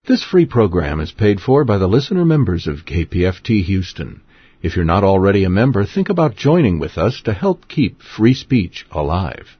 This free program is paid for by the listener members of KPFT Houston. If you're not already a member, think about joining with us to help keep free speech alive.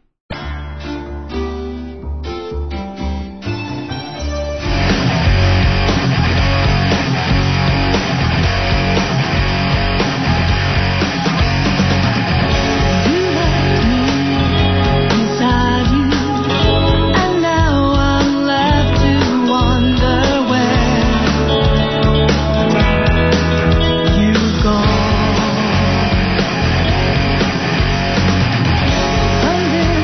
Someday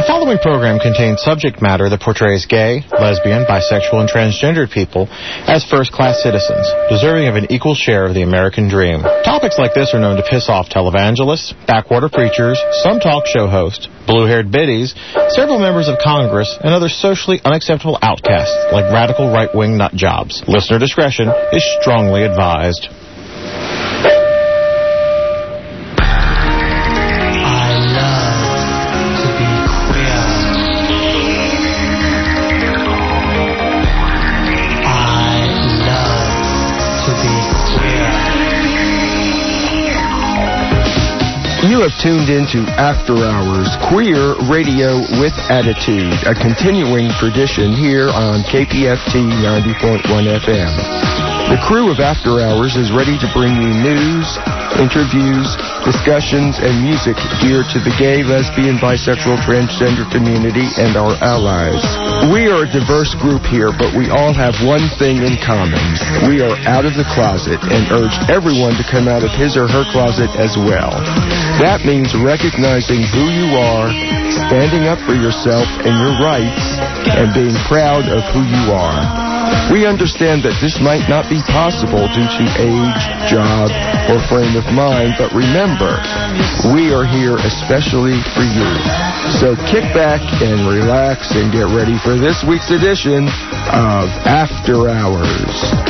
The following program contains subject matter that portrays gay, lesbian, bisexual, and transgendered people as first-class citizens, deserving of an equal share of the American dream. Topics like this are known to piss off televangelists, backwater preachers, some talk show hosts, blue-haired biddies, several members of Congress, and other socially unacceptable outcasts like radical right-wing nut jobs. Listener discretion is strongly advised. You have tuned into After Hours Queer Radio with Attitude, a continuing tradition here on KPFT 90.1 FM. The crew of After Hours is ready to bring you news, interviews, discussions, and music geared to the gay, lesbian, bisexual, transgender community and our allies. We are a diverse group here, but we all have one thing in common. We are out of the closet and urge everyone to come out of his or her closet as well. That means recognizing who you are, standing up for yourself and your rights, and being proud of who you are. We understand that this might not be possible due to age, job, or frame of mind, but remember, we are here especially for you. So kick back and relax and get ready for this week's edition of After Hours.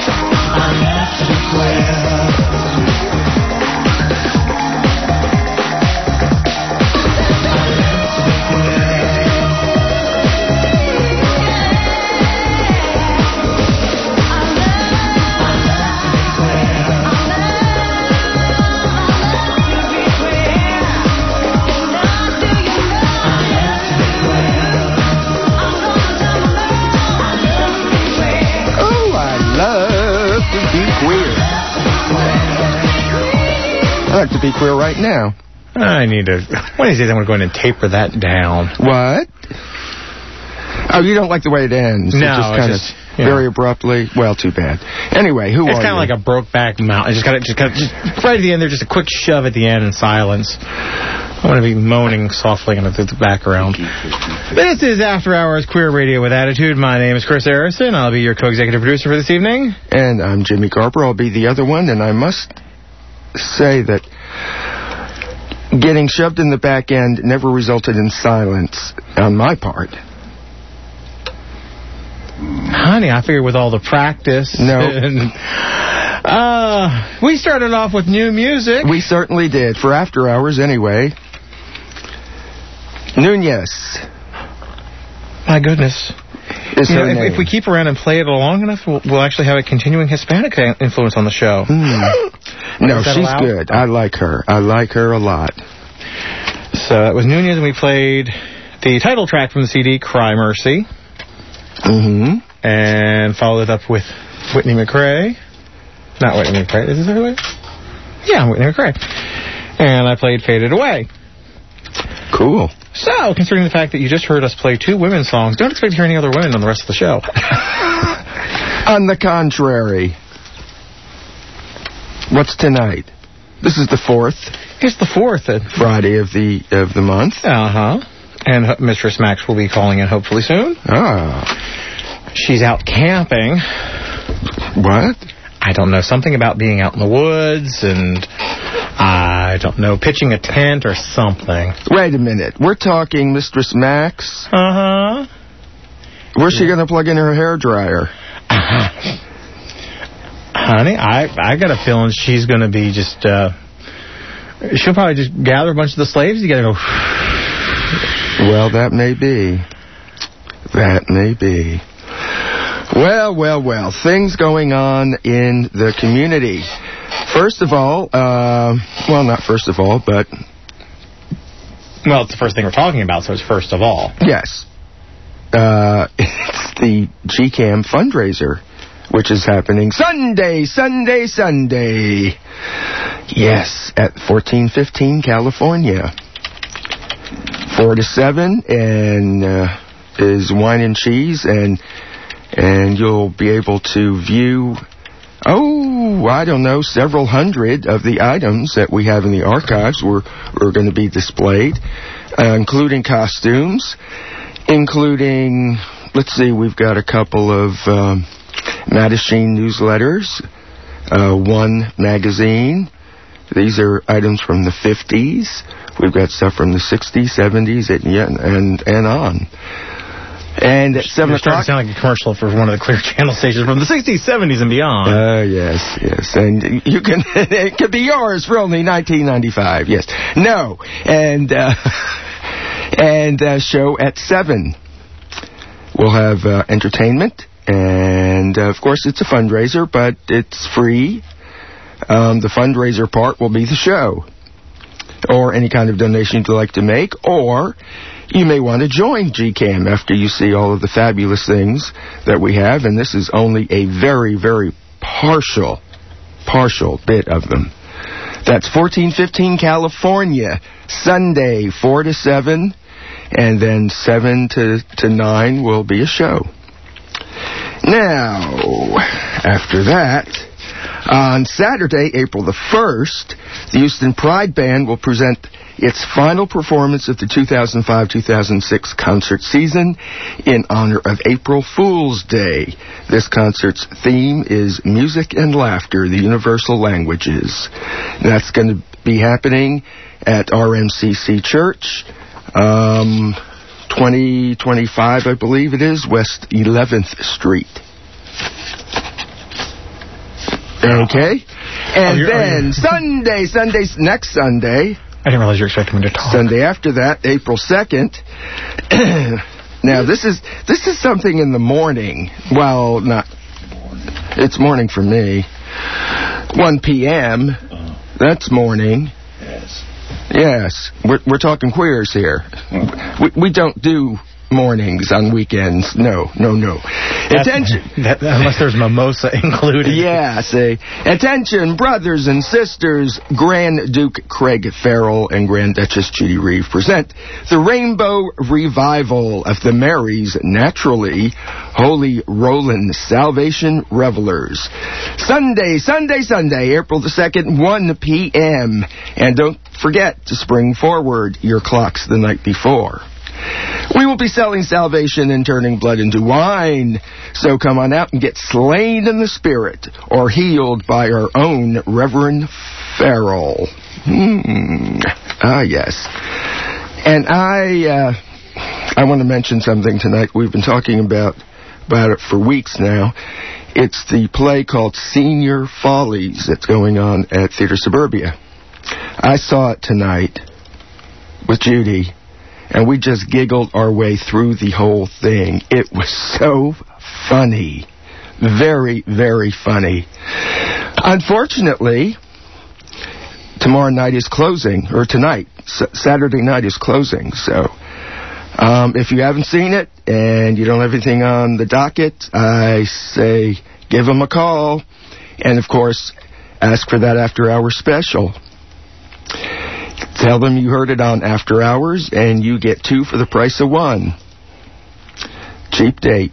I like to be queer right now. One of these days I'm going to go in and taper that down. What? Oh, you don't like the way it ends? No, it just kind of very abruptly. Well, too bad. Anyway, who are you? It's kind of like a Brokeback Mountain. Just right at the end there, just a quick shove at the end in silence. I want to be moaning softly into the background. This is After Hours Queer Radio with Attitude. My name is Chris Harrison. I'll be your co-executive producer for this evening. And I'm Jimmy Carper. I'll be the other one, and I must say that getting shoved in the back end never resulted in silence on my part. Honey, I figured with all the practice. No. We started off with new music. We certainly did. For After Hours, anyway. Nunez. My goodness. Is her name. If we keep around and play it long enough, we'll actually have a continuing Hispanic influence on the show. No, she's good. I like her. I like her a lot. So that was Nunez, and we played the title track from the CD, Cry Mercy. Mm-hmm. And followed it up with Whitney McRae. Not Whitney McRae. Is this her way? Yeah, Whitney McRae. And I played Faded Away. Cool. So, considering the fact that you just heard us play two women's songs, don't expect to hear any other women on the rest of the show. On the contrary. What's tonight? This is the 4th. It's the 4th. Friday of the month. Uh-huh. And Mistress Max will be calling in hopefully soon. Ah. She's out camping. What? I don't know. Something about being out in the woods and, I don't know, pitching a tent or something. Wait a minute. We're talking Mistress Max? Uh-huh. Where's she going to plug in her hairdryer? Honey, I got a feeling she's going to be just, she'll probably just gather a bunch of the slaves together and go... Well, that may be. That may be. Well. Things going on in the community. First of all, well, not first of all, but... Well, it's the first thing we're talking about, so it's first of all. Yes. It's the GCAM fundraiser, which is happening Sunday. Yes, at 1415 California. 4 to 7, and is wine and cheese, and you'll be able to view, I don't know, several hundred of the items that we have in the archives are going to be displayed. including costumes, including, let's see, we've got a couple of Mattachine newsletters, One magazine. These are items from the 50s. We've got stuff from the 60s, 70s, and on. And at 7 o'clock... It sounds like a commercial for one of the Clear Channel stations from the 60s, 70s, and beyond. Yes. And you can... it could be yours for only $19.95. Yes. No. And show at 7. We'll have entertainment. And, of course, it's a fundraiser, but it's free. The fundraiser part will be the show, or any kind of donation you'd like to make, or you may want to join GCAM after you see all of the fabulous things that we have, and this is only a very, very partial bit of them. That's 1415 California, Sunday, 4 to 7, and then 7 to 9 will be a show. Now, after that, on Saturday, April the 1st, the Houston Pride Band will present its final performance of the 2005-2006 concert season in honor of April Fool's Day. This concert's theme is Music and Laughter, the Universal Languages. That's going to be happening at RMCC Church, 2025, I believe it is, West 11th Street. Okay. And then next Sunday... I didn't realize you were expecting me to talk. Sunday after that, April 2nd. Now, this is something in the morning. Well, not... It's morning for me. 1 p.m. That's morning. Yes. We're talking queers here. We don't do mornings on weekends. No. Attention. Unless there's mimosa included. Yeah, see. Attention, brothers and sisters. Grand Duke Craig Farrell and Grand Duchess Judy Reeve present the Rainbow Revival of the Marys Naturally Holy Rollin' Salvation Revelers. Sunday, April the 2nd, 1 p.m. And don't forget to spring forward your clocks the night before. We will be selling salvation and turning blood into wine. So come on out and get slain in the spirit or healed by our own Reverend Farrell. Ah, yes. And I want to mention something tonight. We've been talking about it for weeks now. It's the play called Senior Follies that's going on at Theater Suburbia. I saw it tonight with Judy, and we just giggled our way through the whole thing. It was so funny. Very, very funny. Unfortunately, tomorrow night is closing, or tonight, Saturday night is closing. So if you haven't seen it and you don't have anything on the docket, I say give them a call. And, of course, ask for that after-hour special. Tell them you heard it on After Hours, and you get 2 for the price of 1. Cheap date.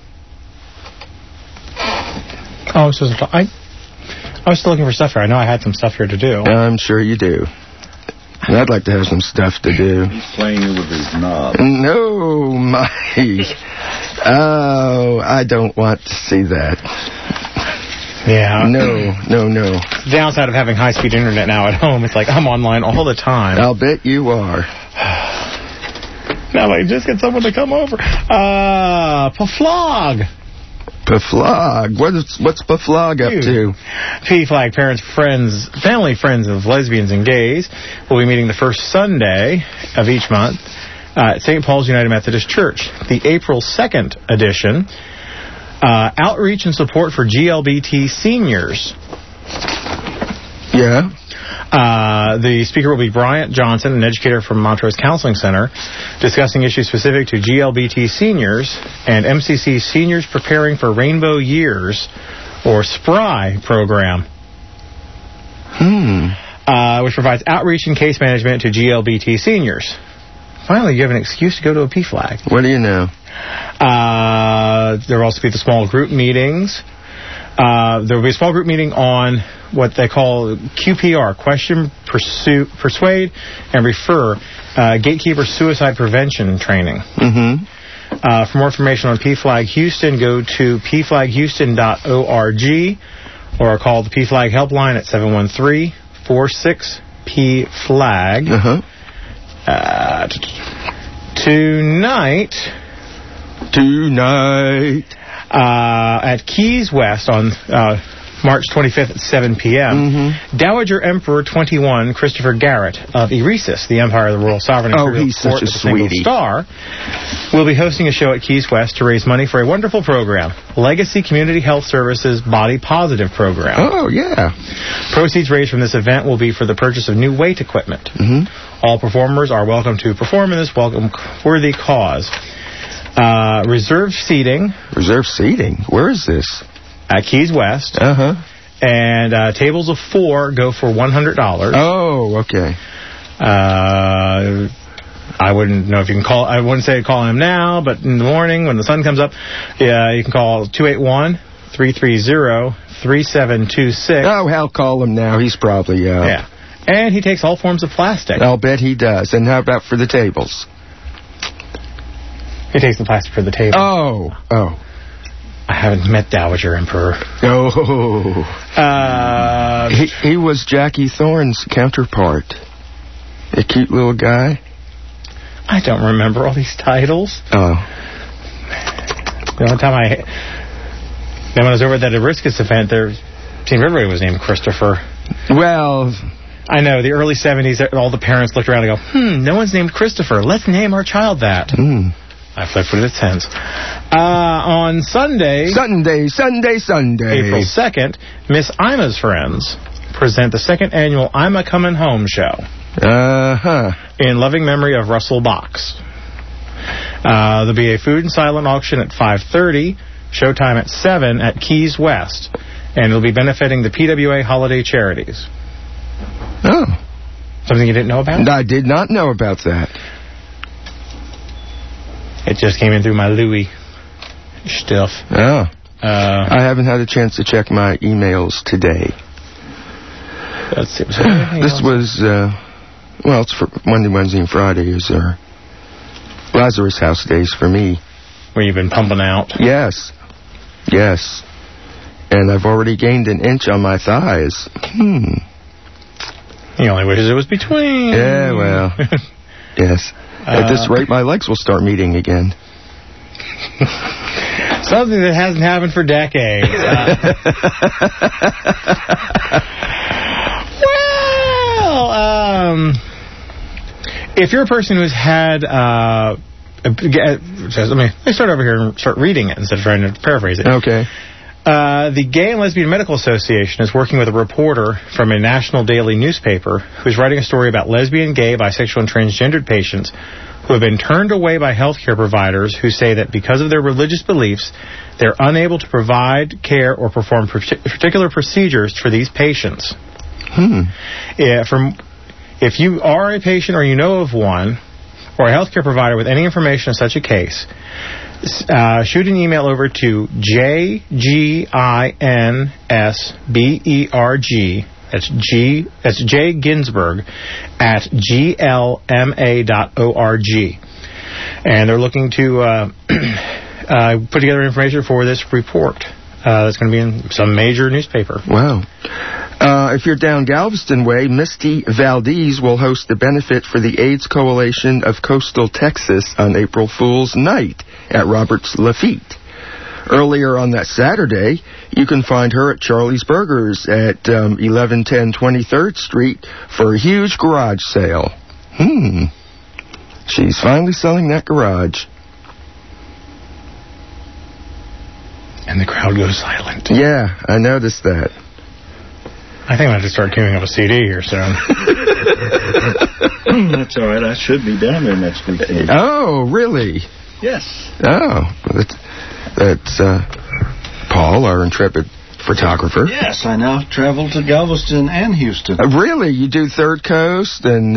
Oh, so I was still looking for stuff here. I know I had some stuff here to do. I'm sure you do. And I'd like to have some stuff to do. He's playing you with his knob. No, Mike. Oh, I don't want to see that. Yeah. No. The downside of having high-speed internet now at home, it's like I'm online all the time. I'll bet you are. Now I just get someone to come over. Paflog. What's Paflog up to? P-Flag parents, family friends of lesbians and gays will be meeting the first Sunday of each month at St. Paul's United Methodist Church. The April 2nd edition, outreach and support for GLBT seniors. Yeah. The speaker will be Bryant Johnson, an educator from Montrose Counseling Center, discussing issues specific to GLBT seniors and MCC Seniors Preparing for Rainbow Years, or SPRI program, which provides outreach and case management to GLBT seniors. Finally, you have an excuse to go to a PFLAG. What do you know? There will also be the small group meetings. There will be a small group meeting on what they call QPR, Question, Persuade, and Refer, Gatekeeper Suicide Prevention Training. Mm-hmm. For more information on PFLAG Houston, go to pflaghouston.org or call the PFLAG helpline at 713-46-PFLAG. Uh-huh. Tonight, at Keys West on March 25th at 7 p.m., Dowager Emperor 21 Christopher Garrett of Eresus, the Empire of the Royal Sovereign Imperial he's Court such a of the Single sweetie. Star, will be hosting a show at Keys West to raise money for a wonderful program, Legacy Community Health Services Body Positive Program. Oh, yeah. Proceeds raised from this event will be for the purchase of new weight equipment. All performers are welcome to perform in this worthy cause. Reserved seating. Reserved seating? Where is this? At Keys West. Uh-huh. And tables of 4 go for $100. Oh, okay. I wouldn't know if you can call. I wouldn't say call him now, but in the morning when the sun comes up, you can call 281-330-3726. Oh, hell, call him now. He's probably... Yeah. And he takes all forms of plastic. I'll bet he does. And how about for the tables? He takes the plastic for the table. Oh. I haven't met Dowager Emperor. Oh. He was Jackie Thorne's counterpart. A cute little guy. I don't remember all these titles. Oh. The only time Then when I was over at that Eriscus event, there seemed everybody was named Christopher. Well... I know, the early 70s, all the parents looked around and go, no one's named Christopher. Let's name our child that. I flipped with its hands. On Sunday... April 2nd, Miss Ima's Friends present the 2nd annual Ima Comin' Home show. In loving memory of Russell Box. There'll be a food and silent auction at 5:30, showtime at 7 at Keys West, and it'll be benefiting the PWA holiday charities. Oh. Something you didn't know about? I did not know about that. It just came in through my Louis stuff. Oh. I haven't had a chance to check my emails today. Let's see. This was, it's for Monday, Wednesday, and Friday is Lazarus House days for me. Where you've been pumping out? Yes. And I've already gained an inch on my thighs. He only wishes it was between. Yeah, well, yes. At this rate, my legs will start meeting again. Something that hasn't happened for decades. If you're a person who's had... let me start over here and start reading it instead of trying to paraphrase it. Okay. The Gay and Lesbian Medical Association is working with a reporter from a national daily newspaper who's writing a story about lesbian, gay, bisexual, and transgendered patients who have been turned away by healthcare providers who say that because of their religious beliefs, they're unable to provide care or perform particular procedures for these patients. If you are a patient or you know of one, or a healthcare provider with any information on such a case, shoot an email over to JGINSBERG, that's J Ginsberg, at glma.org. And they're looking to put together information for this report. That's going to be in some major newspaper. Wow. If you're down Galveston way, Misty Valdez will host the benefit for the AIDS Coalition of Coastal Texas on April Fool's Night at Roberts Lafitte. Earlier on that Saturday, you can find her at Charlie's Burgers at 1110 23rd Street for a huge garage sale. She's finally selling that garage. And the crowd goes silent. Yeah, I noticed that. I think I have to start queuing up a CD here soon. That's all right. I should be down there next weekend. Oh, really? Yes. Oh, that's Paul, our intrepid photographer. Yes, I now travel to Galveston and Houston. Really? You do Third Coast and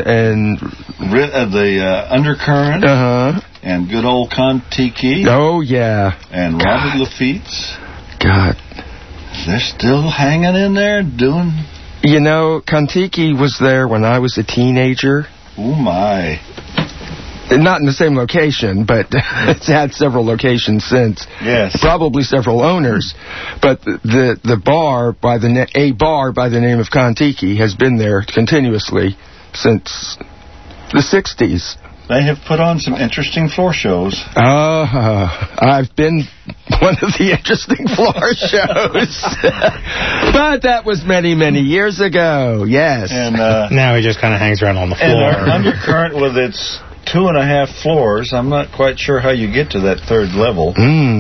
the Undercurrent. And good old Contiki. Oh, yeah. And Robert Lafitte's. God. They're still hanging in there doing... You know, Kontiki was there when I was a teenager. Oh, my. Not in the same location, but it's had several locations since. Yes. Probably several owners. But the bar by the name of Kontiki has been there continuously since the 60s. They have put on some interesting floor shows. I've been one of the interesting floor shows. But that was many, many years ago, yes. And now he just kind of hangs around on the floor. And Undercurrent with its 2.5 floors, I'm not quite sure how you get to that third level.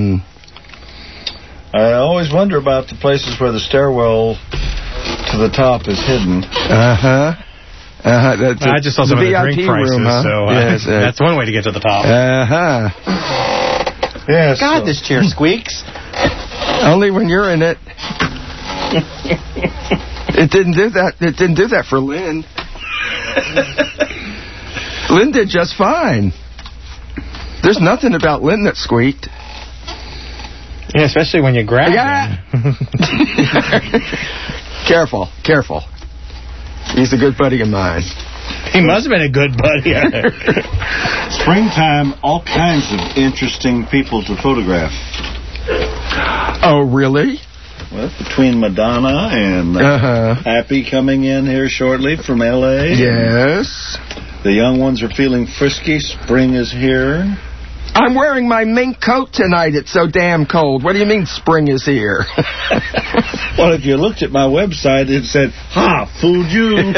I always wonder about the places where the stairwell to the top is hidden. I just saw some of the drink prices, room, huh? So yes, that's one way to get to the top. Yes. God, this chair squeaks. Only when you're in it. It didn't do that. It didn't do that for Lynn. Lynn did just fine. There's nothing about Lynn that squeaked. Yeah, especially when you grab him. Careful. He's a good buddy of mine. He must have been a good buddy. Springtime, all kinds of interesting people to photograph. Oh, really? Well, between Madonna and Happy coming in here shortly from L.A. Yes. The young ones are feeling frisky. Spring is here. I'm wearing my mink coat tonight. It's so damn cold. What do you mean spring is here? Well, if you looked at my website, it said, "Ha, fooled you."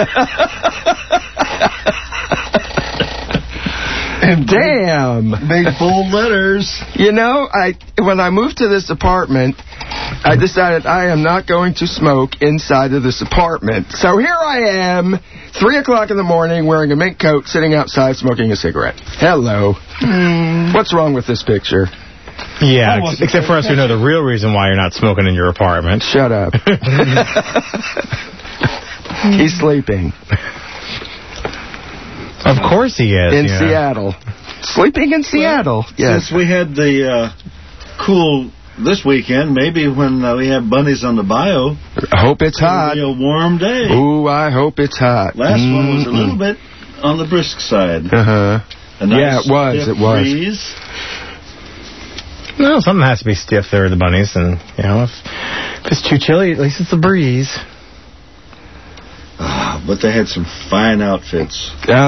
And damn. Big bold letters. You know, when I moved to this apartment, I decided I am not going to smoke inside of this apartment. So here I am, 3 o'clock in the morning, wearing a mink coat, sitting outside smoking a cigarette. Hello. What's wrong with this picture? Yeah, except for us who know the real reason why you're not smoking in your apartment. Shut up. He's sleeping. Of course he is. In Seattle. Sleeping in Seattle. Yes. Since we had the cool this weekend, maybe when we have bunnies on the bayou. I hope it's hot. It'll be a warm day. Ooh, I hope it's hot. Last one was a little bit on the brisk side. A nice yeah, it was. Breeze. No, something has to be stiff there, the bunnies, and if it's too chilly, at least it's a breeze. But they had some fine outfits.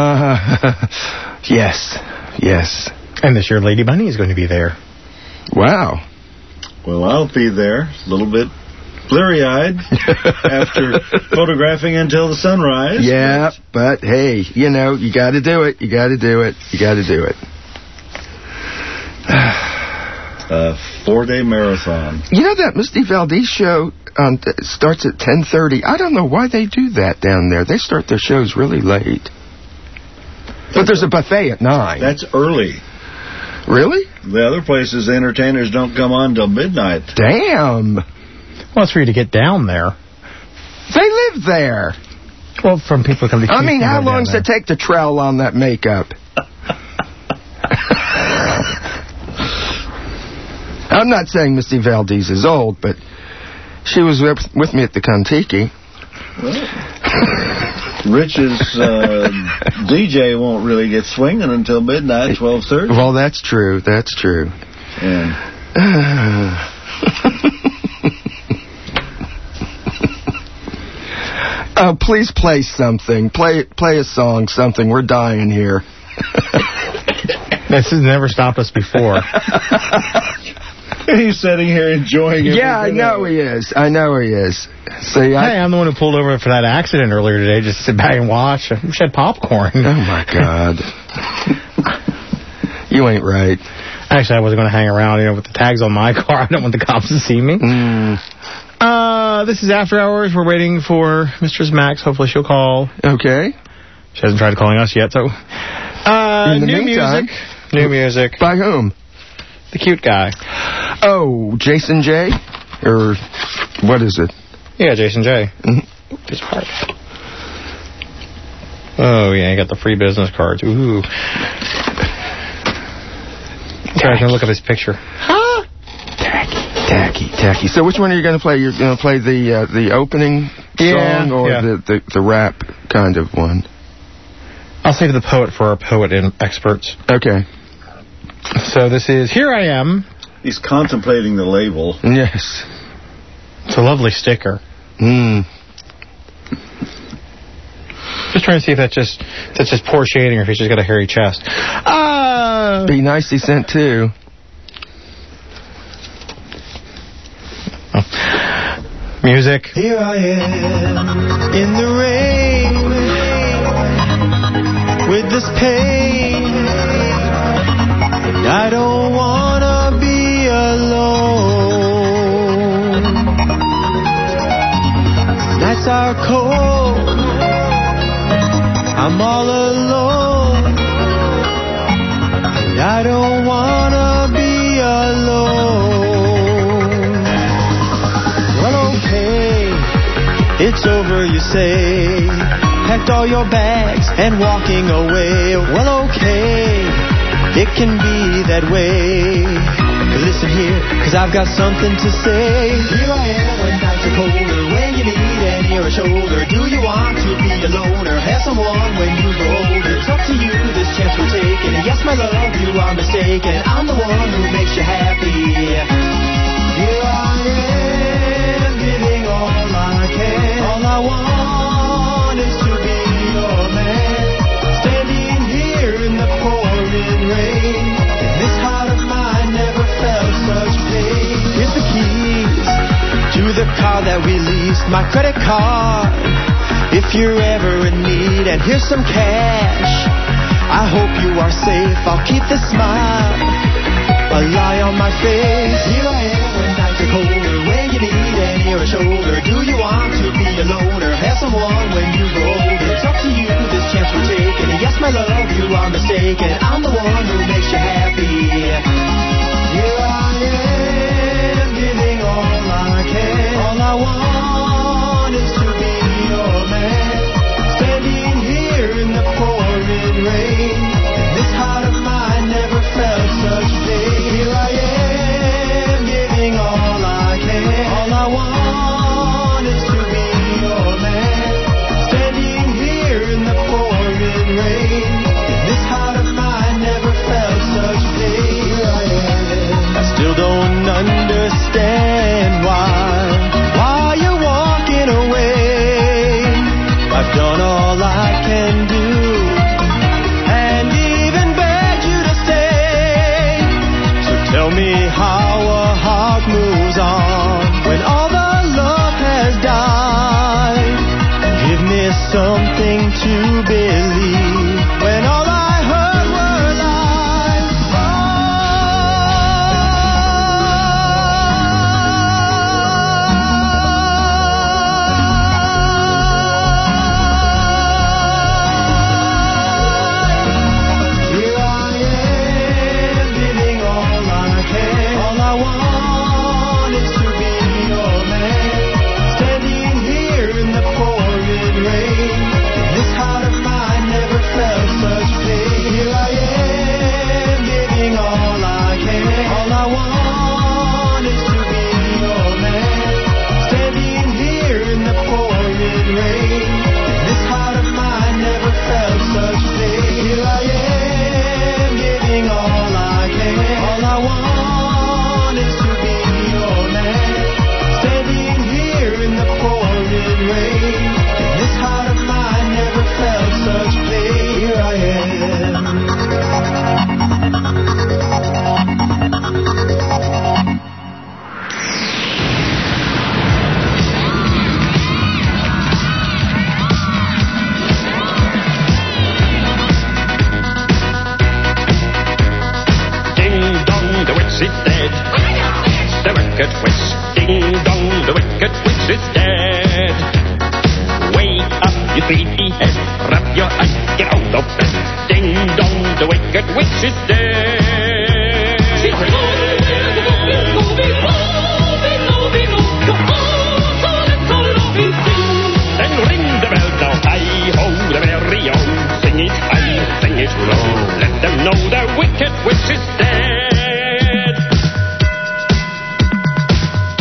Yes. And this year, Lady Bunny is going to be there. Wow. Well, I'll be there, a little bit bleary-eyed after photographing until the sunrise. Yeah, but hey, you got to do it. You got to do it. A 4-day marathon. You know that Misty Valdez show starts at 10:30. I don't know why they do that down there. They start their shows really late. But there's a buffet at 9. That's early. Really? The other places, the entertainers don't come on till midnight. Damn. Well, it's for you to get down there. They live there. Well, from people coming to I mean, how long does it take to trowel on that makeup? I'm not saying Misty Valdez is old, but she was with me at the Kontiki. Rich's DJ won't really get swinging until midnight, 12:30. Well, that's true. Yeah. Please play something. Play a song, something. We're dying here. This has never stopped us before. He's sitting here enjoying it. Yeah, I know he is. See, hey, I'm the one who pulled over for that accident earlier today. Just sit back and watch. I wish I had popcorn. Oh, my God. You ain't right. Actually, I wasn't going to hang around, with the tags on my car. I don't want the cops to see me. This is After Hours. We're waiting for Mistress Max. Hopefully she'll call. Okay. She hasn't tried calling us yet, so... New music. By whom? The cute guy. Oh, Jason J? Or what is it? Yeah, Jason J. His card. Oh, yeah, he got the free business cards. Ooh. Sorry, I can look at his picture. Huh? Tacky. Tacky. So which one are you going to play? You're going to play the opening song or the rap kind of one? I'll save the poet for our poet experts. Okay. So this is Here I Am. He's contemplating the label. Yes. It's a lovely sticker. Just trying to see if that's just poor shading or if he's just got a hairy chest. Be nicely sent too. Oh. Music. Here I am in the rain with this pain. I don't wanna be alone. Nights are cold. I'm all alone. And I don't wanna be alone. Well, okay, it's over, you say. Packed all your bags and walking away. Well, okay, it can be that way. But listen here, cause I've got something to say. Here I am when nights are colder, when you need an ear or shoulder. Do you want to be a loner? Have someone when you grow older? It's up to you, this chance we're taking. Yes, my love, you are mistaken. I'm the one who makes you happy. Here I am, giving all I can. All I want is to be your man. Standing here in the pouring rain. And this heart of mine never felt such pain. Here's the keys to the car that we leased. My credit card, if you're ever in need. And here's some cash. I hope you are safe. I'll keep the smile a lie on my face. Here I am when nights are colder, when you need an ear or shoulder. Do you want to be a loner? Have someone when you grow older. It's up to you, this chance we're taking. And yes, my love, you are mistaken. I'm the one who makes you happy. Here I am, giving all I can. All I want is to be your man. Standing here in the pouring rain. And this heart of mine never felt such pain. Here I am, giving all I can. All I want is to be your man. Standing here in the pouring rain. And this heart of mine never felt such pain. Here I am. I still don't understand why you're walking away. I've done all I can do. Tell me how a heart moves on when all the love has died. Give me something to believe when all I heard were lies. Here I am, giving all I want is to be your man. Standing here in the pouring rain. And this heart of mine never felt such pain. Here I am, giving all I can. All I want is to be your man. Standing here in the pouring rain. And this heart of mine never felt such pain. Here I am, giving all I can. All I want is to be your man. Standing here in the pouring rain. And this heart of mine never felt such pain. Here I am. Ding dong, the witch is dead. The wicked witch, ding dong, the wicked witch is dead. Wake up, you sleepy head, rub your eyes, get out of bed. Ding dong, the wicked witch is dead. She's then ring the bell now, hi-ho, the merry-o. Sing it high, sing it low. Let them know the wicked witch is dead.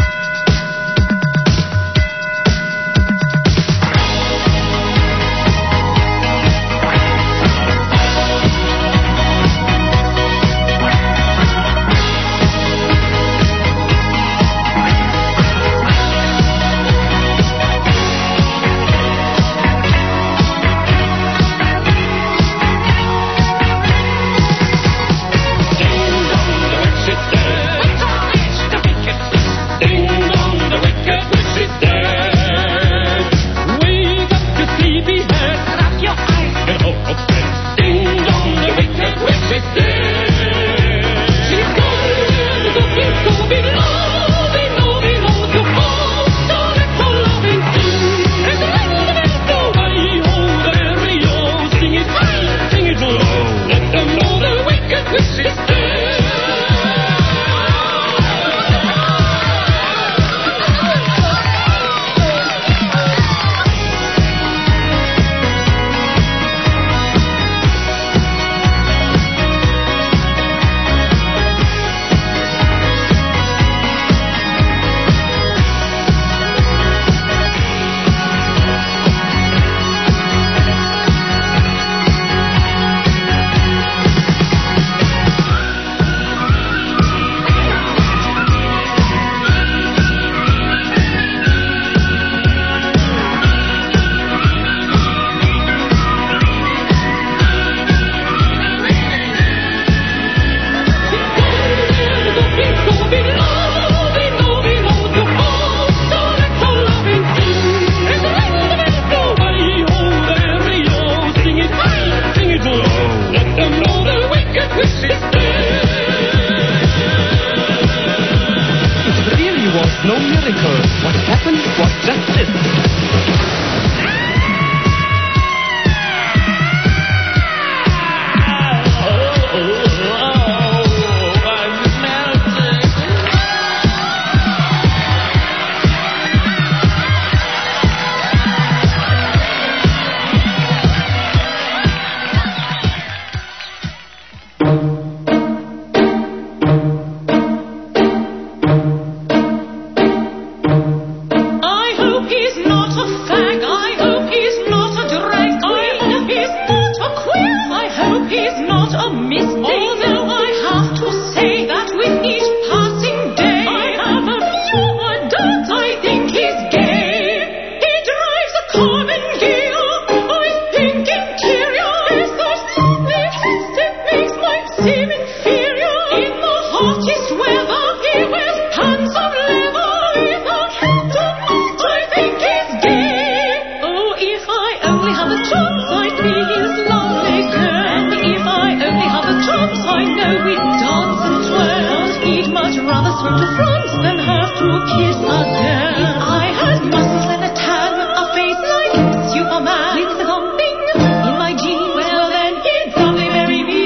turn to front, then have to kiss again. If I had muscles and a tan, a face like Superman, with something in my jeans, well then he'd probably marry me.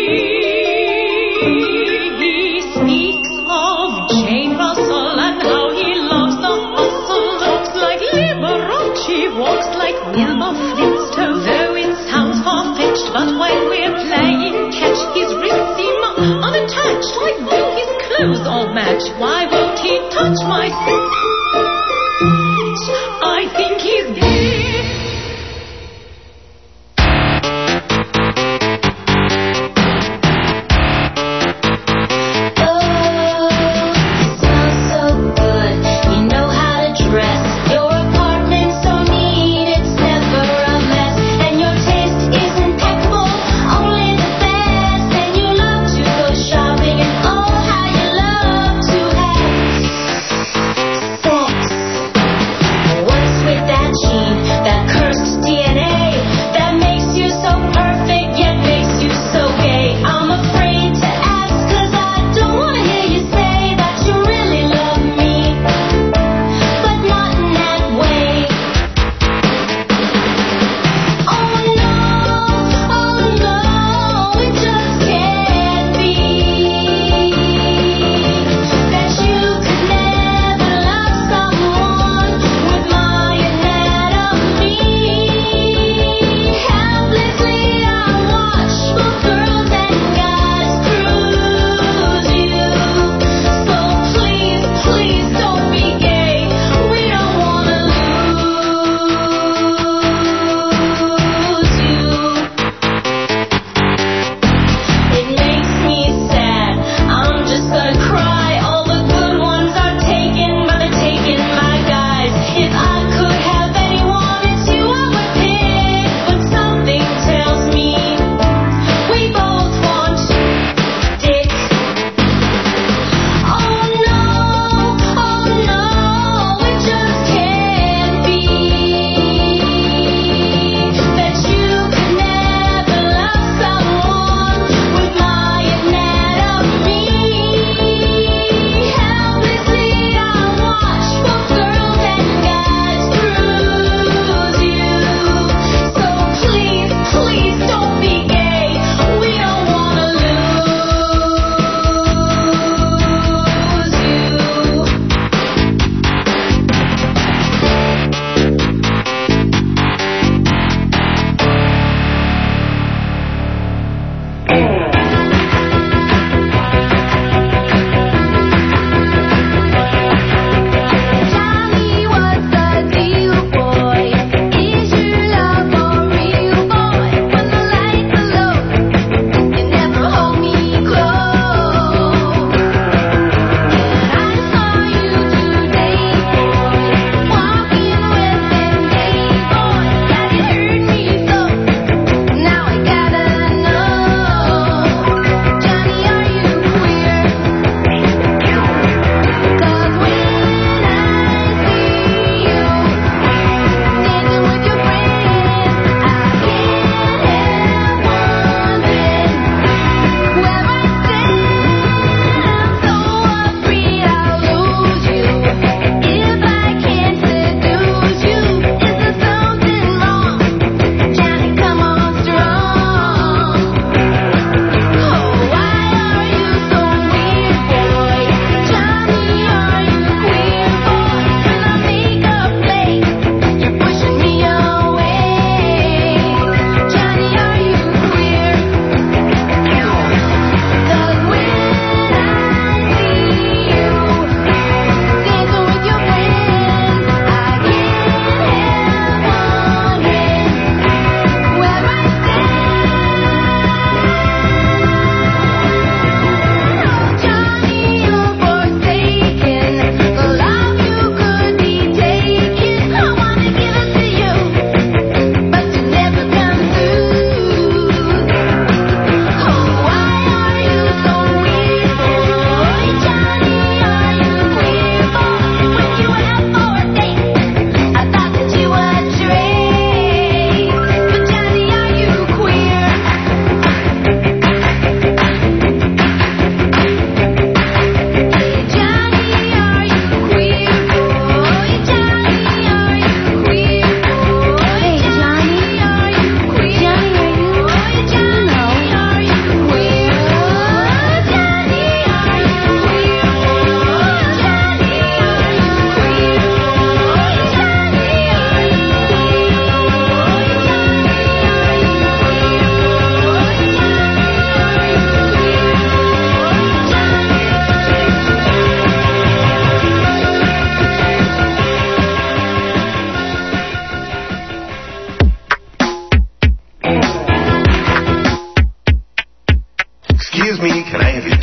He speaks of Jane Russell and how he loves the hustle. Talks like Liberace, walks like Wilma Flintstone. Though it sounds far-fetched, but when we're playing catch, his wrists seem unattached. Like though his clothes all match. Why won't he touch my feet? I think he's gay. Dress. Your apartment's so neat, it's never a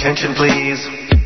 attention, please.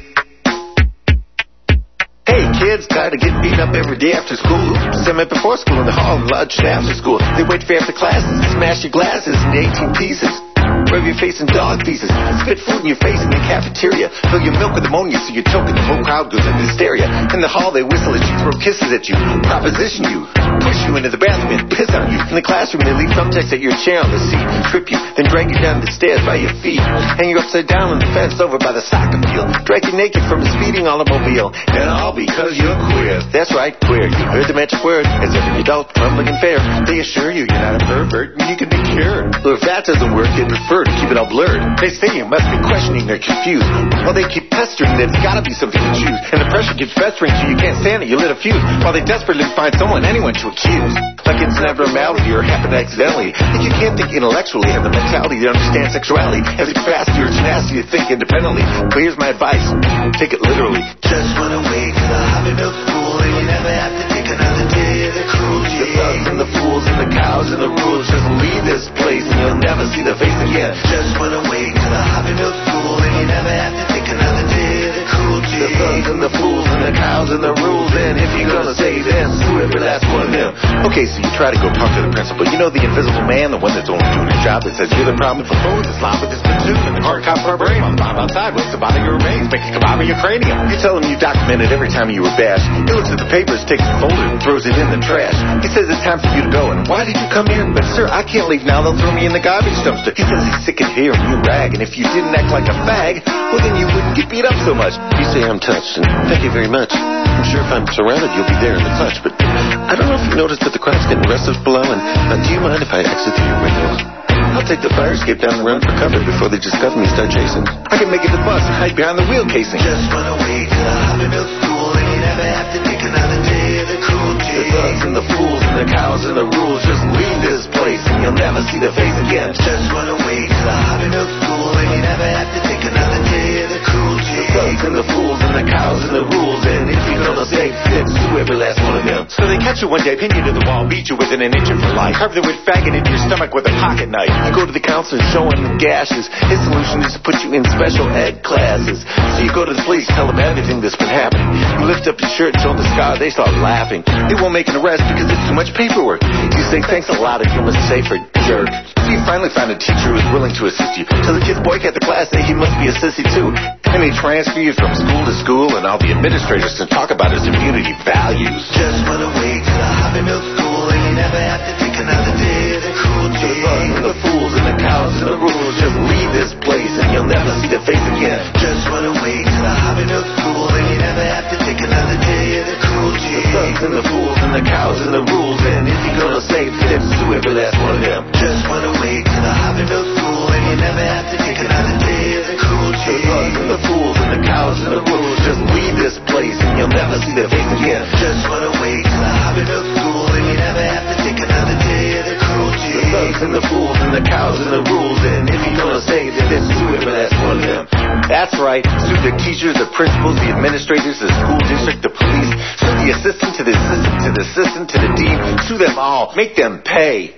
Hey kids, tired of getting beat up every day after school? Send me before school in the hall and lunch and after school. They wait for you after classes, smash your glasses into 18 pieces. Rub your face in dog pieces. Spit food in your face in the cafeteria. Fill your milk with ammonia so you're choking. The whole crowd goes into hysteria. In the hall they whistle at you, throw kisses at you, proposition you, push you into the bathroom and piss on you. In the classroom they leave thumbtacks at your chair on the seat, trip you, then drag you down the stairs by your feet, hang you upside down on the fence over by the soccer field, drag you naked from a speeding automobile, and all because you're queer. That's right, queer. You heard the magic word. As every adult, crumbling and fair, they assure you you're not a pervert and you can be cured. Well, if that doesn't work, they prefer to keep it all blurred. They say you must be questioning, they're confused. Well, they keep pestering that it's gotta be something to choose, and the pressure keeps festering till you can't stand it, you lit a fuse, while they desperately find anyone to accuse. Like it's an abnormality or happened accidentally. If you can't think intellectually, have the mentality to understand sexuality, have the capacity or tenacity to think independently. But here's my advice, take it literally. Just run away to the hobby milk pool, and you never have to take another day of the cruelty. The thugs and the fools and the cows and the rules, just leave this place and you'll never see the face again. Just run away to the hobby milk pool, and you never have to take another day of the cruelty. The thugs and the fools and the cows and the rules, and if you're gonna say them, sue every last one of them. Okay, so you try to go talk to the principal. You know the invisible man, the one that's only doing his job, that says you're the problem for food, it's loud with his platoon, and the hard cop for our brain. On the bomb outside, what's the bottom of your remains, make a kebab of your cranium. You tell him you documented every time you were bashed. He looks at the papers, takes the folder, and throws it in the trash. He says it's time for you to go, and why did you come here? But sir, I can't leave now, they'll throw me in the garbage dumpster. He says he's sick of hearing you rag, and if you didn't act like a fag, well then you wouldn't get beat up so much. You say I'm touched, and thank you very much. I'm sure if I'm surrounded, you'll be there in the clutch, but I don't know if you noticed, but the crowd's getting restless below, and do you mind if I exit through your windows? I'll take the fire escape down and run for cover before they discover me and start chasing. I can make it the bus and hide behind the wheel casing. Just run away to the hobby milk pool, and you never have to take another day of the cruelty. The thugs and the fools and the cows and the rules, just leave this place and you'll never see the face again. Just run away to the hobby milk pool, and you never have to take another day of the cruelty. The thugs and the fools and the cows and the rules, and if you're gonna say then sue every last one of them. So they catch you one day, pin you to the wall, beat you within an inch of your life, carve the word faggot into your stomach with a pocket knife. You go to the counselor, show him the gashes. His solution is to put you in special ed classes. So you go to the police, tell them everything that's been happening. You lift up your shirt, show them the scar, they start laughing. They won't make an arrest because it's too much paperwork. You say thanks a lot if you're a safer jerk. So you finally find a teacher who is willing to assist you. Tell the kids boycott the class, say he must be a sissy too. And they transfer you from school to school, and all the administrators can talk about his immunity values. Just run away to the hobby milk pool, and you never have to take another day of the cruelty. The thugs and the fools and the cows and the rules, just leave this place and you'll never see the face again. Just run away to the hobby milk pool, and you never have to take another day of the cruelty. The thugs and the fools and the cows and the rules, and if you're gonna say then sue every last one of them. Just run away to the hobby milk pool, and you never have to take another day of the cruelty. The thugs and the fools and the cows and the rules, just leave this place and you'll never see their face again. Just run away to the hobby milk pool, and you never have to take another day of the cruelty. The thugs and the fools and the cows and the rules, and if you're gonna say that, then sue every last one of them. That's right, sue the teachers, the principals, the administrators, the school district, the police, sue the assistant to the assistant to the assistant to the dean, sue them all, make them pay.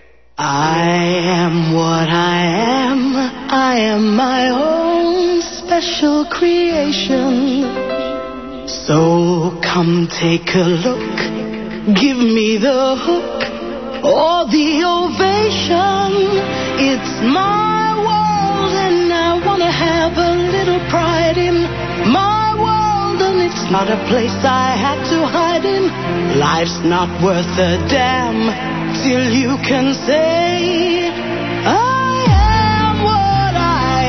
I am what I am. I am my own special creation. So come take a look, give me the hook or the ovation. It's my world and I wanna have a little pride in my world, and it's not a place I have to hide in. Life's not worth a damn till you can say I am what I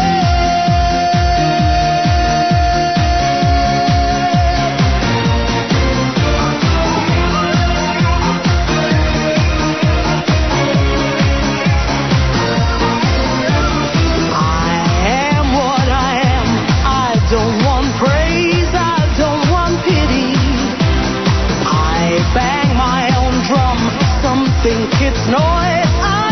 don't want praise, I don't want pity. I bang my own drum, some think it's noise.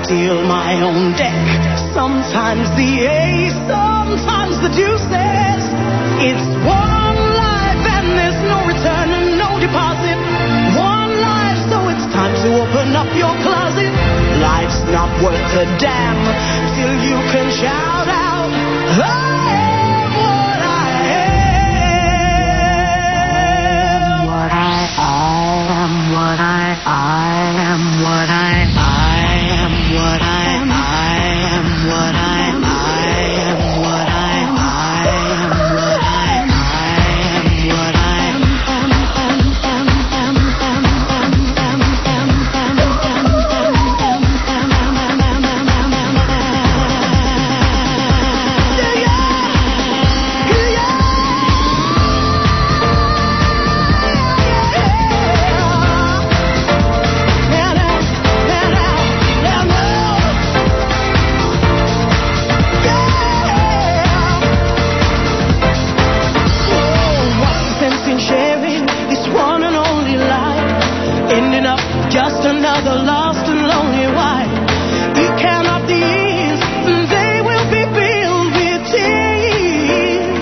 deal my own deck. Sometimes the ace, sometimes the deuces. It's one life and there's no return and no deposit. One life, so it's time to open up your closet. Life's not worth a damn till you can shout out, I am what I am. What I am, what I am, what I am, what I am, what I am, what I am, what I am, what I am. Just another lost and lonely wife. You count up the years, and they will be filled with tears.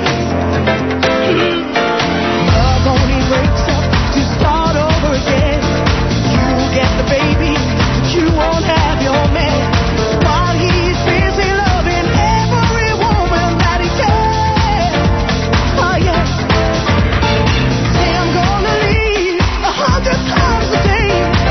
Love only breaks up to start over again. You'll get the baby, but you won't have your man. While he's busy loving every woman that he can. Oh yeah. Say I'm gonna leave 100 times a day.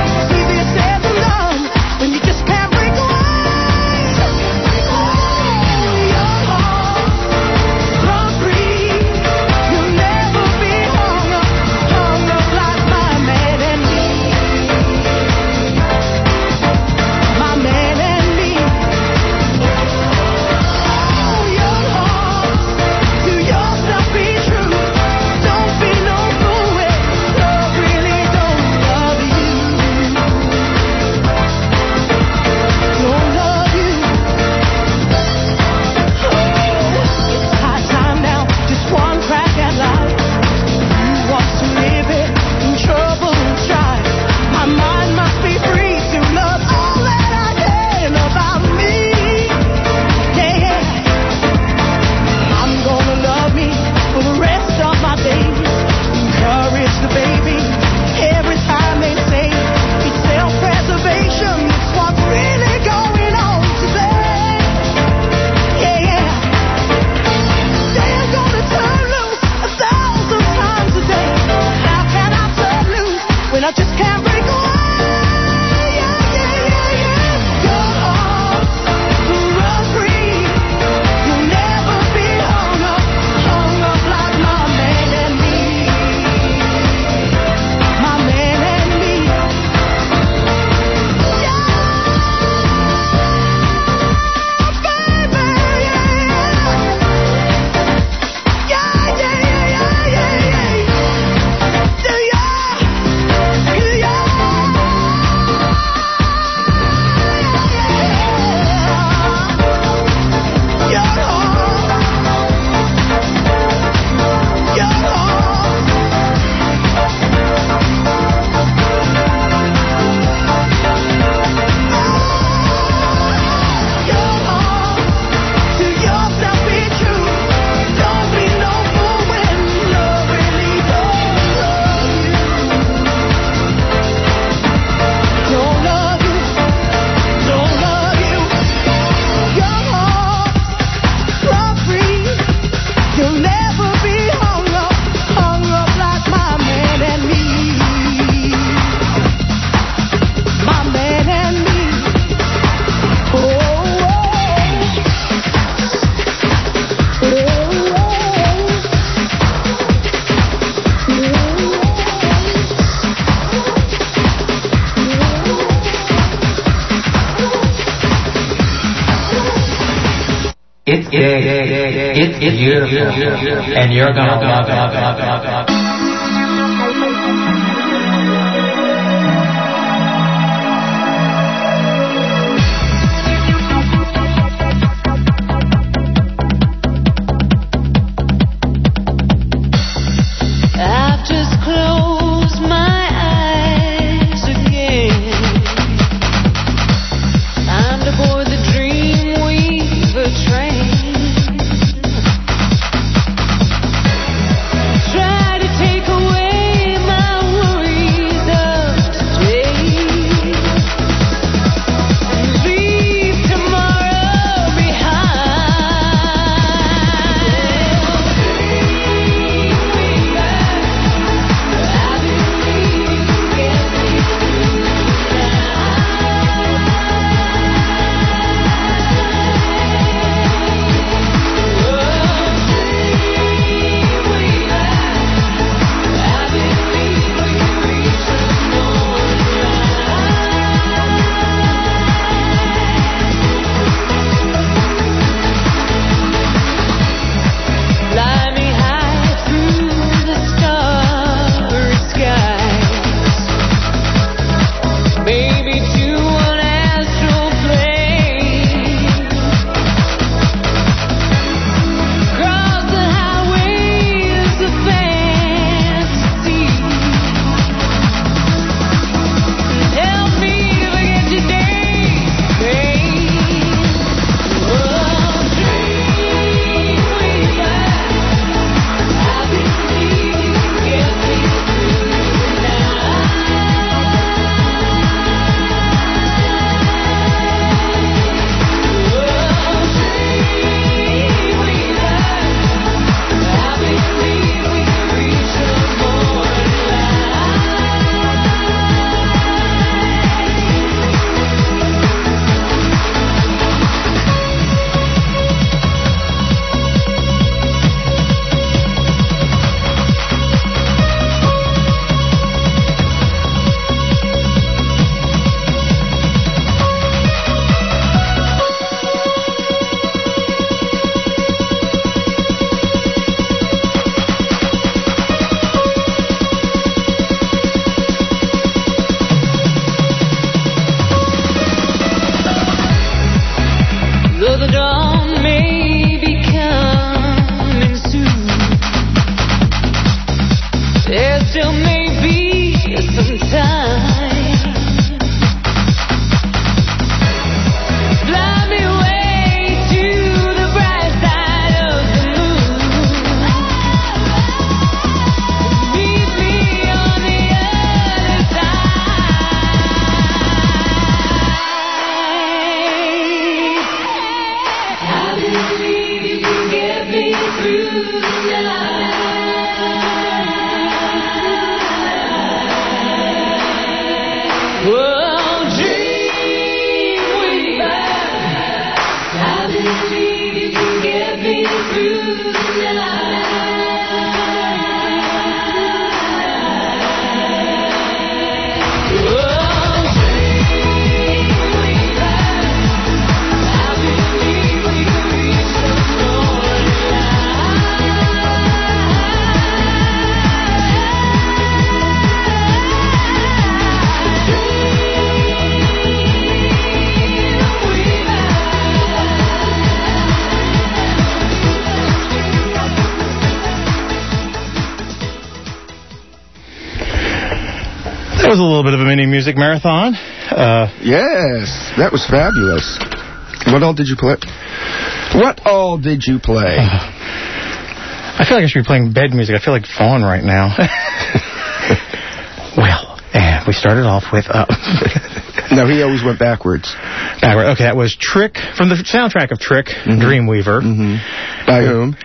It's beautiful, and you're gonna love it. Time to still may be some time. Fly me away to the bright side of the moon. Meet me on the other side. I believe you can get me through the night. Oh, dreamweaver, I believe you can get me through the night. Oh, dreamweaver, I believe we can reach the That was a little bit of a mini music marathon. Yes, that was fabulous. What all did you play? What all did you play? I feel like I should be playing bed music. I feel like Fawn right now. Well, and we started off with... No, he always went backwards. Backward. Okay, that was Trick, from the soundtrack of Trick, Dreamweaver. By whom?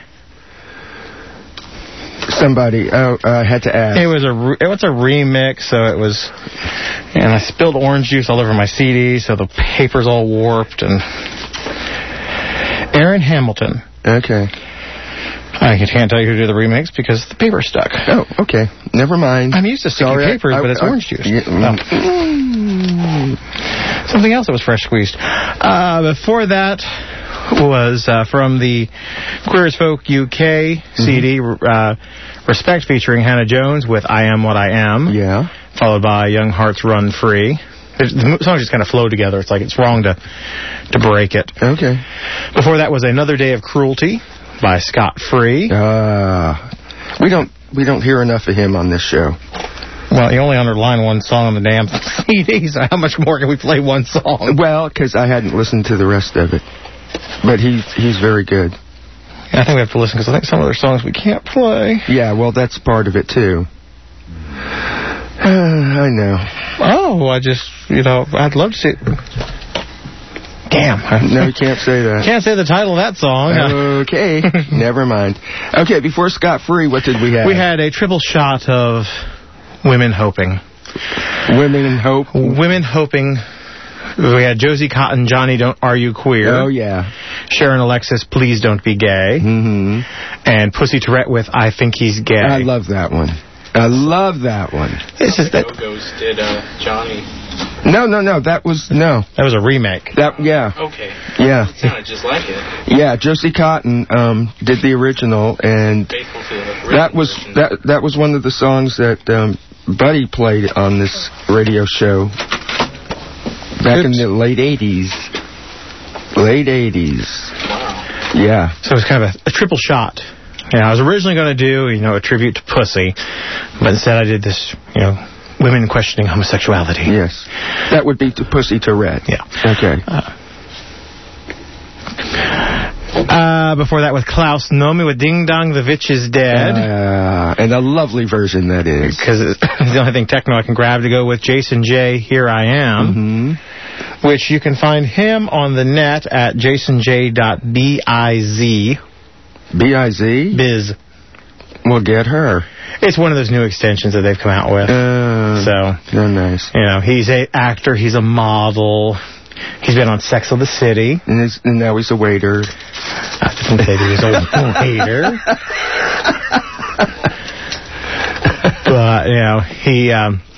Somebody had to ask. It was a remix, so it was, and I spilled orange juice all over my CD, so the paper's all warped. And Aaron Hamilton. Okay. I can't tell you who did the remix because the paper's stuck. Oh, okay. Never mind. I'm used to sticky papers, but it's orange juice. Something else that was fresh squeezed. Before that was from the Queer as Folk UK CD, Respect, featuring Hannah Jones with I Am What I Am. Yeah. Followed by Young Hearts Run Free. The songs just kind of flow together. It's like it's wrong to break it. Okay. Before that was Another Day of Cruelty by Scott Free. We don't hear enough of him on this show. Well, you only underline one song on the damn CD, so how much more can we play one song? Well, because I hadn't listened to the rest of it. But he's very good. I think we have to listen, because I think some of their songs we can't play. Yeah, well, that's part of it, too. I know. Oh, I'd love to see it. Damn. No, you can't say that. Can't say the title of that song. Okay, never mind. Okay, before Scott Free, what did we have? We had a triple shot of Women Hoping. Women Hope? Women Hoping. We had Josie Cotton, Johnny, Are You Queer? Oh, yeah. Sharon Alexis, Please Don't Be Gay. And Pussy Tourette with I Think He's Gay. I love that one. I love that one. It's just that Go-Go's did Johnny. No. That was a remake. Yeah. Okay. Yeah. It sounded just like it. Yeah, Josie Cotton did the original, and Faithful to the original that was one of the songs that Buddy played on this radio show back in the late 80s. Late 80s. Wow. Yeah. So it was kind of a triple shot. Yeah, I was originally going to do, a tribute to Pussy, but instead I did this, women questioning homosexuality. Yes. That would be to Pussy Tourette. Yeah. Okay. Before that with Klaus Nomi with Ding Dong, the Vitch is Dead. And a lovely version, that is. Because it's the only thing techno I can grab to go with Jason J, Here I Am. Which you can find him on the net at jasonj.biz. B-I-Z? Biz. Well, get her. It's one of those new extensions that they've come out with. So nice. He's an actor. He's a model. He's been on Sex of the City. And now he's a waiter. I didn't say he was a waiter. But, he...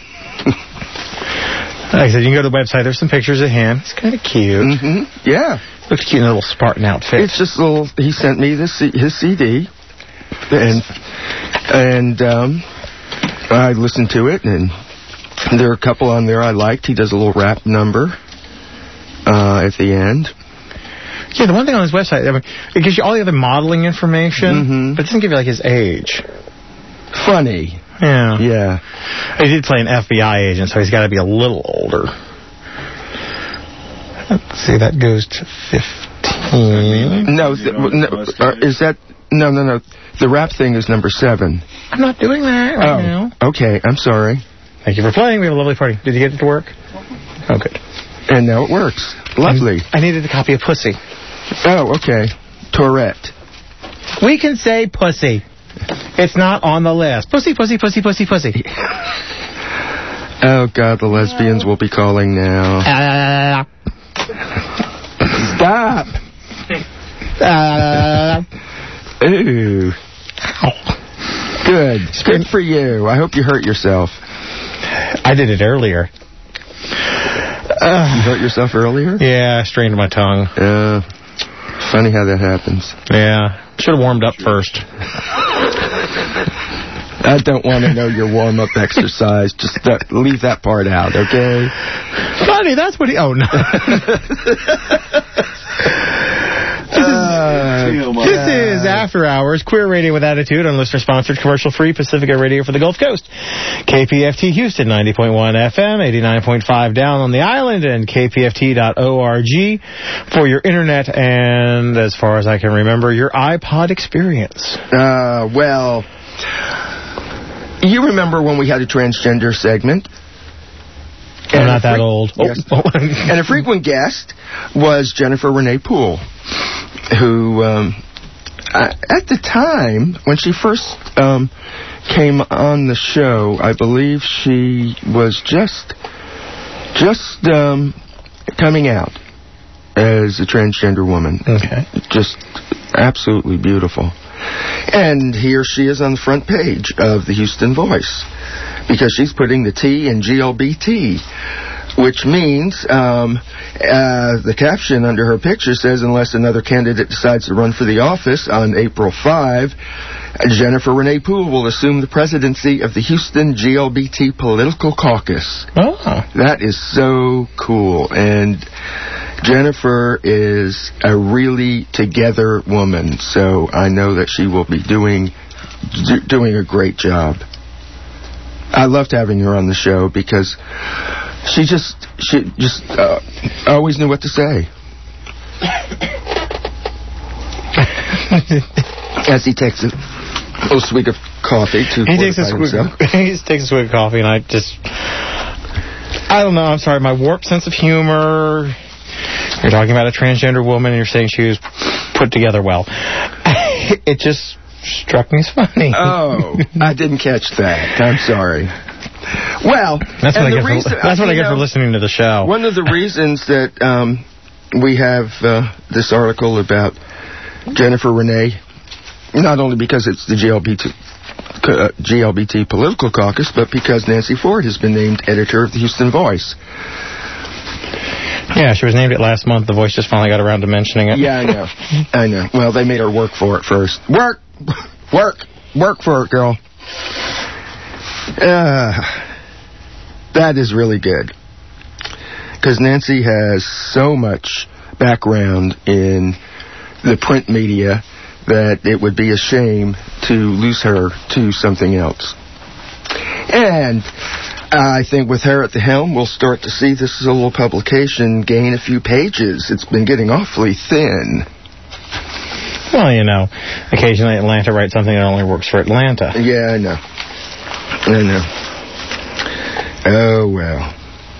like I said, you can go to the website. There's some pictures of him. He's kind of cute. Yeah. Looks cute in a little Spartan outfit. It's just he sent me his CD. And I listened to it, and there are a couple on there I liked. He does a little rap number at the end. Yeah, the one thing on his website, it gives you all the other modeling information, but it doesn't give you, his age. Funny. Yeah. Yeah. He did play an FBI agent, so he's got to be a little older. Let's see, that goes to 15. No, is that... No. The rap thing is number 7. I'm not doing that right now. Okay, I'm sorry. Thank you for playing. We have a lovely party. Did you get it to work? Oh, good. And now it works. Lovely. I needed a copy of Pussy. Oh, okay. Tourette. We can say pussy. It's not on the list. Pussy, pussy, pussy, pussy, pussy. Oh, God, the lesbians will be calling now. Stop. Ooh. Good. Good for you. I hope you hurt yourself. I did it earlier. You hurt yourself earlier? Yeah, I strained my tongue. Funny how that happens. Yeah. Should have warmed up first. I don't want to know your warm-up exercise. Just leave that part out, okay? Funny, that's what he... Oh, no. This is After Hours, Queer Radio with Attitude on listener-sponsored, commercial-free Pacifica Radio for the Gulf Coast. KPFT Houston, 90.1 FM, 89.5 down on the island, and kpft.org for your internet and, as far as I can remember, your iPod experience. Well, you remember when we had a transgender segment? I'm not that old. Yes. And a frequent guest was Jennifer Renee Poole, who, at the time, when she first came on the show, I believe she was just coming out as a transgender woman. Okay. Just absolutely beautiful. And here she is on the front page of the Houston Voice, because she's putting the T in GLBT, which means the caption under her picture says, unless another candidate decides to run for the office on April 5, Jennifer Renee Poole will assume the presidency of the Houston GLBT Political Caucus. Oh. That is so cool. And Jennifer is a really together woman, so I know that she will be doing a great job. I loved having her on the show because she just always knew what to say. As he takes a little swig of coffee to himself. He takes a swig of coffee, and I don't know, I'm sorry, my warped sense of humor. You're talking about a transgender woman, and you're saying she was put together well. It just struck me as funny. Oh, I didn't catch that. I'm sorry. Well, that's what I get for listening to the show. One of the reasons that we have this article about Jennifer Renee, not only because it's the GLBT Political Caucus, but because Nancy Ford has been named editor of the Houston Voice. Yeah, she was named it last month. The Voice just finally got around to mentioning it. Yeah, I know. Well, they made her work for it first. Work for it, girl. That is really good. Because Nancy has so much background in the print media that it would be a shame to lose her to something else. And I think with her at the helm, we'll start to see this little publication gain a few pages. It's been getting awfully thin. Well, you know, occasionally Atlanta writes something that only works for Atlanta. Yeah, I know. Oh, well.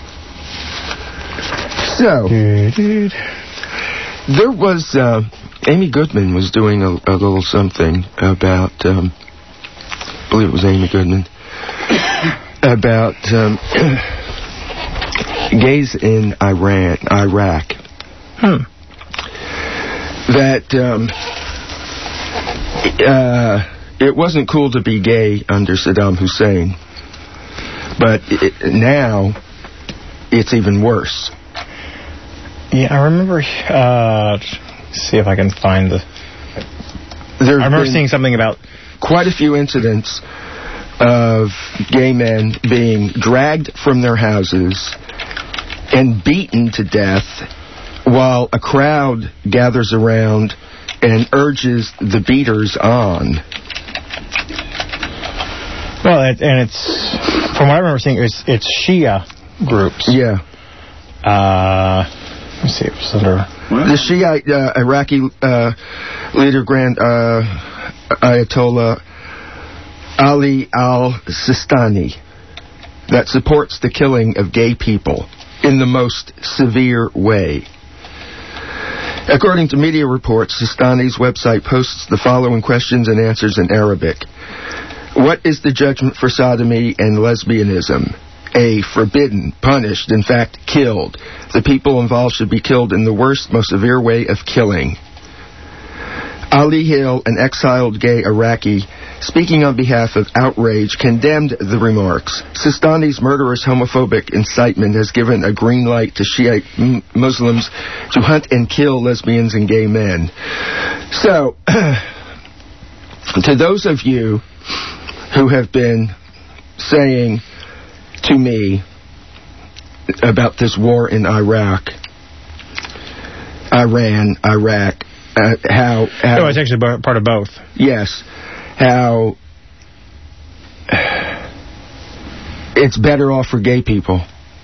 So, there was, Amy Goodman was doing a little something about, I believe it was Amy Goodman, about gays in Iraq. That it wasn't cool to be gay under Saddam Hussein, but now it's even worse. Yeah, I remember. See if I can find the. I remember seeing something about quite a few incidents of gay men being dragged from their houses and beaten to death while a crowd gathers around and urges the beaters on. Well, and it's, from what I remember seeing, it's Shia groups. Yeah. Let's see, it was under... The Shiite Iraqi leader, Grand Ayatollah Ali al-Sistani, that supports the killing of gay people in the most severe way. According to media reports, Sistani's website posts the following questions and answers in Arabic. What is the judgment for sodomy and lesbianism? A. Forbidden, punished, in fact, killed. The people involved should be killed in the worst, most severe way of killing. Ali Hill, an exiled gay Iraqi, speaking on behalf of Outrage, condemned the remarks. Sistani's murderous homophobic incitement has given a green light to Shiite Muslims to hunt and kill lesbians and gay men. So, to those of you who have been saying to me about this war in Iraq, Iran, Iraq, how... No, it's actually part of both. Yes. How it's better off for gay people.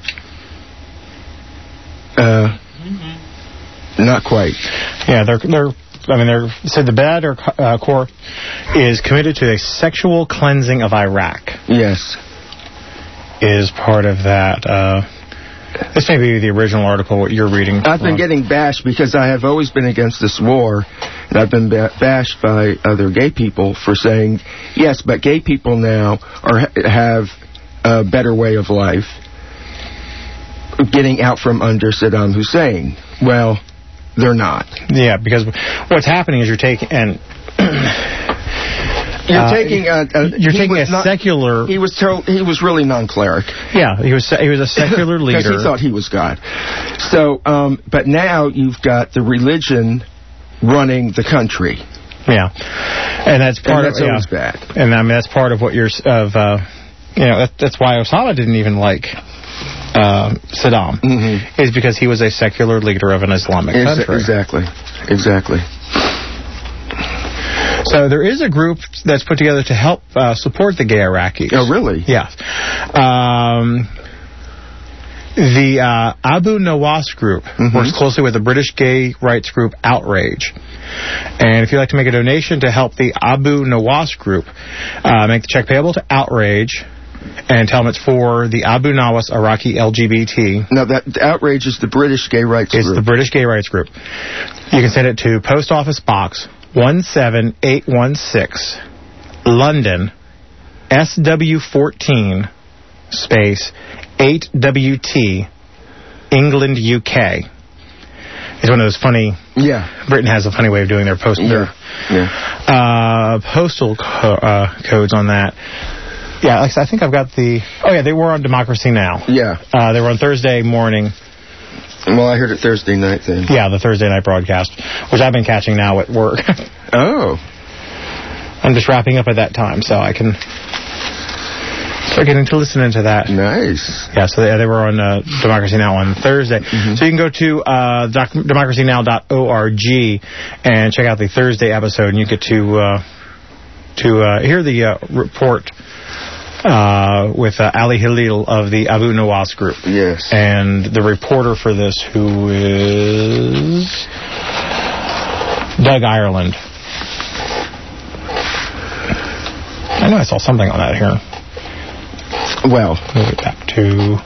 Not quite. Yeah, they're said the Badr Corps is committed to a sexual cleansing of Iraq. Yes. Is part of that. This may be the original article what you're reading. I've been getting bashed because I have always been against this war, and I've been bashed by other gay people for saying, yes, but gay people now have a better way of life, getting out from under Saddam Hussein. Well, they're not. Yeah, because what's happening is you're taking a secular. He was really non-cleric. Yeah, he was a secular leader because he thought he was God. So, but now you've got the religion running the country. Yeah, and that's always bad. And I mean that's part of what that's why Osama didn't even like Saddam, is because he was a secular leader of an Islamic country. Exactly. So there is a group that's put together to help support the gay Iraqis. Oh, really? Yeah. The Abu Nawas group works closely with the British gay rights group Outrage. And if you'd like to make a donation to help the Abu Nawas group, make the check payable to Outrage and tell them it's for the Abu Nawas Iraqi LGBT. No, that Outrage is the British gay rights group. It's the British gay rights group. You can send it to Post Office Box 17816, London, SW14, space 8WT, England, UK. It's one of those funny... Yeah. Britain has a funny way of doing their postal codes on that. Yeah, I think I've got the... Oh, yeah, they were on Democracy Now! Yeah. They were on Thursday morning. Well, I heard it Thursday night then. Yeah, the Thursday night broadcast, which I've been catching now at work. Oh. I'm just wrapping up at that time, so I can start getting to listening to that. Nice. Yeah, so they were on Democracy Now! On Thursday. So you can go to democracynow.org and check out the Thursday episode, and you get to hear the report with Ali Halil of the Abu Nawas group. Yes. And the reporter for this, who is Doug Ireland. I know I saw something on that here. Well, move it back to...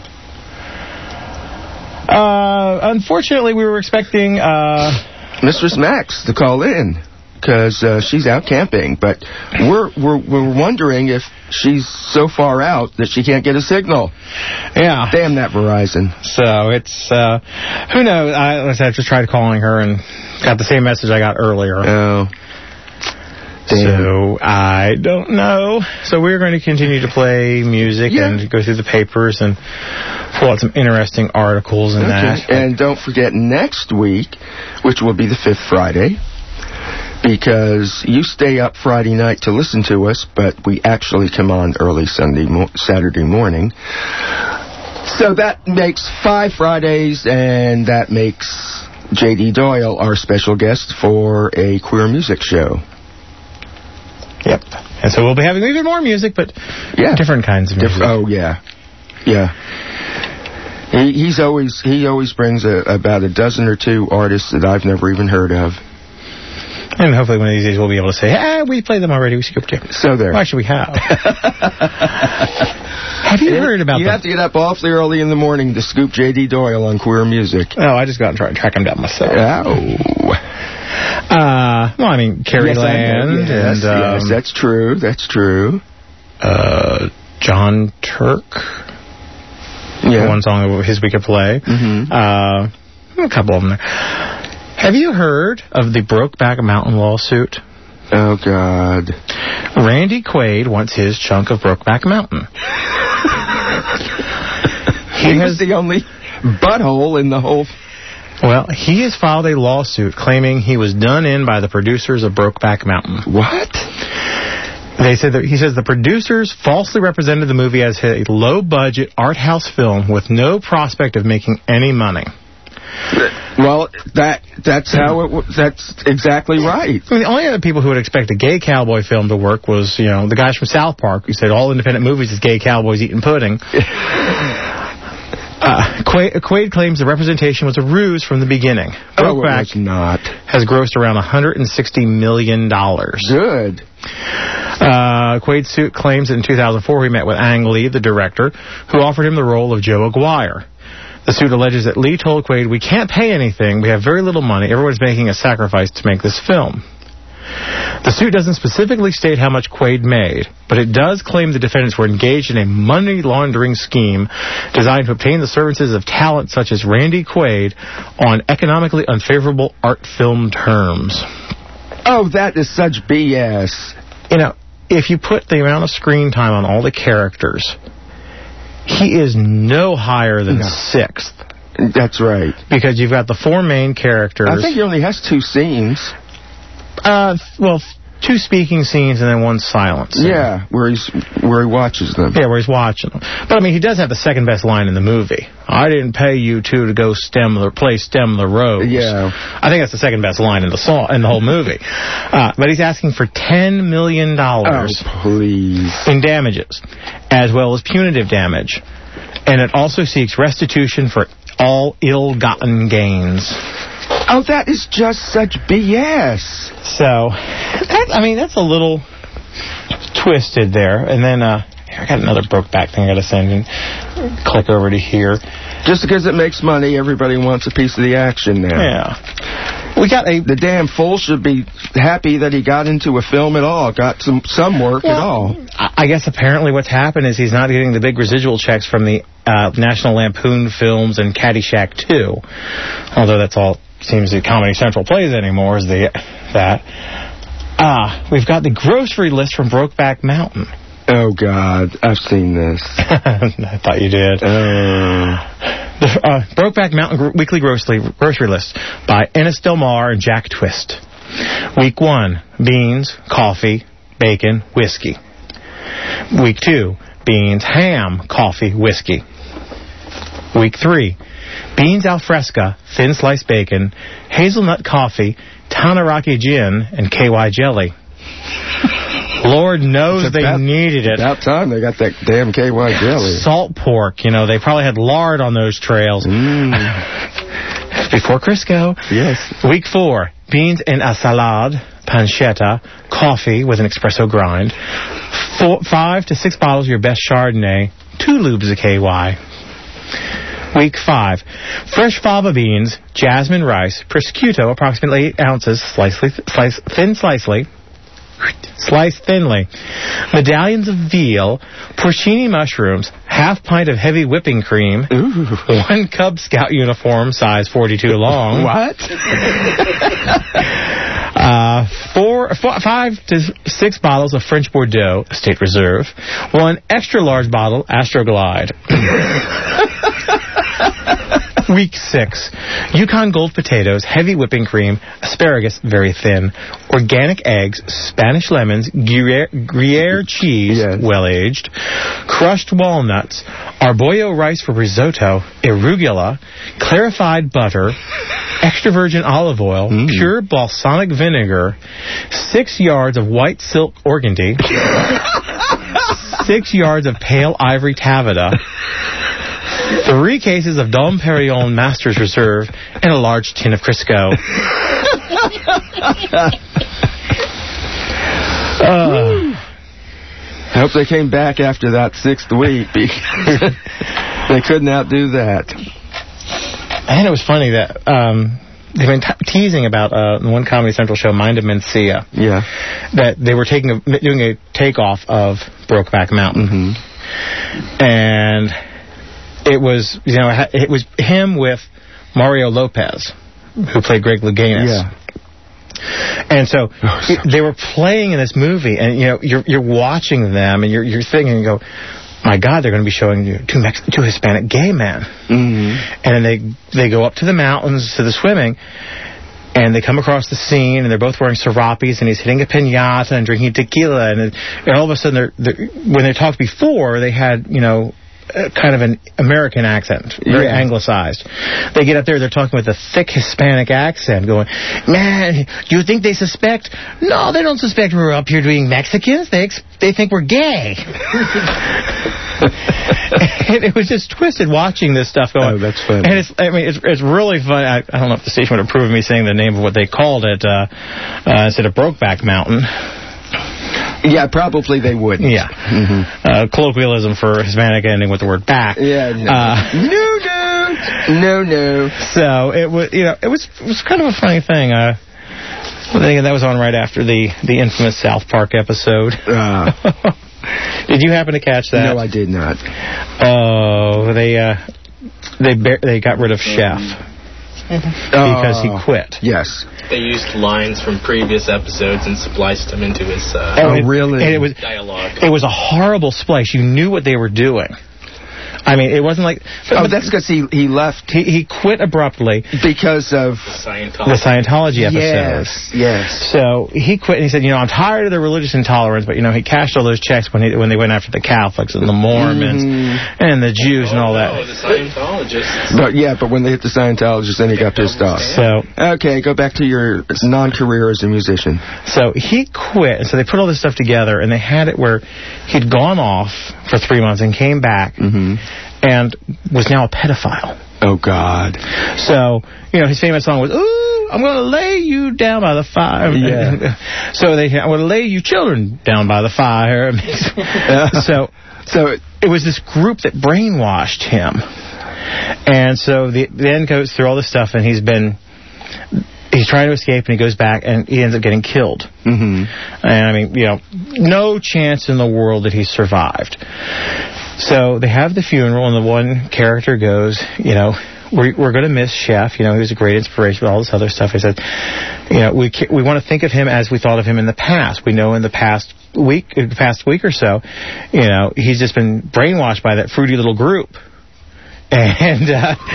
unfortunately, we were expecting... Mistress Max to call in, because she's out camping, but we're wondering if she's so far out that she can't get a signal. Yeah. Damn that Verizon. So it's, who knows? I just tried calling her and got the same message I got earlier. Oh. Damn. So I don't know. So we're going to continue to play music and go through the papers and pull out some interesting articles and that. And don't forget next week, which will be the 5th Friday, because you stay up Friday night to listen to us, but we actually come on early Saturday morning. So that makes 5 Fridays, and that makes J.D. Doyle our special guest for a queer music show. Yep. And so we'll be having even more music, but different kinds of music. Oh, yeah. Yeah. He always brings about a dozen or two artists that I've never even heard of. And hopefully one of these days we'll be able to say, we played them already, we scooped you. So there. Well, actually, we have. Have you heard about You have to get up awfully early in the morning to scoop J.D. Doyle on queer music. Oh, I just got and try and track him down myself. Oh. Well, I mean, Carrie Land. Yes, that's true. That's true. John Turk. Yeah. One song of his we could play. Mm-hmm. A couple of them there. Have you heard of the Brokeback Mountain lawsuit? Oh, God. Randy Quaid wants his chunk of Brokeback Mountain. He was the only butthole in the whole... Well, he has filed a lawsuit claiming he was done in by the producers of Brokeback Mountain. What? He says the producers falsely represented the movie as a low-budget art house film with no prospect of making any money. Well, that's exactly right. I mean, the only other people who would expect a gay cowboy film to work was, the guys from South Park who said all independent movies is gay cowboys eating pudding. Quaid claims the representation was a ruse from the beginning. Brokeback has grossed around $160 million. Good. Quaid's suit claims that in 2004 he met with Ang Lee, the director, who offered him the role of Joe Aguirre. The suit alleges that Lee told Quaid, "We can't pay anything, we have very little money, everyone's making a sacrifice to make this film." The suit doesn't specifically state how much Quaid made, but it does claim the defendants were engaged in a money laundering scheme designed to obtain the services of talent such as Randy Quaid on economically unfavorable art film terms. Oh, that is such BS. If you put the amount of screen time on all the characters, he is no higher than sixth. That's right. Because you've got the four main characters. I think he only has 2 scenes. Well, 2 speaking scenes and then 1 silence. Yeah, where he watches them. Yeah, where he's watching them. But, I mean, he does have the second best line in the movie. "I didn't pay you two to go stem the rows." Yeah. I think that's the second best line in the whole movie. But he's asking for $10 million in damages, as well as punitive damage. And it also seeks restitution for all ill-gotten gains. Oh, that is just such BS. So, that's a little twisted there. And then, I got another Brokeback thing I got to send and click over to here. Just because it makes money, everybody wants a piece of the action now. Yeah. We got the damn fool should be happy that he got into a film at all, got some work at all. I guess apparently what's happened is he's not getting the big residual checks from the National Lampoon Films and Caddyshack 2. Although that's all seems that Comedy Central plays anymore, is that. We've got the grocery list from Brokeback Mountain. Oh, God. I've seen this. I thought you did. The Brokeback Mountain Weekly Grocery List by Ennis Del Mar and Jack Twist. Week 1, beans, coffee, bacon, whiskey. Week 2, beans, ham, coffee, whiskey. Week 3, beans al fresca, thin sliced bacon, hazelnut coffee, Tanaraki gin, and KY jelly. Lord knows they needed it. About time they got that damn KY jelly. Salt pork, they probably had lard on those trails. Before Crisco. Yes. Week 4, beans in a salad, pancetta, coffee with an espresso grind, 5 to 6 bottles of your best Chardonnay, 2 lubes of KY. Week 5, fresh fava beans, jasmine rice, prosciutto, approximately 8 ounces, sliced thinly, medallions of veal, porcini mushrooms, half pint of heavy whipping cream, 1 Cub Scout uniform, size 42 long. What? 5 to 6 bottles of French Bordeaux, Estate Reserve, 1 extra large bottle Astroglide. Week 6, Yukon Gold potatoes, heavy whipping cream, asparagus, very thin, organic eggs, Spanish lemons, Gruyere cheese, well-aged, crushed walnuts, arborio rice for risotto, arugula, clarified butter, extra virgin olive oil, pure balsamic vinegar, 6 yards of white silk organdy, 6 yards of pale ivory taffeta, 3 cases of Dom Perignon Master's Reserve, and a large tin of Crisco. I hope they came back after that 6th week because they couldn't outdo that. And it was funny that they've been teasing about the one Comedy Central show, Mind of Mencia. Yeah. That they were doing a takeoff of Brokeback Mountain. And it was, it was him with Mario Lopez, who played Greg Louganis. Yeah. And so they were playing in this movie, and you're watching them, and you're thinking, you go, my God, they're going to be showing you two Hispanic gay men. And then they go up to the mountains to the swimming, and they come across the scene, and they're both wearing serapes, and he's hitting a piñata and drinking tequila, and all of a sudden, when they talked before, they had kind of an American accent, very anglicized. They get up there, they're talking with a thick Hispanic accent, going, man, do you think they suspect? No, they don't suspect we're up here being Mexicans. They think we're gay. And it was just twisted watching this stuff going. Oh, that's funny. And it's really fun. I don't know if the station would approve of me saying the name of what they called it instead of Brokeback Mountain. Yeah, probably they wouldn't. Yeah. Colloquialism for Hispanic ending with the word back. Yeah. No. So it was, it was kind of a funny thing. I think that was on right after the infamous South Park episode. Did you happen to catch that? No, I did not. Oh, they got rid of Chef because he quit. Yes. They used lines from previous episodes and spliced them into his really? And it was dialogue. It was a horrible splice. You knew what they were doing. I mean, it wasn't like... that's because he left. He quit abruptly. Because of... The Scientology episodes. Yes. So he quit, and he said, I'm tired of the religious intolerance, but, he cashed all those checks when they went after the Catholics and the Mormons and the Jews and all that. Oh, the Scientologists. But when they hit the Scientologists, then he got pissed off. So... Okay, go back to your non-career as a musician. So he quit, and so they put all this stuff together, and they had it where he'd gone off for 3 months and came back and was now a pedophile. Oh, God. So, his famous song was, ooh, I'm going to lay you down by the fire. Yeah. So I'm going to lay you children down by the fire. So it was this group that brainwashed him. And so the end goes through all this stuff, and he's trying to escape, and he goes back, and he ends up getting killed. And I mean, no chance in the world that he survived. So they have the funeral, and the one character goes, we're going to miss Chef. He was a great inspiration, all this other stuff. He said, we want to think of him as we thought of him in the past. We know in the past week or so, he's just been brainwashed by that fruity little group. And,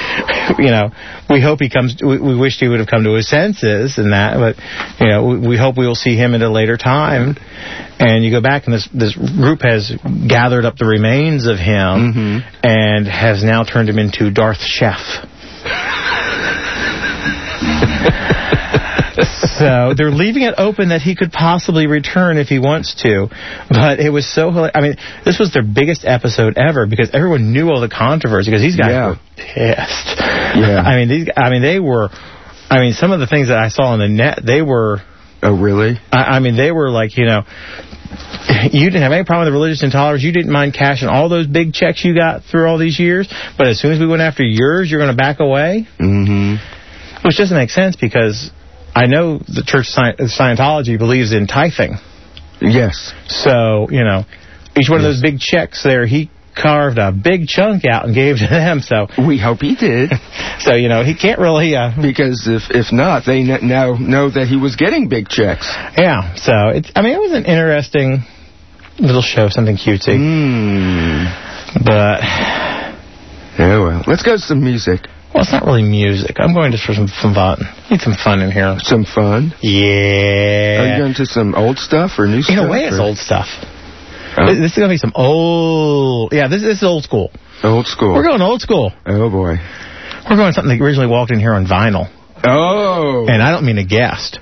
we hope he comes, we wished he would have come to his senses and that, but, we hope we will see him at a later time. And you go back, and this group has gathered up the remains of him and has now turned him into Darth Chef. So they're leaving it open that he could possibly return if he wants to. But it was so hilarious. I mean, this was their biggest episode ever because everyone knew all the controversy because these guys were pissed. Yeah. Some of the things that I saw on the net, they were... Oh, really? They were like, you didn't have any problem with the religious intolerance. You didn't mind cashing all those big checks you got through all these years. But as soon as we went after yours, you're going to back away? Which doesn't make sense because... I know the Church of Scientology believes in tithing. Yes. So, each one of those big checks there, he carved a big chunk out and gave to them. So we hope he did. So, he can't really... because if not, they now know that he was getting big checks. Yeah. So, it was an interesting little show, something cutesy. But... Oh, well. Let's go to some music. Well, it's not really music. I'm going just for some fun. Need some fun in here. Some fun? Yeah. Are you going to some old stuff or new stuff? In a way, it's old stuff. This is going to be some old... Yeah, this is old school. Old school. We're going old school. Oh, boy. We're going something that originally walked in here on vinyl. Oh. And I don't mean a guest.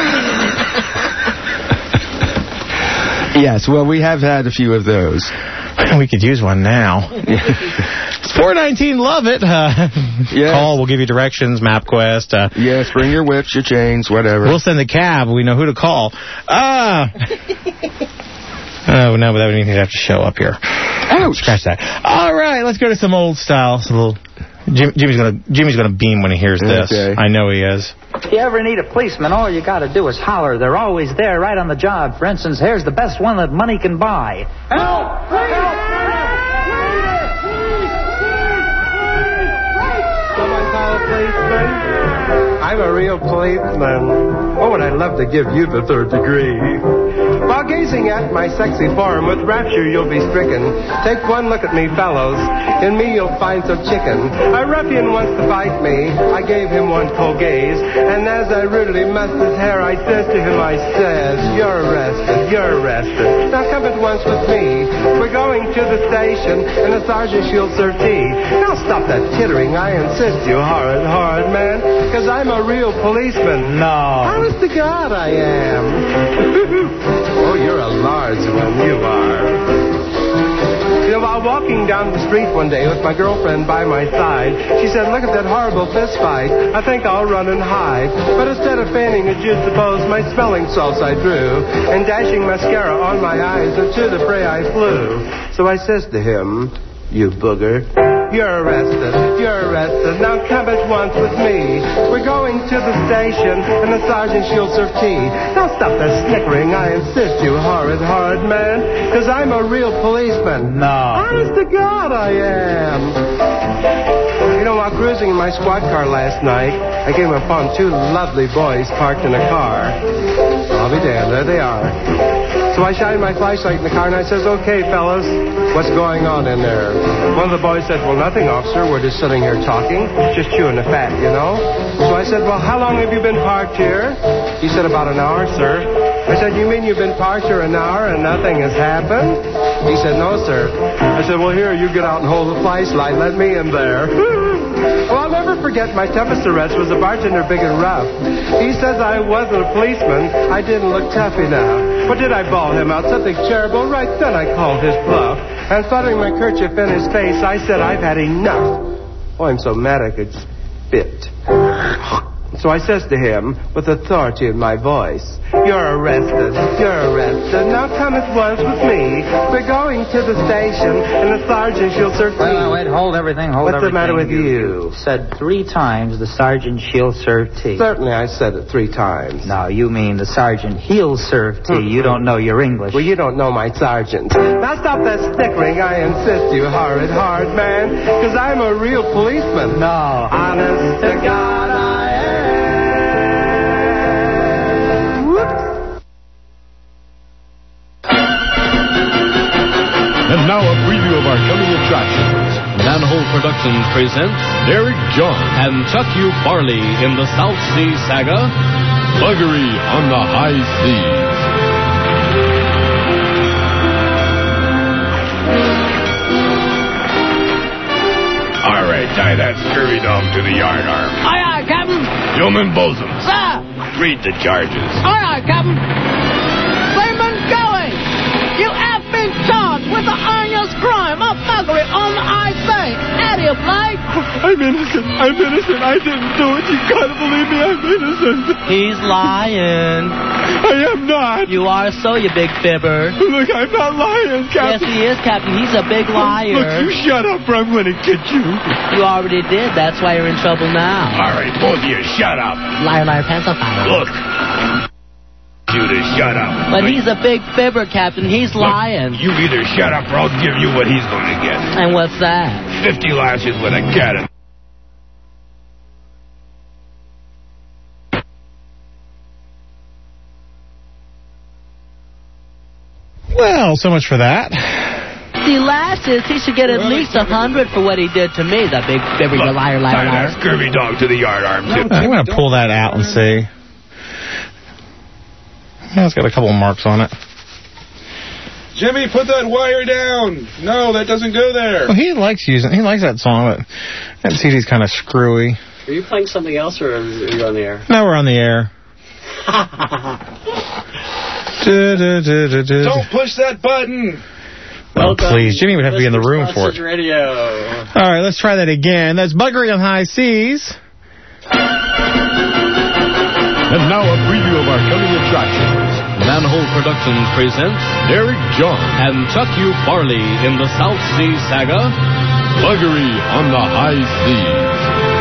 Yes, well, we have had a few of those. We could use one now. It's 419, love it. Yes. Call, we'll give you directions, MapQuest. Yes, bring your whips, your chains, whatever. We'll send the cab. We know who to call. Oh, no, but that would mean he'd have to show up here. Ouch. Scratch that. All right, let's go to some old style. Some little... Jimmy's gonna beam when he hears this. Okay. I know he is. If you ever need a policeman, all you got to do is holler. They're always there, right on the job. For instance, here's the best one that money can buy. Help! Help! Someone call a policeman? I'm a real policeman. Oh, and I'd love to give you the third degree. While gazing at my sexy form, with rapture you'll be stricken. Take one look at me, fellows. In me you'll find some chicken. A ruffian wants to fight me. I gave him one full gaze. And as I rudely mussed his hair, I says to him, I says, you're arrested, you're arrested. Now come at once with me. We're going to the station, and the sergeant she'll serve tea. Now stop that tittering, I insist, you horrid man. Because I'm a real policeman. No. Honest to God, I am. Oh, you're a large one, you are. You know, while walking down the street one day with my girlfriend by my side, she said, look at that horrible fist fight. I think I'll run and hide. But instead of feigning, as you'd suppose, my smelling salts I drew, and dashing mascara on my eyes, and to the fray I flew. So I says to him, you booger, you're arrested, you're arrested. Now come at once with me. We're going to the station, and the sergeant she'll serve tea. Now stop that snickering, I insist, you horrid man. Because I'm a real policeman. No. Honest to God, I am. You know, while cruising in my squad car last night, I came upon two lovely boys parked in a car. I'll be damned, there they are. So I shined my flashlight in the car and I says, okay, fellas, what's going on in there? One of the boys said, well, nothing, officer. We're just sitting here talking, just chewing the fat, you know. So I said, well, how long have you been parked here? He said, about an hour, sir. I said, you mean you've been parked here an hour and nothing has happened? He said, no, sir. I said, well, here, you get out and hold the flashlight. Let me in there. Well, I'll never forget my toughest arrest was a bartender big and rough. He says I wasn't a policeman. I didn't look tough enough. What did I bawl him out? Something terrible. Right then I called his bluff. And fluttering my kerchief in his face, I said, I've had enough. Oh, I'm so mad I could spit. So I says to him, with authority in my voice, you're arrested, you're arrested. Now come at once with me. We're going to the station, and the sergeant she'll serve tea. Wait, hold everything, hold What's everything. the matter with you? Said 3 times the sergeant she'll serve tea. Certainly I said it 3 times. No, you mean the sergeant he'll serve tea. You don't know your English. Well, you don't know my sergeant. Now stop that snickering, I insist, you horrid man. Because I'm a real policeman. No. Honest to God, I am. And now a preview of our coming attractions. Manhole Productions presents Derek John and Chuck U. Farley in the South Sea Saga, Buggery on the High Seas. All right, tie that scurvy dog to the yardarm. Aye, aye, Captain. Yeoman Bosun. Sir. Read the charges. Aye, aye, Captain. Seaman Gully, you have been charged with the heinous crime of buggery on the high sea. How do you play? I'm innocent. I'm innocent. I didn't do it. You gotta believe me. I'm innocent. He's lying. I am not. You are so, you big fibber. Look, I'm not lying, Captain. Yes, he is, Captain. He's a big liar. Look, you shut up or I'm going to get you. You already did. That's why you're in trouble now. All right, both of you, shut up. Liar, liar, pants on fire. Look. You to shut up. But he's a big fibber, Captain. He's lying. You either shut up or I'll give you what he's going to get. And what's that? 50 lashes with a cat. Well, so much for that. The lashes, he should get at least 100 for what he did to me, the big fibber, you liar, liar, liar. That scurvy dog to the yardarm, too. I'm going to pull that out and see. Yeah, it's got a couple of marks on it. Jimmy, put that wire down. No, that doesn't go there. Well, he likes that song, but that CD's kind of screwy. Are you playing something else, or are you on the air? No, we're on the air. Don't push that button. Oh, please. Jimmy would have to be in the room for it. Radio. All right, let's try that again. That's Buggery on High Seas. And now a preview of our coming attractions. Manhole Productions presents Derek John and Chuck U. Farley in the South Sea Saga, Buggery on the High Seas.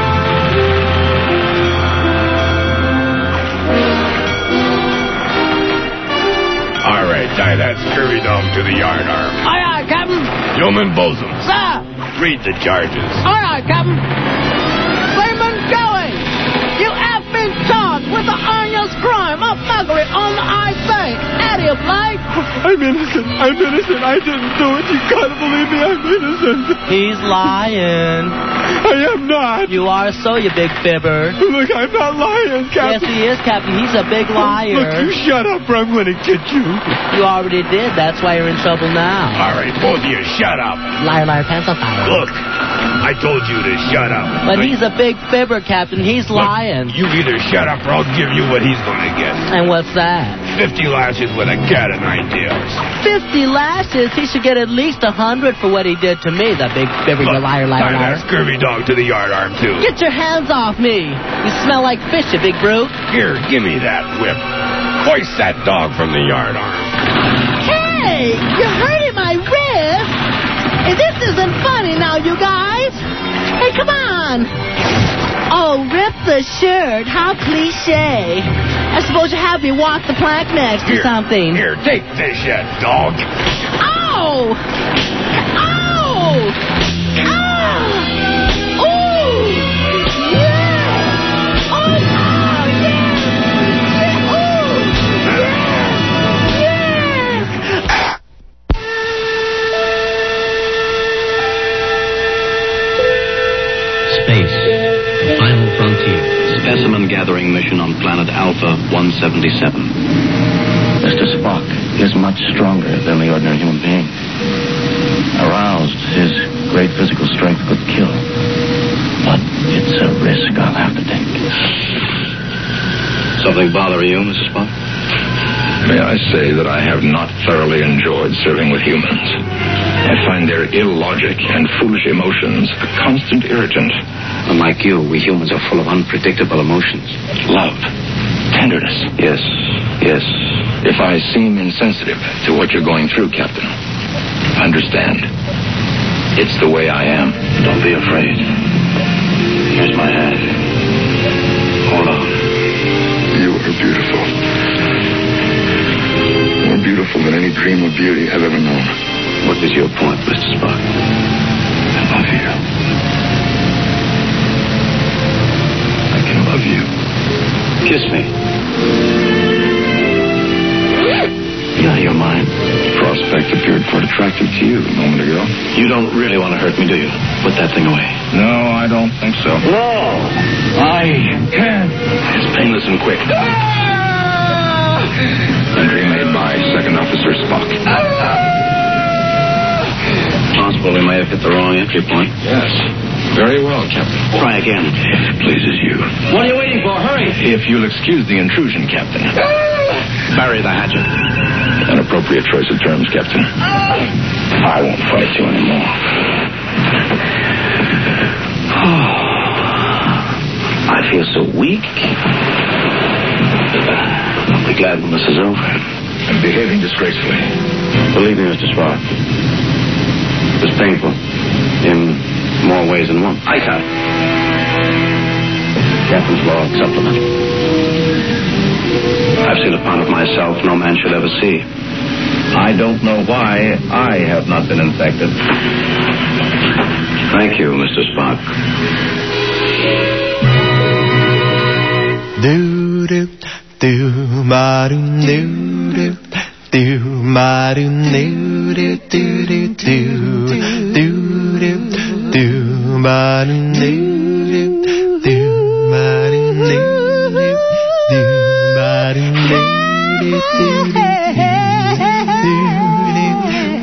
All right, tie that scurvy dog to the yard arm. Aye, aye, Captain. Yeoman Bosun. Sir. Read the charges. Aye, aye, Captain. Raymond Going, you have been charged with the heinous crime of buggery on the I say. Eddie of Light. I'm innocent. I'm innocent. I didn't do it. You gotta believe me. I'm innocent. He's lying. I am not. You are so, you big fibber. Look, I'm not lying, Captain. Yes, he is, Captain. He's a big liar. Look, you shut up or I'm going to get you. You already did. That's why you're in trouble now. All right, both of you, shut up. Liar, liar, pants on fire. Look, I told you to shut up. But he's a big fibber, Captain. He's lying. You either shut up or I'll give you what he's going to get. And what's that? 50 lashes with a cat of 9 tails. 50 lashes? He should get at least 100 for what he did to me, that big fibber, you liar, liar, tie liar. that scurvy dog to the yard arm, too. Get your hands off me. You smell like fish, you big brute. Here, give me that whip. Hoist that dog from the yard arm. Hey, you're hurting my wrist. Hey, this isn't funny now, you guys. Hey, come on. Oh, rip the shirt. How cliche. I suppose you have me walk the plank next or something. Here, take this, you dog. Ow! Ow! Ow! Ooh! Yeah! Oh, yeah! Yeah! Ooh! Yeah! Space, the final frontier. Specimen gathering mission on planet Alpha 177. Mr. Spock is much stronger than the ordinary human being. Aroused, his great physical strength could kill. But it's a risk I'll have to take. Something bother you, Mr. Spock? May I say that I have not thoroughly enjoyed serving with humans. I find their illogic and foolish emotions a constant irritant. Unlike you, we humans are full of unpredictable emotions. Love, tenderness. Yes, yes. If I seem insensitive to what you're going through, Captain, understand. It's the way I am. Don't be afraid. Here's my hand. Hold on. You are beautiful. More beautiful than any dream of beauty I've ever known. What is your point, Mr. Spock? I love you. I can love you. Kiss me. Yeah, you're mine. Prospect appeared quite attractive to you a moment ago. You don't really want to hurt me, do you? Put that thing away. No, I don't think so. No! I can. It's painless and quick. Entry made by Second Officer Spock. Possible we may have hit the wrong entry point. Yes. Very well, Captain. Try again. If it pleases you. What are you waiting for? Hurry! If you'll excuse the intrusion, Captain. Bury the hatchet. An appropriate choice of terms, Captain. I won't fight you anymore. I feel so weak. I'll be glad when this is over. I'm behaving disgracefully. Believe me, Mr. Spock. It was painful. In more ways than one. I can't. Captain's log supplement. I've seen a part of myself no man should ever see. I don't know why I have not been infected. Thank you, Mr. Spock. Do do do ma do do do ma do do do do do do ma do do ma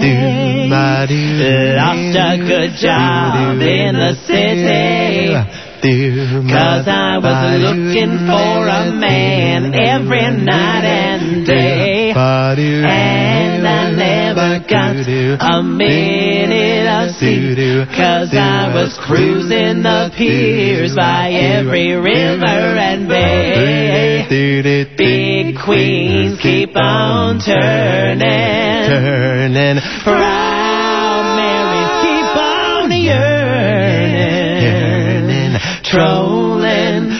do lost a good job in the city. 'Cause I was looking for a man every night and day, and I never got a minute of sleep, 'cause I was cruising the piers by every river and bay. Big queens keep on turning, proud Marys keep on yearning, trolling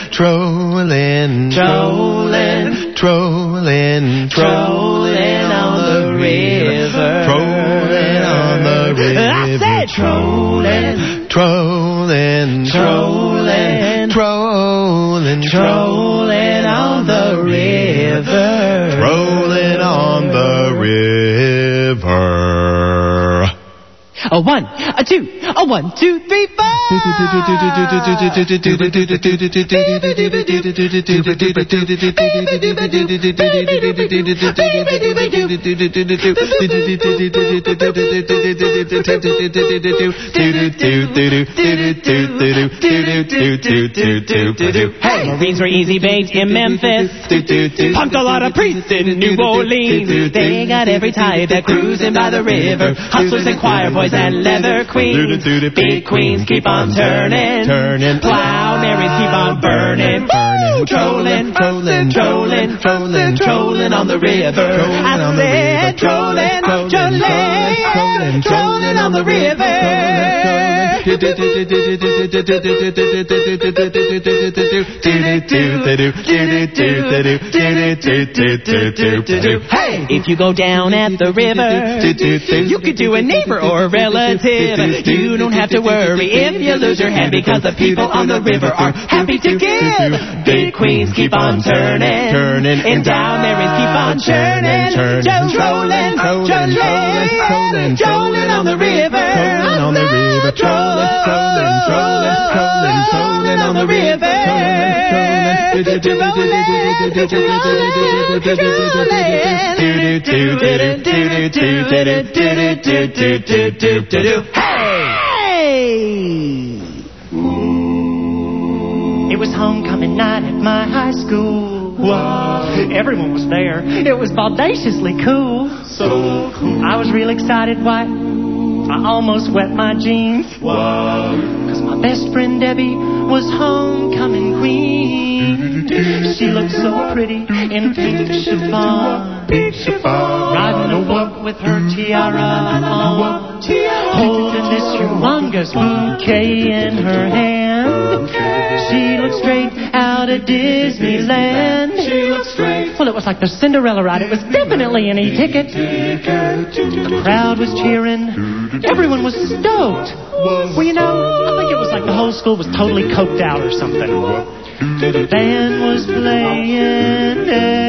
on the river. I said trolling on the river. Rolling on the river. A 1, a 2, a 1, 2, 3, 4. Hey, Marines were easy baked in Memphis. Pumped a lot of priests in New Orleans. They got every type that cruising by the river. Hustlers and choir boys and leather queens. Big queens keep on turning. Plow Marys keep on burning. Trolling on the river. I said trolling on the river. Hey, if you go down at the river, you could do a neighbor or a relative. You don't have to worry if you lose your hand, because the people on the river are happy to give. Big queens keep on turning, and down Marys keep on churning. Trolling on the river. Trolling on the river. It was homecoming night at my high school. Wow. Everyone was there. It was audaciously cool. So cool. I was real excited. Why? I almost wet my jeans. Wow. 'Cause my best friend Debbie was homecoming queen. She looked so pretty in pink chiffon. Riding a walk with her tiara on. Holding this humongous bouquet in her hand. She looked straight out of Disneyland. Well, it was like the Cinderella ride. It was definitely an e-ticket. The crowd was cheering. Everyone was stoked. Well, you know, I think it was like the whole school was totally coked out or something. The band was playing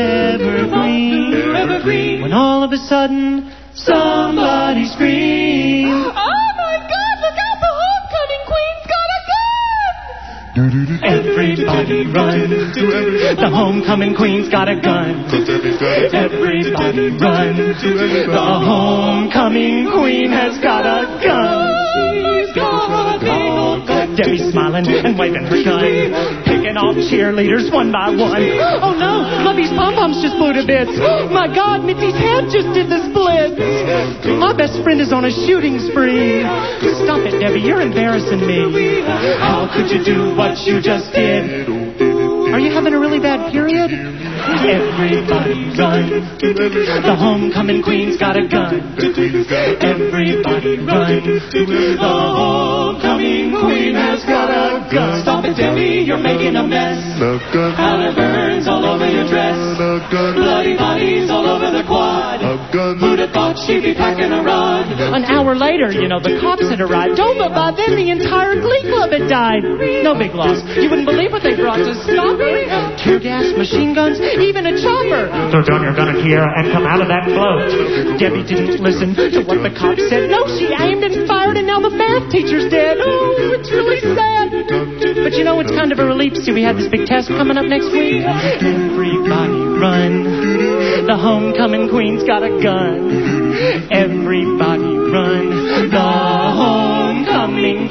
Evergreen. When all of a sudden, somebody screamed, "Oh my God, look out, the homecoming queen's got a gun!" Everybody run. The homecoming queen's got a gun. Everybody run. The homecoming queen has got a gun. She's got a gun. Debbie's smiling and waving her gun, picking off cheerleaders one by one. Oh no, Lovey's pom-poms just blew to bits. My God, Mitzi's head just did the splits. My best friend is on a shooting spree. Stop it, Debbie, you're embarrassing me. How could you do what you just did? Are you having a really bad period? Everybody run. The homecoming queen's got a gun. Everybody run. The homecoming queen has got a gun. Stop it, Debbie, you're making a mess. Powder burns all over your dress. Bloody bodies all over the quad. Who'd have thought she'd be packing a rod? An hour later, you know, the cops had arrived. Oh, but by then the entire glee club had died. No big loss. You wouldn't believe what they brought to stop it. Tear gas, machine guns, even a chopper. Throw down your gun in here and come out of that float. Debbie didn't listen to what the cops said. No, she aimed and fired, and now the math teacher's dead. Oh, it's really sad. But you know, it's kind of a relief. See, we have this big test coming up next week. Everybody run. The homecoming queen's got a gun. Everybody run. The homecoming queen has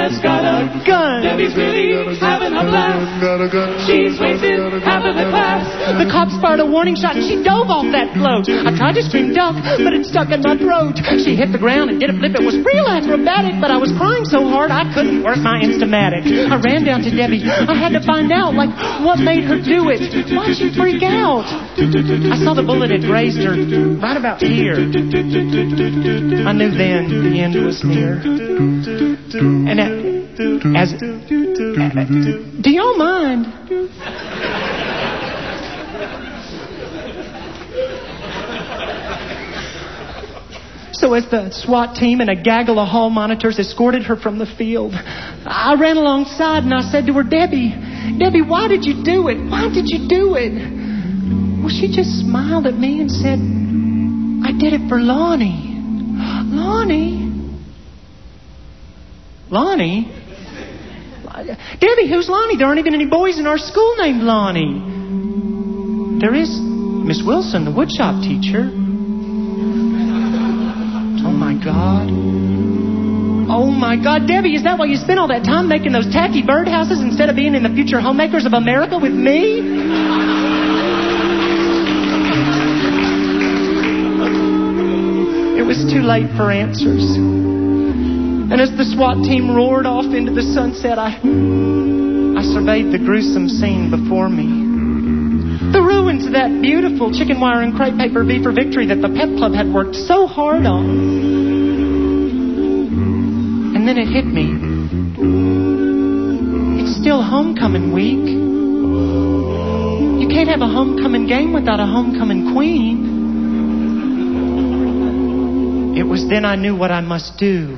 has got a gun. Debbie's really having a blast. She's wasted half of the class. The cops fired a warning shot and she dove off that float. I tried to scream duck, but it stuck in my throat. She hit the ground and did a flip. It was real acrobatic, but I was crying so hard I couldn't work my Instamatic. I ran down to Debbie. I had to find out, like, what made her do it. Why'd she freak out? I saw the bullet had grazed her right about here. I knew then the end was near. And do y'all mind? So as the SWAT team and a gaggle of hall monitors escorted her from the field, I ran alongside and I said to her, Debbie, why did you do it? Why did you do it? Well, she just smiled at me and said, I did it for Lonnie. Lonnie? Debbie, who's Lonnie? There aren't even any boys in our school named Lonnie. There is Miss Wilson, the woodshop teacher. Oh, my God. Debbie, is that why you spent all that time making those tacky birdhouses instead of being in the future homemakers of America with me? It was too late for answers. And as the SWAT team roared off into the sunset, I surveyed the gruesome scene before me. The ruins of that beautiful chicken wire and crepe paper V for Victory that the Pep Club had worked so hard on. And then it hit me. It's still homecoming week. You can't have a homecoming game without a homecoming queen. It was then I knew what I must do.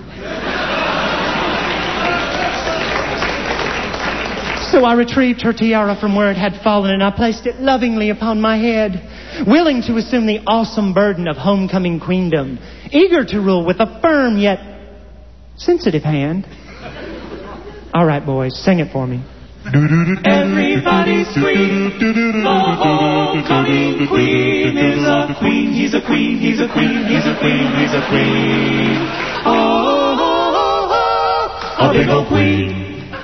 So I retrieved her tiara from where it had fallen and I placed it lovingly upon my head, willing to assume the awesome burden of homecoming queendom, eager to rule with a firm yet sensitive hand. All right, boys, sing it for me. Everybody scream, the homecoming queen is a queen, he's a queen, he's a queen, he's a queen, he's a queen. Oh, a big old queen.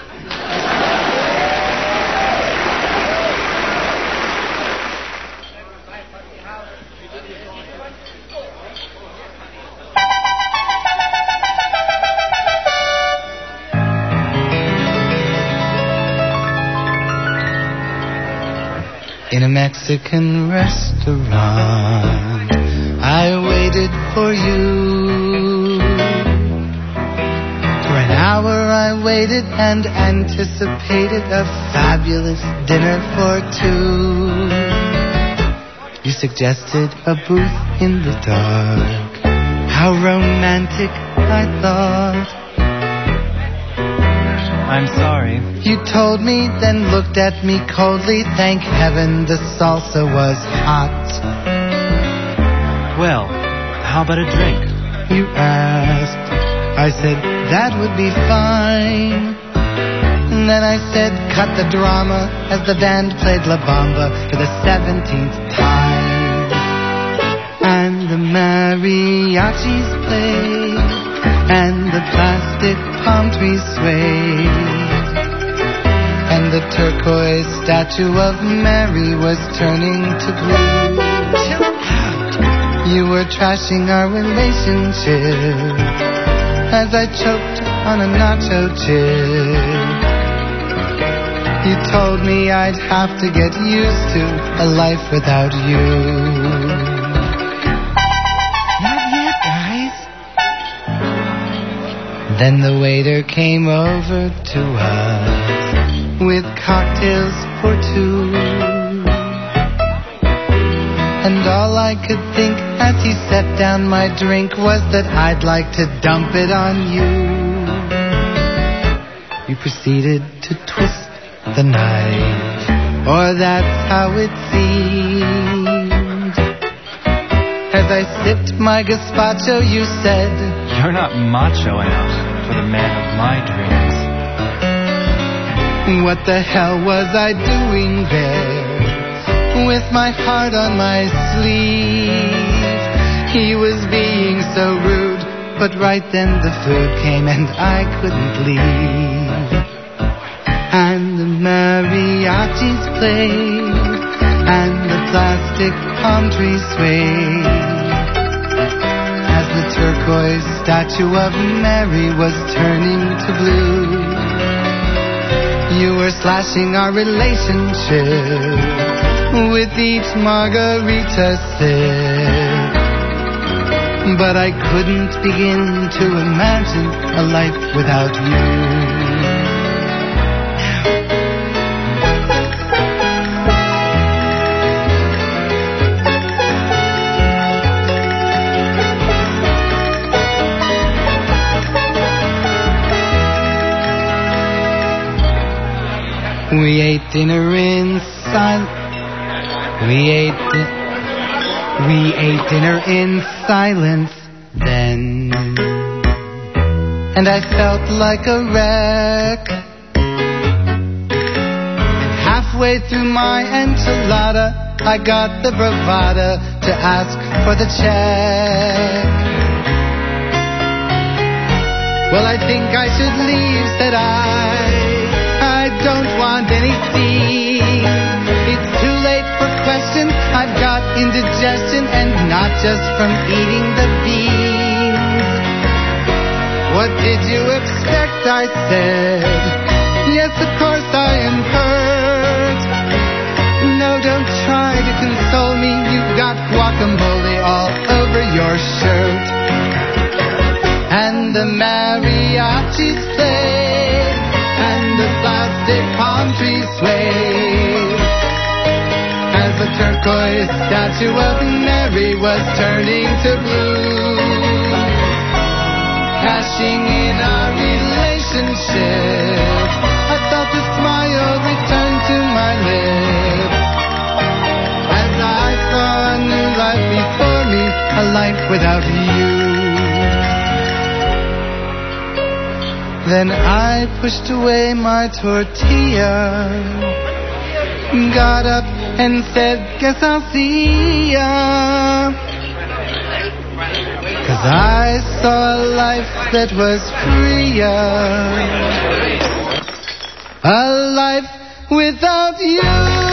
In a Mexican restaurant, I waited for you. For an hour I waited and anticipated a fabulous dinner for two. You suggested a booth in the dark. How romantic, I thought. I'm sorry. You told me, then looked at me coldly. Thank heaven the salsa was hot. Well, how about a drink? You asked. I said, that would be fine. And then I said, cut the drama as the band played La Bamba for the 17th time. And the mariachis played. And the plastic palm trees swayed. And the turquoise statue of Mary was turning to blue. Chill out. You were trashing our relationship as I choked on a nacho chip. You told me I'd have to get used to a life without you. Then the waiter came over to us with cocktails for two. And all I could think as he set down my drink was that I'd like to dump it on you. You proceeded to twist the knife, or that's how it seemed. As I sipped my gazpacho, you said, "You're not macho enough for the man of my dreams." What the hell was I doing there, with my heart on my sleeve? He was being so rude, But right then the food came and I couldn't leave. And the mariachis played and the plastic palm trees swayed as the turquoise statue of Mary was turning to blue. You were slashing our relationship with each margarita sip, but I couldn't begin to imagine a life without you. We ate dinner in silence. We ate dinner in silence then, and I felt like a wreck. And halfway through my enchilada, I got the bravado to ask for the check. Well, I think I should leave, said I don't want any scene. It's too late for questions. I've got indigestion, and not just from eating the beans. What did you expect, I said. Yes, of course I am hurt. No, don't try to console me. You've got guacamole all over your shirt. And the mariachis played, and the plastic palm trees swayed as the turquoise statue of Mary was turning to blue. Cashing in our relationship, I felt a smile return to my lips as I saw a new life before me, a life without you. Then I pushed away my tortilla, got up and said, guess I'll see ya. 'Cause I saw a life that was freer, a life without you.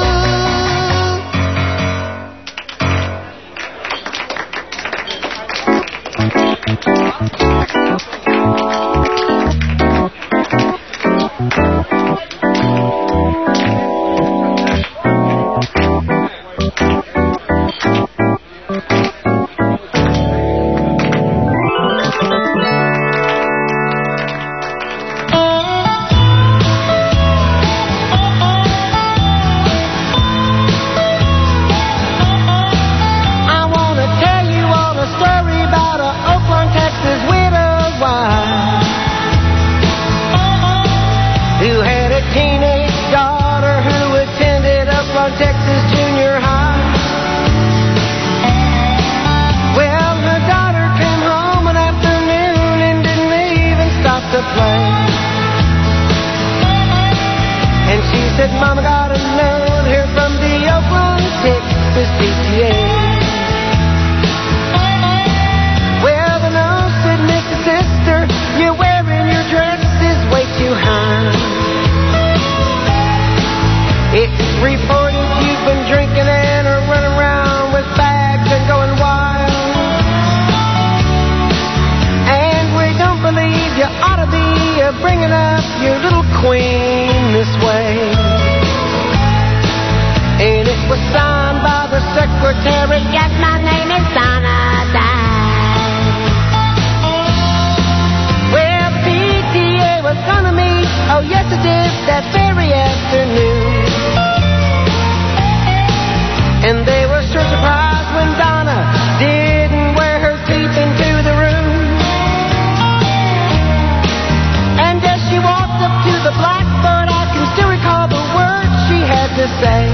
Mama got a note here from the Oakland, Texas PTA. Well, the note said, Mr. Sister, you're wearing your dress is way too high. It's reported you've been drinking and are running around with bags and going wild. And we don't believe you ought to be bringing up your little queen this way. And it was signed by the secretary. Yes, my name is Donna Dye. Well, the PTA was gonna meet, oh yes it did, that very afternoon. And they were sure surprised when Donna didn't wear her teeth into the room. And as she walked up to the blackboard, I can still recall the words she had to say.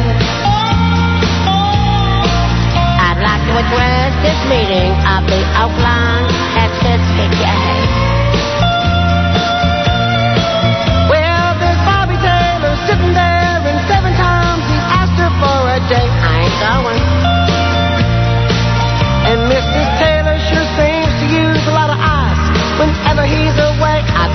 I'd like to address this meeting of the Oakland, Texas PTA. Well, there's Bobby Taylor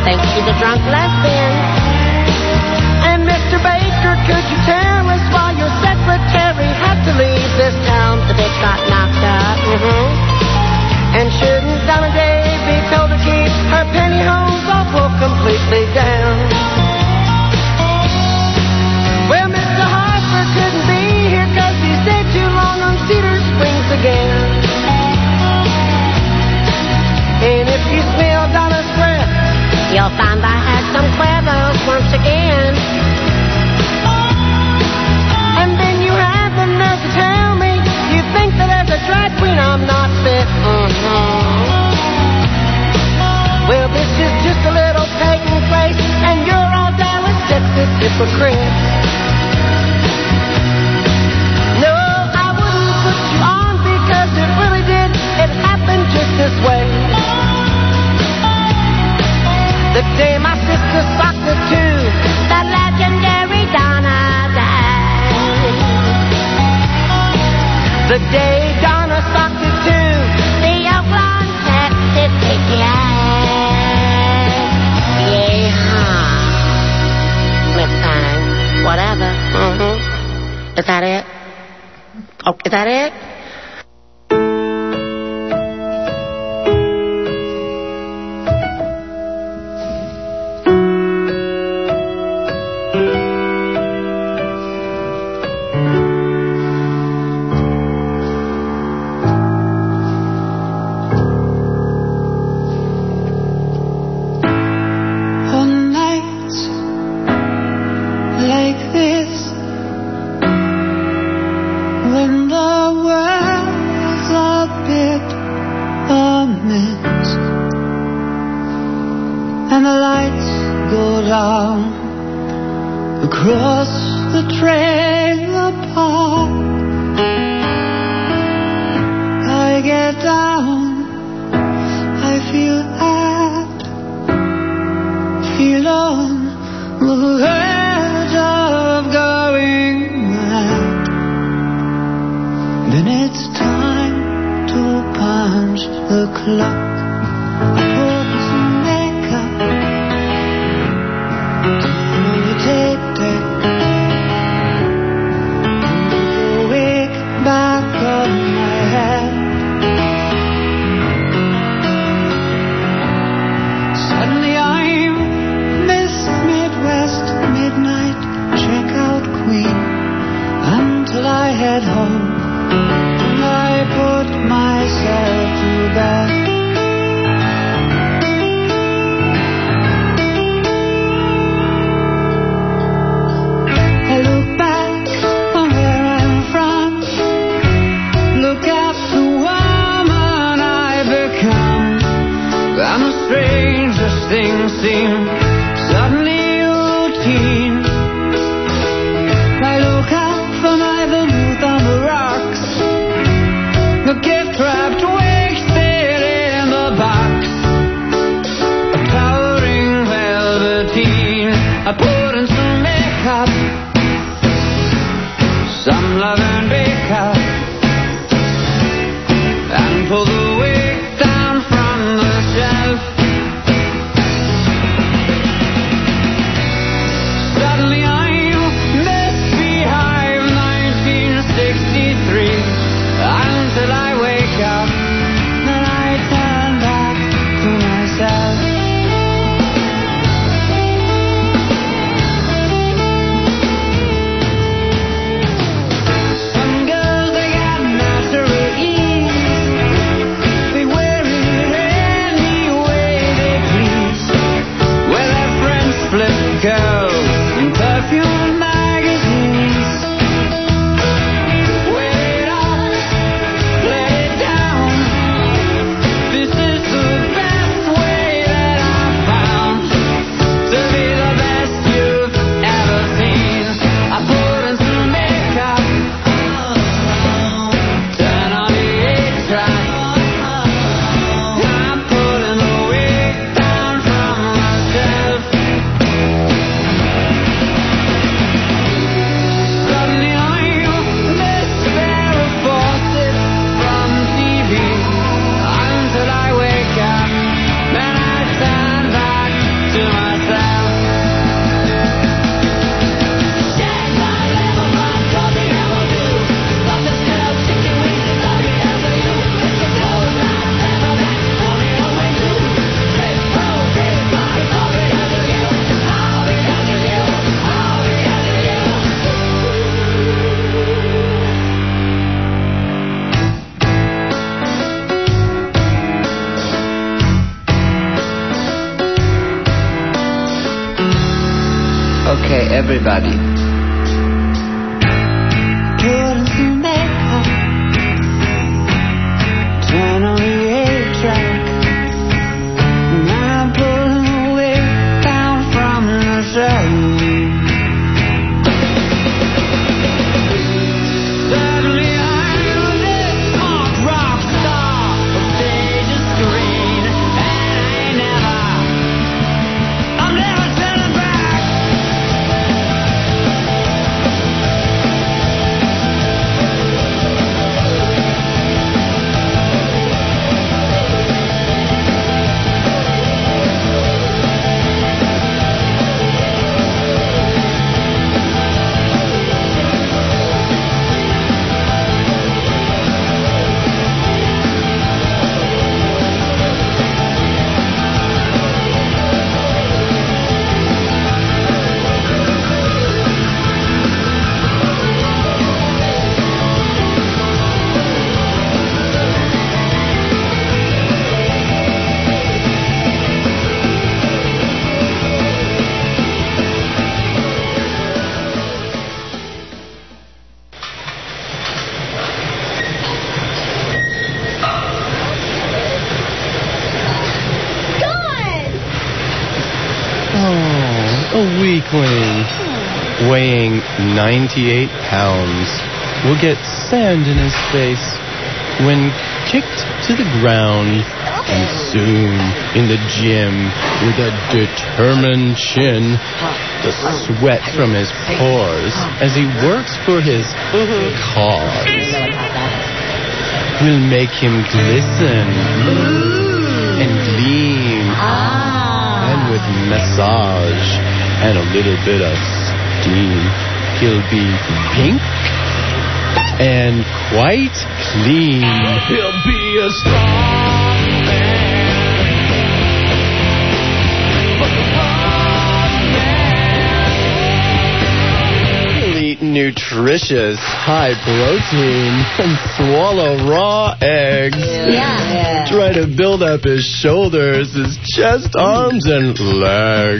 Think she's a drunk lesbian. And Mr. Baker, could you tell us why your secretary had to leave this town? The bitch got knocked up. And shouldn't Donna Day be told to keep her pantyhose all pulled completely down? Well, Mr. Harper couldn't be here 'cause he stayed too long on Cedar Springs again. And if you smell Donna's breath, you'll find I had some Cuervos once again. And then you have the nerve to tell me you think that as a drag queen I'm not fit. Well, this is just a little pagan place, and you're all Dallas, Texas hypocrites. No, I wouldn't put you on because it really did. It happened just this way. The day my sister socked the two, the legendary Donna died. The day Donna socked the two, the Oakland, Texas API. Yeah, it's fine. Whatever. Is that it? Oh, is that it? Across the trailer park, I get down, I feel apt, feel on the verge of going mad. Then it's time to punch the clock, put some makeup, take back on my head. Suddenly I'm Miss Midwest Midnight Checkout Queen until I head home and I put myself to bed. I look back on where I'm from. Look at the woman I've become. And the strangest things seem suddenly routine. I look out for my vermouth on the rocks, the gift wrapped wasted in the box, a towering velveteen. I put in some makeup, some love and makeup, and pull the wig down from the shelf. Okay, everybody. Put some makeup, turn on the 8-track. Now I'm pulling away down from the side. Suddenly I'm this punk rock star, a stage is green, and I'm never turning back. A weakling weighing 98 pounds will get sand in his face when kicked to the ground, and soon in the gym with a determined chin, the sweat from his pores as he works for his cause will make him glisten and gleam, and with massage and a little bit of steam, he'll be pink and quite clean. He'll be a strong man. He'll eat nutritious, high protein and swallow raw eggs. Yeah. Try to build up his shoulders, his chest, arms, and legs.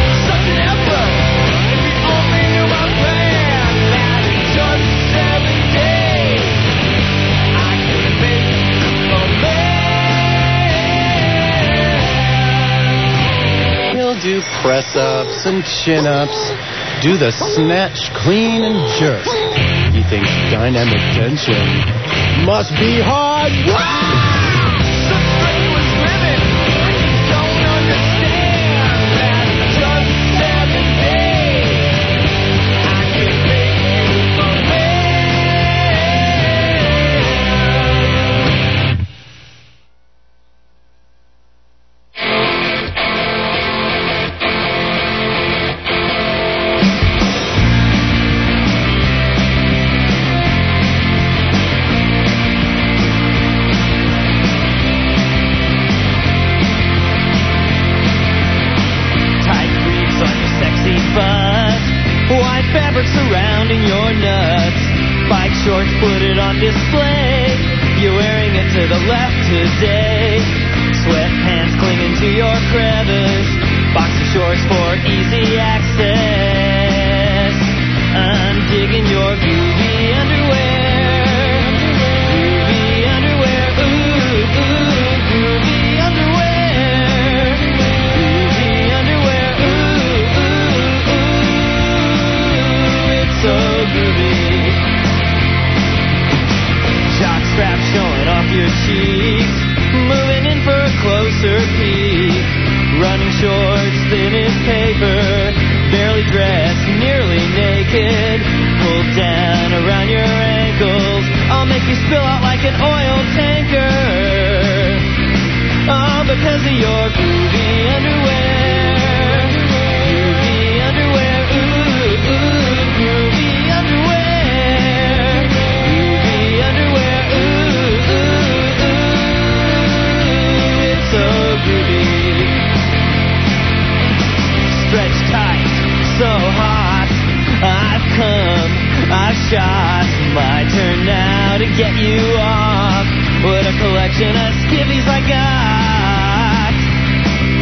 Do press-ups and chin-ups, do the snatch, clean, and jerk. He thinks dynamic tension must be hard work. Surrounding your nuts, bike shorts, put it on display. You're wearing it to the left today. Sweatpants clinging to your crevice, boxer shorts for easy access. I'm digging your groovy underwear, groovy underwear, ooh, ooh, groovy underwear, groovy underwear, ooh, ooh, ooh, it's so groovy. Jock strap showing off your cheeks, moving in for a closer peek. Running shorts, thin as paper, barely dressed, nearly naked. Pulled down around your ankles, I'll make you spill out like an oil tanker. All because of your groovy underwear. Groovy underwear, ooh, ooh, groovy underwear. Groovy underwear, ooh, ooh, ooh, it's so groovy. Stretch tight, so hot. I've come, I've shot. My turn now to get you off. What a collection of skivvies I got.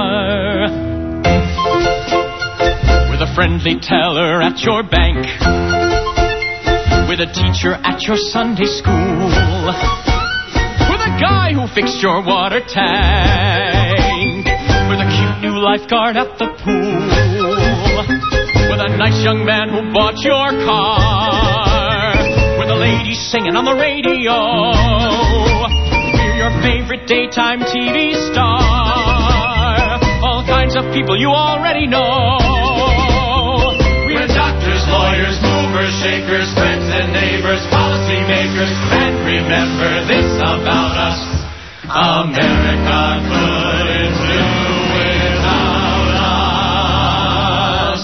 friendly teller at your bank, with a teacher at your Sunday school, with a guy who fixed your water tank, with a cute new lifeguard at the pool, with a nice young man who bought your car, with a lady singing on the radio. We're your favorite daytime TV star. All kinds of people you already know. We're doctors, lawyers, movers, shakers, friends and neighbors, policy makers. And remember this about us: America couldn't do without us.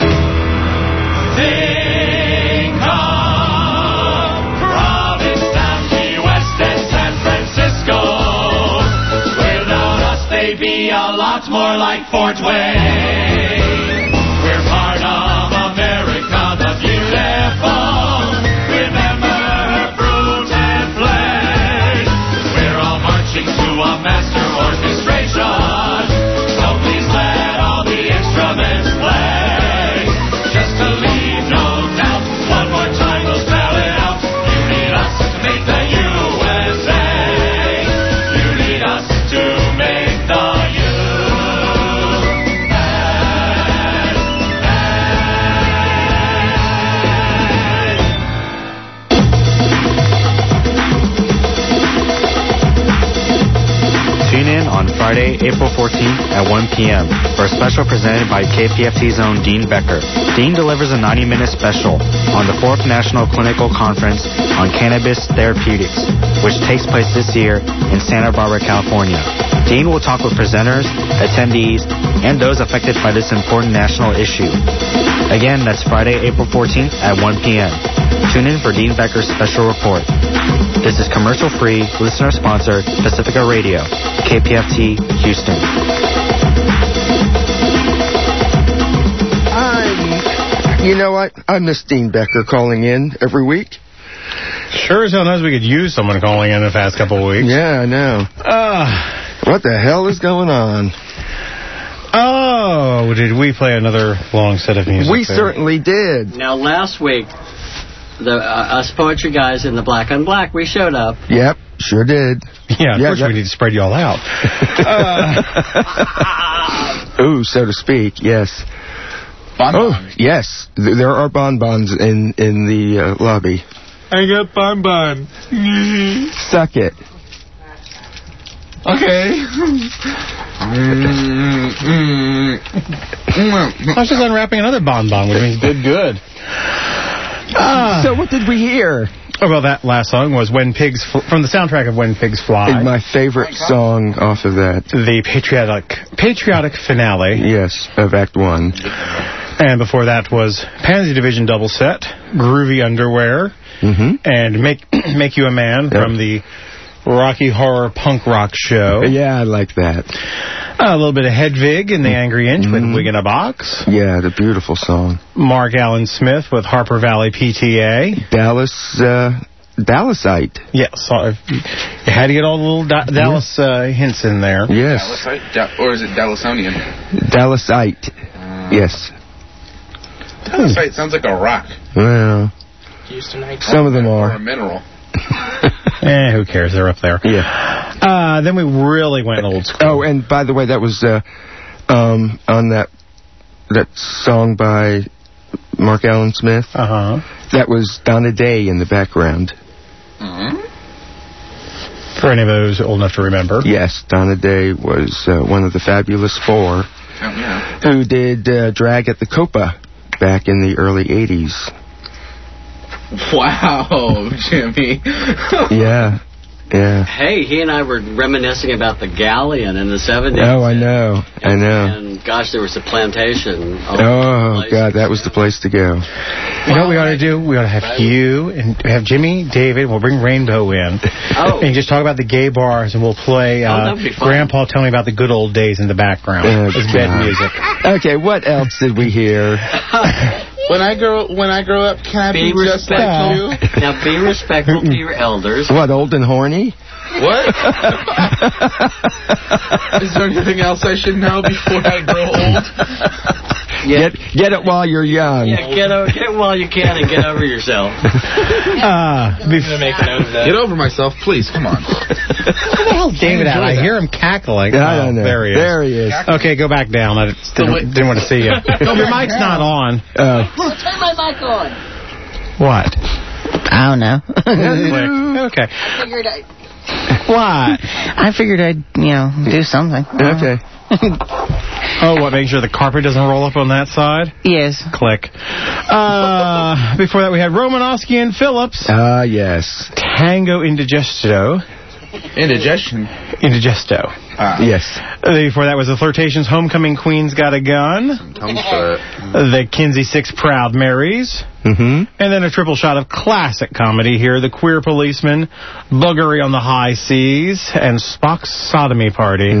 Think of Providence, down Key West, and San Francisco. Without us, they'd be a lot more like Fort Wayne. We're part of America the beautiful. Remember her fruit and flame. We're all marching to a master orchestration. So please let all the instruments play. Just to leave no doubt, one more time we'll spell it out. You need us to make the USA. You need us to make the Tune in on Friday, April 14th at 1 p.m. for a special presented by KPFT's own Dean Becker. Dean delivers a 90-minute special on the 4th National Clinical Conference on Cannabis Therapeutics, which takes place this year in Santa Barbara, California. Dean will talk with presenters, attendees, and those affected by this important national issue. Again, that's Friday, April 14th at 1 p.m. Tune in for Dean Becker's special report. This is commercial-free, listener-sponsored Pacifica Radio, KPFT, Houston. You know what? I miss Dean Becker calling in every week. Sure as hell knows we could use someone calling in the past couple of weeks. Yeah, I know. What the hell is going on? Oh, did we play another long set of music? We certainly did. Now, last week, us poetry guys in the Black on Black, we showed up. Yep, sure did. Yeah, unfortunately, we need to spread you all out. Ooh, so to speak, yes. Bonbons. Oh, yes. There are bonbons in the lobby. I got bonbon. Suck it. Okay. I was just unwrapping another bonbon, which means good. So what did we hear? Oh, well, that last song was When Pigs from the soundtrack of When Pigs Fly. And my favorite song off of that. The patriotic finale. Yes, of Act 1. And before that was Pansy Division double set, Groovy Underwear, and Make You a Man from the Rocky Horror Punk Rock Show. Yeah, I like that. A little bit of Hedwig and the Angry Inch with Wig in a Box. Yeah, the beautiful song. Mark Allen Smith with Harper Valley PTA. Dallasite. Yes, you had to get all the little Dallas hints in there. Yes. Dallasite? Or is it Dallasonian? Dallasite. Yes. Dallasite sounds like a rock. Well, some of them are. Or a mineral. Who cares? They're up there. Yeah. Then we really went old school. Oh, and by the way, that was on that song by Mark Allen Smith. That was Donna Day in the background. For any of those old enough to remember. Yes, Donna Day was one of the Fabulous Four who did Drag at the Copa back in the early 80s. Wow, Jimmy. Yeah. Hey, he and I were reminiscing about the Galleon in the 70s. Oh, I know. And gosh, there was a plantation. Oh, God, that was the place to go. You know what we ought to do? We ought to have you and have Jimmy, David, we'll bring Rainbow in. And just talk about the gay bars, and we'll play Grandpa Tell Me About the Good Old Days in the background. It's bed music. Okay, what else did we hear? When I grow up, can I be just like you? Now, be respectful to your elders. What, old and horny? What? Is there anything else I should know before I grow old? Yeah. Get it while you're young. Yeah, get it while you can and get over yourself. Get over myself, please. Come on. Where the hell David at? I hear him cackling. I don't know. There he is. There he is. Okay, go back down. I didn't want to see you. No, your mic's not on. Turn my mic on. What? I don't know. Okay. I figured I'd, do something. Okay. Oh, what, make sure the carpet doesn't roll up on that side? Yes. Click. Before that, we had Romanowski and Phillips. Yes. Tango Indigesto. Indigesto. Yes. Before that was the Flirtations, Homecoming Queen's Got a Gun. The Kinsey Six Proud Marys. Mm-hmm. And then a triple shot of classic comedy here, The Queer Policeman, Buggery on the High Seas, and Spock's Sodomy Party.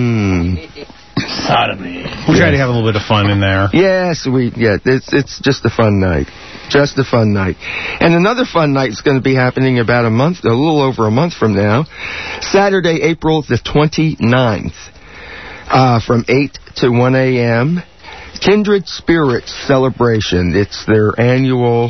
Sodomy. We tried to have a little bit of fun in there. Yes, it's just a fun night. Just a fun night. And another fun night is going to be happening about a little over a month from now. Saturday, April the 29th, from 8 to 1 a.m., Kindred Spirits Celebration. It's their annual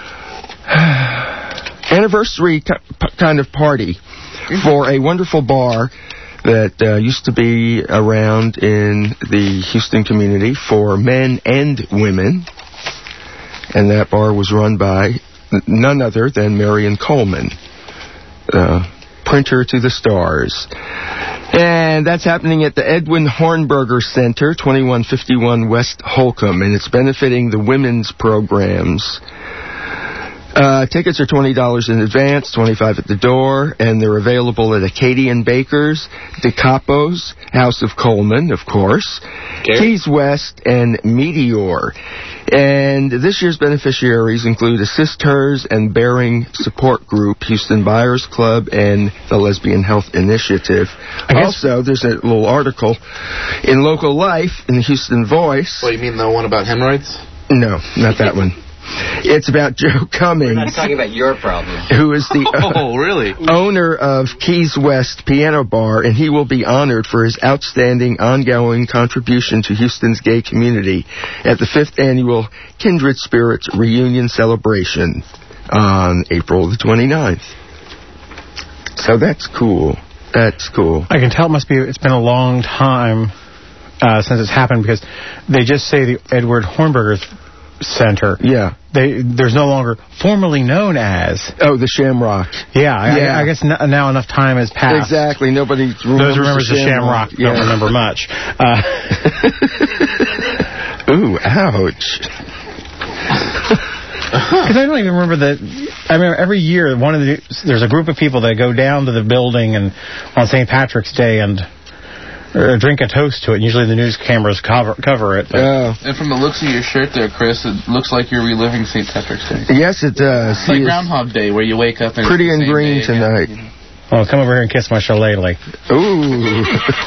anniversary kind of party for a wonderful bar that used to be around in the Houston community for men and women. And that bar was run by none other than Marion Coleman, printer to the stars. And that's happening at the Edwin Hornberger Center, 2151 West Holcomb, and it's benefiting the women's programs. Tickets are $20 in advance, $25 at the door, and they're available at Acadian Bakers, DeCapo's, House of Coleman, of course, Keys West, and Meteor. And this year's beneficiaries include Assist Hers and Bearing Support Group, Houston Buyers Club, and the Lesbian Health Initiative. Also, there's a little article in Local Life in the Houston Voice. What, you mean the one about hemorrhoids? No, not that one. It's about Joe Cummings. We're not talking about your problem. Who is the really? owner of Keys West Piano Bar, and he will be honored for his outstanding ongoing contribution to Houston's gay community at the 5th Annual Kindred Spirits Reunion Celebration on April the 29th. So that's cool. That's cool. I can tell it's been a long time since it's happened, because they just say the Edward Hornberger Center. Yeah. There's no longer formerly known as. Oh, the Shamrock. Yeah. I guess now enough time has passed. Exactly. Nobody remembers the Shamrock. Yeah. Don't remember much. Ooh, ouch. Because I don't even remember I remember every year there's a group of people that go down to the building and on St. Patrick's Day and drink a toast to it. Usually the news cameras cover it. And from the looks of your shirt there, Chris, it looks like you're reliving St. Patrick's Day. Yes, it does. It's like Groundhog Day, where you wake up and pretty and green tonight. Again. Well, come over here and kiss my shillelagh. Ooh.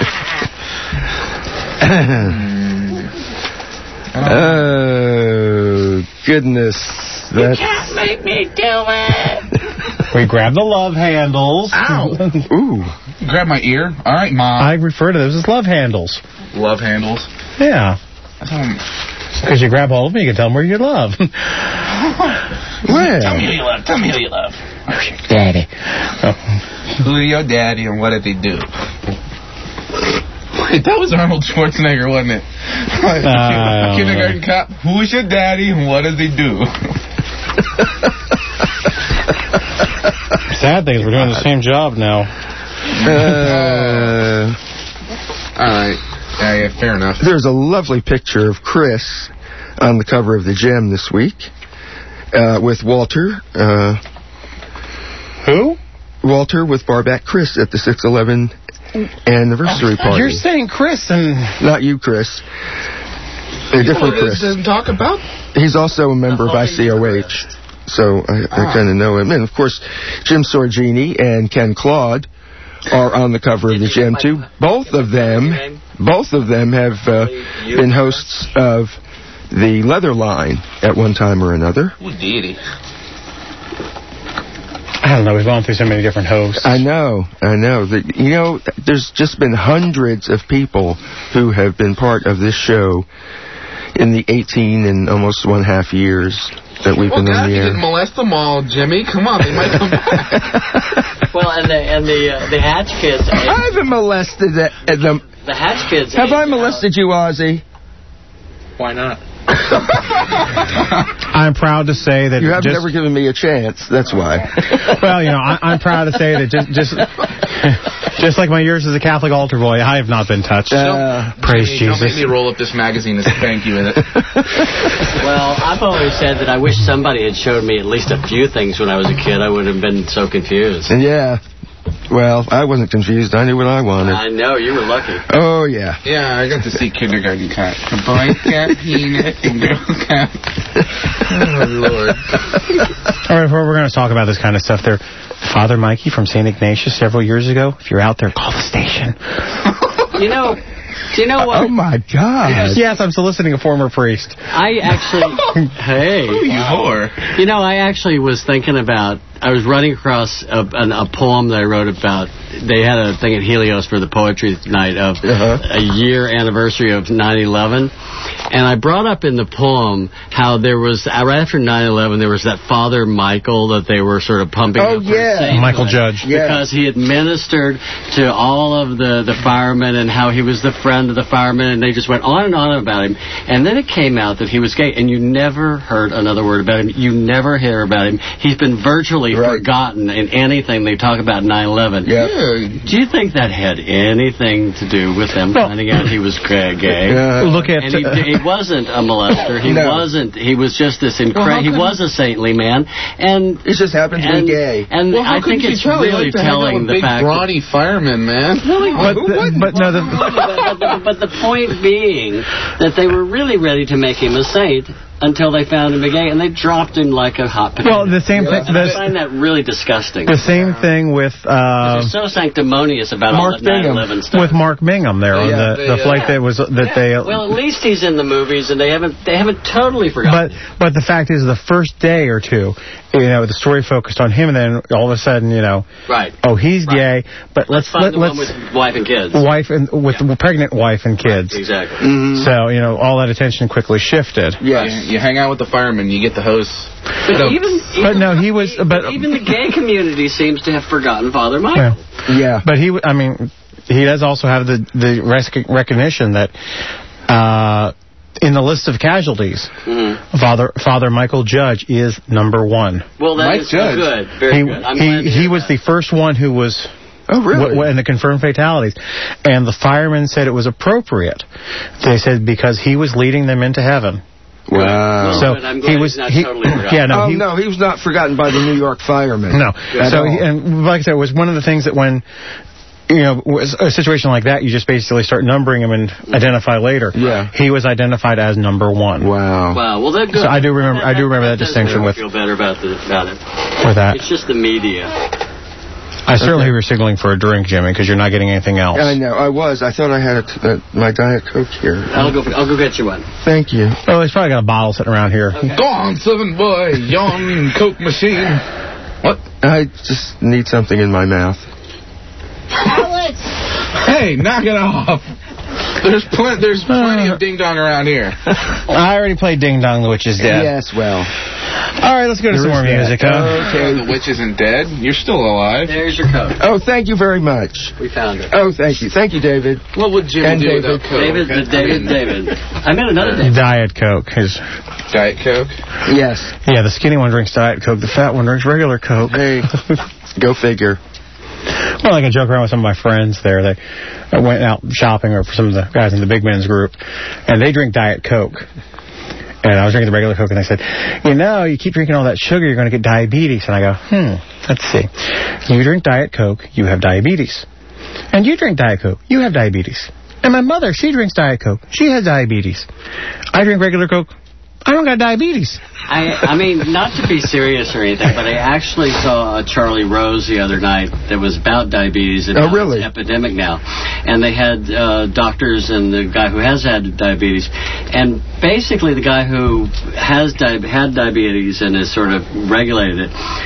Oh, goodness. You can't make me do it. We grab the love handles. Ow. Ooh. You grab my ear? All right, Mom. I refer to those as love handles. Love handles? Yeah. Because you grab hold of me, you can tell them where you love. Well. Tell me who you love. Tell me who you love. Daddy. Oh. Who's your daddy and what did he do? Wait, that was Arnold Schwarzenegger, wasn't it? Kindergarten Cop. Who's your daddy and what does he do? Sad thing is we're doing the same job now. All right. Yeah, fair enough. There's a lovely picture of Chris on the cover of the Gem this week with Walter. Who? Walter with Barback Chris at the 611 anniversary party. You're saying Chris and... Not you, Chris. A different Chris. Doesn't talk about? He's also a member of ICOH, so I kind of know him. And, of course, Jim Sorgini and Ken Claude are on the cover of the Gem, too. Both of them have been hosts of the Leather Line at one time or another. Who did he? I don't know. We've gone through so many different hosts. I know. There's just been hundreds of people who have been part of this show in the 18 and almost 1/2 years that we've been on the You air. didn't molest them all, Jimmy. Come on, they might come back. Well, and the Hatch kids. I haven't molested them. The Hatch kids. Have I molested you, Ozzy? Why not? I'm proud to say that you have never given me a chance. That's why. Well, I'm proud to say that just like my years as a Catholic altar boy, I have not been touched. Praise Jesus. Don't make me roll up this magazine and thank you with it. Well, I've always said that I wish somebody had showed me at least a few things when I was a kid. I wouldn't have been so confused. Yeah. Well, I wasn't confused. I knew what I wanted. I know. You were lucky. Oh, yeah. Yeah, I got to see Kindergarten Cat. A boy cat, peanut, and girl cat. Oh, Lord. All right, we're going to talk about this kind of stuff there. Father Mikey from St. Ignatius several years ago. If you're out there, call the station. Do you know what? Oh, my God. Yes, I'm soliciting a former priest. I actually... Hey. You whore. You know, I actually was thinking about... I was running across a poem that I wrote about. They had a thing at Helios for the poetry night of a year anniversary of 9/11. And I brought up in the poem how there was, right after 9/11, there was that Father Michael that they were sort of pumping up. Michael Judge. Because he had ministered to all of the firemen and how he was the friend of the firemen, and they just went on and on about him. And then it came out that he was gay, and you never heard another word about him. You never hear about him. He's been virtually forgotten in anything they talk about 9/11. Yeah. Do you think that had anything to do with them finding out he was gay? Look at... And he wasn't a molester. He wasn't. He was just this incredible... He was a saintly man. And it just happens to be gay. And I think it's really telling the fact... Big, brawny firemen, man. But the point being that they were really ready to make him a saint until they found him gay, and they dropped him like a hot potato. Well, the same thing... I find that really disgusting. The same thing with... they're so sanctimonious about all the 9/11 stuff. With Mark Bingham there on the flight that was... they. Well, at least he's in the movies, and they haven't totally forgotten. But the fact is, the first day or two, the story focused on him, and then all of a sudden, right. Oh, he's gay, but let's find the one with wife and kids. With the pregnant wife and kids. Right, exactly. Mm-hmm. So, all that attention quickly shifted. Yes. You hang out with the firemen, you get the hose. But even the gay community seems to have forgotten Father Michael. Yeah. But he does also have the recognition that in the list of casualties, Father Michael Judge is number 1. Well, that is good. Very good. He was the first one who was... Oh, really? And the confirmed fatalities. And the firemen said it was appropriate. They said because he was leading them into heaven. Wow. So he was not totally forgotten. He was not forgotten by the New York firemen. No. And like I said, it was one of the things that when a situation like that, you just basically start numbering them and identify later. Yeah. He was identified as number 1. Wow. Well, that's good. So I do remember that distinction with. Feel better about it. With that. It's just the media. I certainly were signaling for a drink, Jimmy, because you're not getting anything else. I know. I was. I thought I had my Diet Coke here. I'll go get you one. Thank you. Oh, he's probably got a bottle sitting around here. Okay. Go on, Southern boy. Yawn Coke machine. What? I just need something in my mouth. Alex! Hey, knock it off. There's plenty of ding-dong around here. I already played Ding Dong, the Witch is Dead. Yes, well. All right, let's go to some more music. Okay. The witch isn't dead. You're still alive. There's your coat. Oh, thank you very much. We found it. Oh, thank you. Thank you, David. What would Jimmy do without Coke? David. I meant another David. Diet Coke. Diet Coke? Yes. Yeah, the skinny one drinks Diet Coke. The fat one drinks regular Coke. Hey, go figure. Well, I can joke around with some of my friends there. They went out shopping, or for some of the guys in the Big Men's group, and they drink Diet Coke. And I was drinking the regular Coke, and they said, you keep drinking all that sugar, you're going to get diabetes. And I go, let's see. You drink Diet Coke, you have diabetes. And you drink Diet Coke, you have diabetes. And my mother, she drinks Diet Coke. She has diabetes. I drink regular Coke. I don't got diabetes. I mean, not to be serious or anything, but I actually saw a Charlie Rose the other night that was about diabetes. And really? It's an epidemic now. And they had doctors and the guy who has had diabetes. And basically the guy who had diabetes and has sort of regulated it,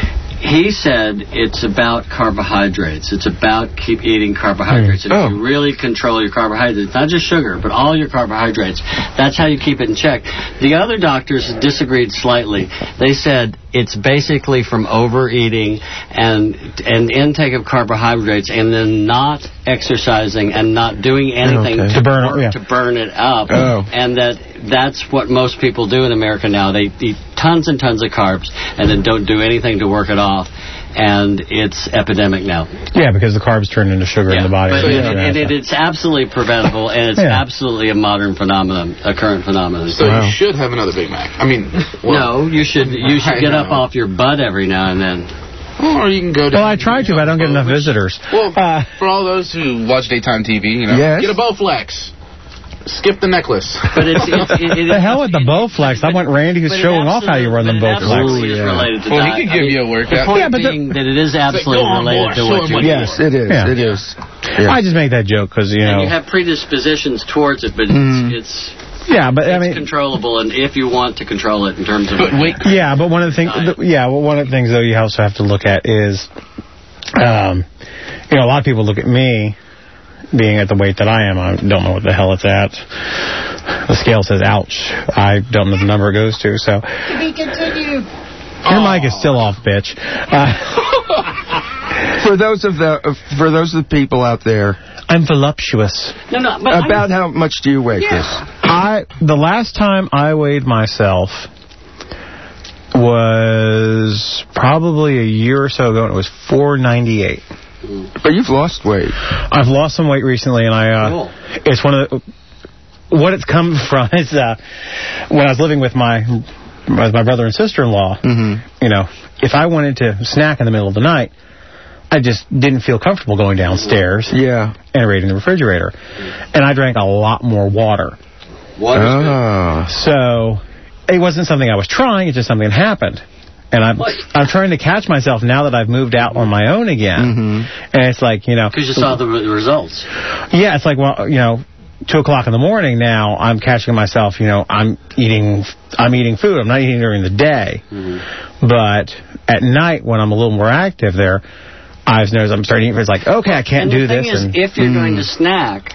he said it's about carbohydrates. It's about keep eating carbohydrates. And if you really control your carbohydrates, not just sugar, but all your carbohydrates, that's how you keep it in check. The other doctors disagreed slightly. They said it's basically from overeating and intake of carbohydrates and then not exercising and not doing anything to burn it up. And that's what most people do in America now. They eat tons and tons of carbs and then don't do anything to work it off. And it's epidemic now. Yeah, because the carbs turn into sugar in the body. But it's absolutely preventable, and it's absolutely a modern phenomenon, a current phenomenon. So you should have another Big Mac. I mean, no, you should get up off your butt every now and then. Or you can go down. Well, I try to, but I don't get enough visitors. Well, for all those who watch daytime TV, get a Bowflex. Skip the necklace. But it's the hell with the Bowflex. I want Randy who's showing off how you run them Bowflex. Related to he can give you a workout. The point being that it is absolutely related to what you do. Yes, it is. Yeah. It is. Yeah. I just make that joke because, And you have predispositions towards it, but it's controllable, and if you want to control it in terms of weight. Yeah, but one of the things. One of the things though you also have to look at is, a lot of people look at me. Being at the weight that I am, I don't know what the hell it's at. The scale says, ouch. I don't know the number it goes to, so. To be continued. Your mic is still off, bitch. For those of the people out there. I'm voluptuous. No, but about how much do you weigh, Chris? The last time I weighed myself was probably a year or so ago, and it was 498. But you've lost weight. I've lost some weight recently, and it's one of the... What it's come from is when I was living with my brother and sister-in-law, if I wanted to snack in the middle of the night, I just didn't feel comfortable going downstairs and raiding the refrigerator. And I drank a lot more water. So it wasn't something I was trying, it's just something that happened. And I'm trying to catch myself now that I've moved out on my own again. And it's like, because you saw the results. Yeah, it's like, 2 o'clock in the morning now, I'm catching myself, I'm eating food. I'm not eating during the day. But at night, when I'm a little more active there, I've noticed I'm starting to eat. It's like, okay, I can't do this. And the thing is, if you're going to snack...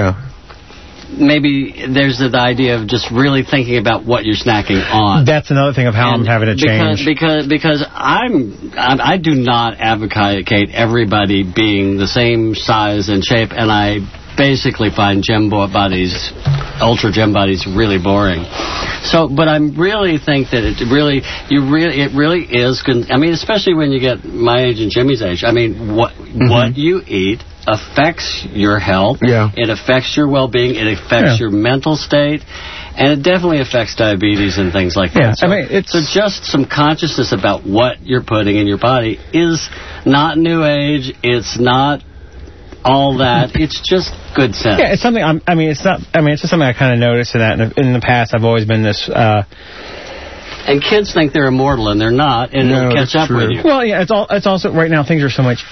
Maybe there's the idea of just really thinking about what you're snacking on. That's another thing of how I'm having to change. Because I do not advocate everybody being the same size and shape, and I basically find ultra gym bodies really boring. So, but I really think that it really is. I mean, especially when you get my age and Jimmy's age. I mean, what you eat affects your health. It affects your well-being. It affects your mental state. And it definitely affects diabetes and things like that. So just some consciousness about what you're putting in your body is not new age. It's not all that. It's just good sense. Yeah, it's something. It's just something I kind of noticed in that. In the past, I've always been this. And kids think they're immortal, and they're not, and they'll catch up with you. Well, yeah, it's also right now things are so much.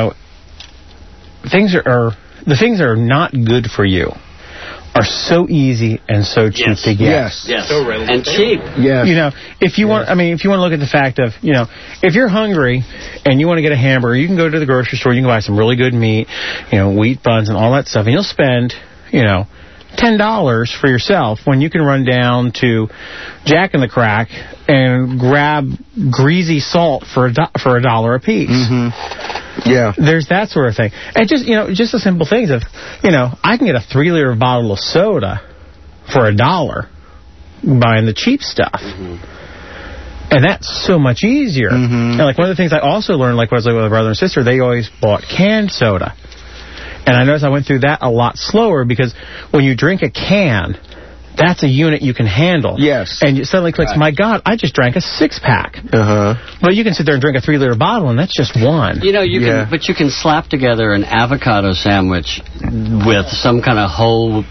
Things are the things that are not good for you are so easy and so cheap to get. Yes. So and cheap. Yes. If you want to look at the fact of, if you're hungry and you want to get a hamburger, you can go to the grocery store, you can buy some really good meat, wheat buns and all that stuff, and you'll spend, $10 for yourself when you can run down to Jack in the Crack and grab greasy salt for $1 a piece. Yeah. There's that sort of thing. And just the simple things of, I can get a 3-liter bottle of soda for $1 buying the cheap stuff. And that's so much easier. And like one of the things I also learned, like when I was with my brother and sister, they always bought canned soda. And I noticed I went through that a lot slower because when you drink a can, that's a unit you can handle. Yes. And it suddenly clicks, my God, I just drank a 6-pack. But you can sit there and drink a 3-liter bottle, and that's just one. But you can slap together an avocado sandwich with some kind of whole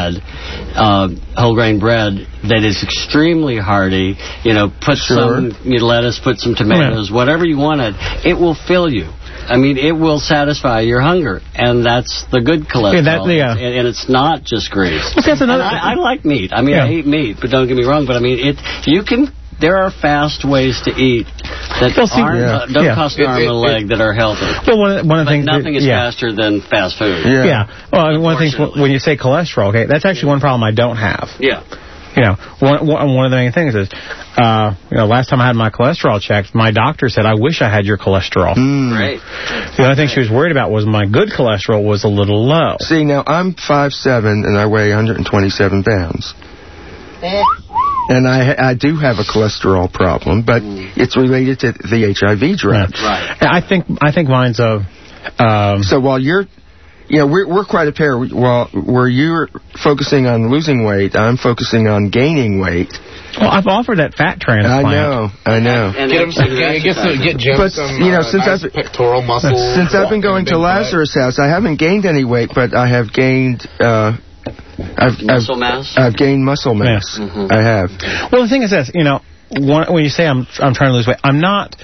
grain bread that is extremely hearty. Put some lettuce, put some tomatoes, whatever you wanted. It will fill you. I mean, it will satify your hunger, and that's the good cholesterol. And it's not just grease. Well, that's another. I like meat. I mean, I eat meat, but don't get me wrong. But I mean, you can there are fast ways to eat that don't cost an arm and a leg that are healthy. Well, one of the things, nothing is faster than fast food. Yeah. Well, one of the things when you say cholesterol, okay, that's actually one problem I don't have. Yeah. You know, one of the main things is, last time I had my cholesterol checked, my doctor said, I wish I had your cholesterol. Right. The only thing she was worried about was my good cholesterol was a little low. See, now, I'm 5'7", and I weigh 127 pounds. And I do have a cholesterol problem, but it's related to the HIV drug. Right. And I think mine's a... so while you're... You know, we're quite a pair. Well, where you're focusing on losing weight, I'm focusing on gaining weight. Well, I've offered that fat transplant. I know. And get Jim some since pectoral muscles. Since I've been going to Lazarus House, I haven't gained any weight, but I have gained... muscle mass? I've gained muscle mass. Yeah. I have. Well, the thing is this, when you say I'm trying to lose weight, I'm not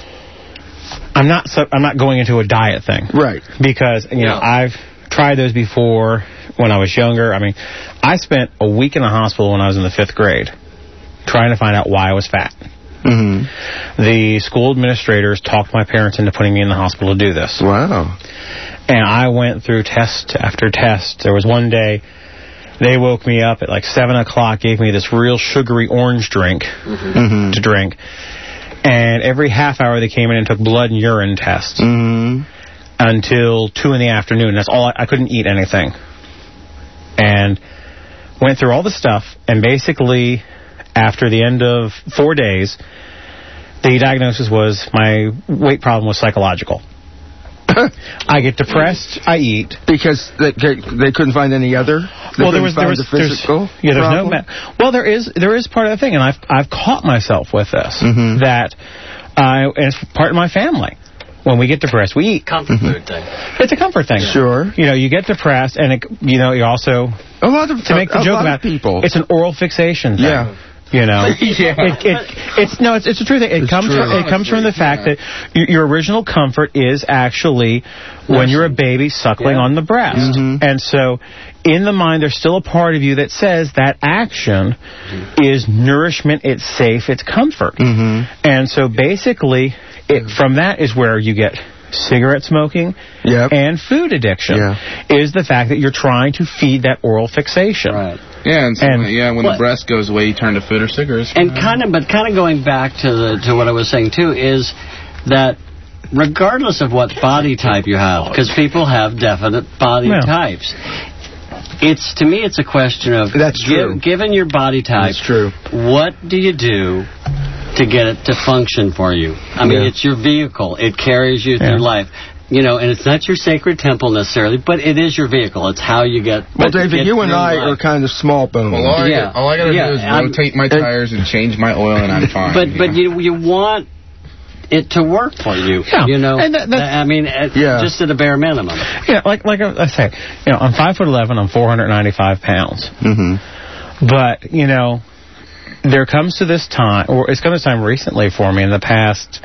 going into a diet thing. Right. Because, I've tried those before when I was younger. I mean, I spent a week in the hospital when I was in the 5th grade trying to find out why I was fat. Mm-hmm. The school administrators talked my parents into putting me in the hospital to do this. Wow. And I went through test after test. There was one day they woke me up at like 7 o'clock, gave me this real sugary orange drink to drink. And every half hour they came in and took blood and urine tests until 2 in the afternoon. That's all. I couldn't eat anything. And went through all the stuff, and basically after the end of 4 days, the diagnosis was my weight problem was psychological. I get depressed, I eat. Because they couldn't find any other? Well, there was part of the thing, and I've caught myself with this, that and it's part of my family. When we get depressed, we eat. Comfort food thing. It's a comfort thing. Sure. You get depressed, and you also a lot of to make the joke about people. It's an oral fixation thing. Yeah. It's a true thing. It comes from the fact that your original comfort is actually when you're a baby suckling on the breast. And so in the mind, there's still a part of you that says that action is nourishment, it's safe, it's comfort. And so basically, from that is where you get cigarette smoking and food addiction, is the fact that you're trying to feed that oral fixation. Right. Yeah, when the breast goes away, you turn to food or cigarettes. And kind of going back to what I was saying too is that regardless of what body type you have, because people have definite body types, to me it's a question of given your body type, what do you do to get it to function for you? I mean, it's your vehicle. It carries you through life. And it's not your sacred temple necessarily, but it is your vehicle. It's how you get... Well, David, you and I are kind of small boned. Well, all I got to do is rotate my tires and change my oil, and I'm fine. But you want it to work for you. Just at a bare minimum. Yeah, like I say, I'm 5'11", I'm 495 pounds. But, there comes to this time, or it's come to this time recently for me in the past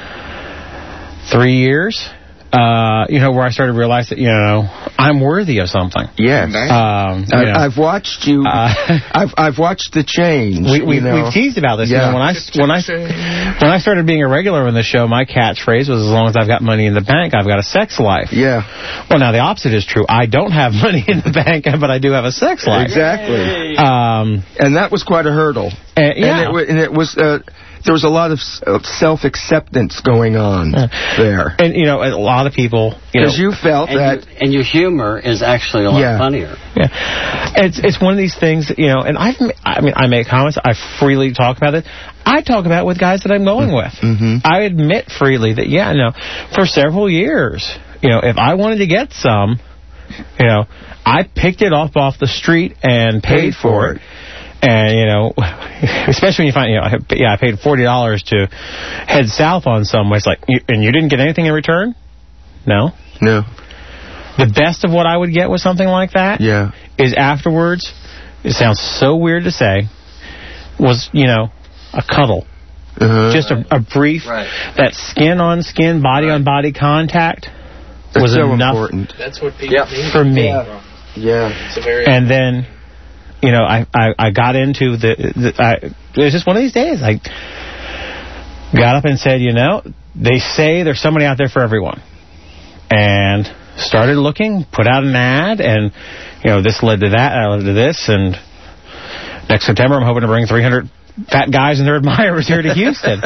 3 years... where I started to realize that, I'm worthy of something. Yes. I've watched you. I've watched the change. We've teased about this. Yeah. When I started being a regular on the show, my catchphrase was, as long as I've got money in the bank, I've got a sex life. Yeah. Well, now the opposite is true. I don't have money in the bank, but I do have a sex life. Exactly. And that was quite a hurdle. And it was... there was a lot of self-acceptance going on there. And, a lot of people... Because you felt that... And your humor is actually a lot funnier. Yeah. It's one of these things, and I make comments, I freely talk about it. I talk about it with guys that I'm going with. I admit freely that, for several years, if I wanted to get some, I picked it off the street and paid for it. And, especially when you find, I paid $40 to head south on somewhere. It's like, and you didn't get anything in return? No. The best of what I would get with something like that is afterwards, it sounds so weird to say, was, a cuddle. Just a brief, that skin-on-skin, body-on-body contact was so enough important. That's what people need. for me. Yeah. And then... you know, I got into it was just one of these days. I got up and said, you know, they say there's somebody out there for everyone. And started looking, put out an ad, and, you know, this led to that, that led to this, and next September I'm hoping to bring 300 fat guys and their admirers here to Houston.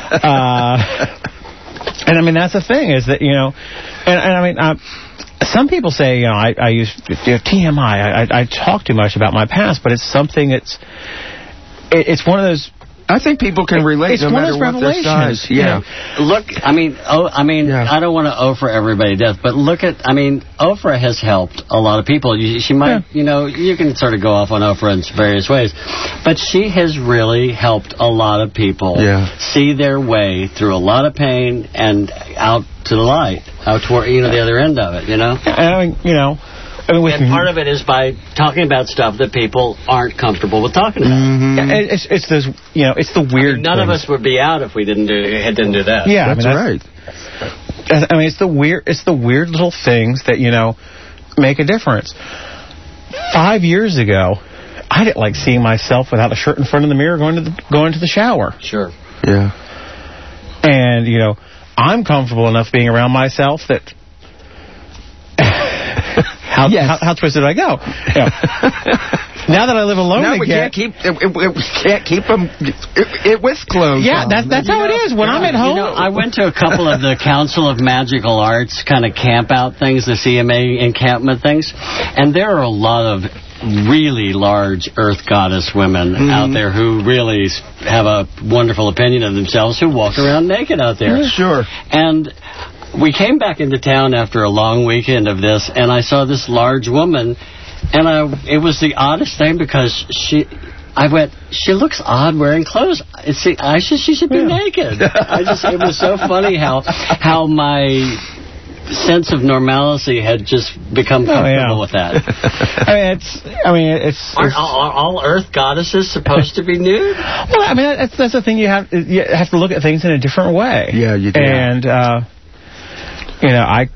And, I mean, that's the thing, is that, you know, and I mean, some people say, you know, I use TMI, I talk too much about my past, but it's something it's one of those... I think people can relate no matter what their size. Yeah. Look, I mean, I don't want to offer everybody death, but look at, I mean, Oprah has helped a lot of people. She might, you know, you can sort of go off on Oprah in various ways, but she has really helped a lot of people see their way through a lot of pain and out to the light, out toward, you know, the other end of it, you know? I mean, you know... and part of it is by talking about stuff that people aren't comfortable with talking about. Mm-hmm. It's those, you know, it's the weird. None of us would be out if we didn't do that. Yeah, that's right. I mean, it's the weird little things that, you know, make a difference. 5 years ago, I didn't like seeing myself without a shirt in front of the mirror going to the shower. Sure. Yeah. And, you know, I'm comfortable enough being around myself that. How twisted I go? Yeah. Now that I live alone we again... can't keep them with clothes. Yeah, that's how it is. When I'm at home... You know, I went to a couple of the Council of Magical Arts kind of camp-out things, the CMA encampment things, and there are a lot of really large earth goddess women out there who really have a wonderful opinion of themselves, who walk around naked out there. Sure. And... we came back into town after a long weekend of this, and I saw this large woman, and it was the oddest thing because I went, she looks odd wearing clothes. She should be naked. It was so funny how my sense of normalcy had just become comfortable with that. Aren't all earth goddesses supposed to be nude? Well, I mean, that's the thing. You have to look at things in a different way. Yeah, you do. And, you know, I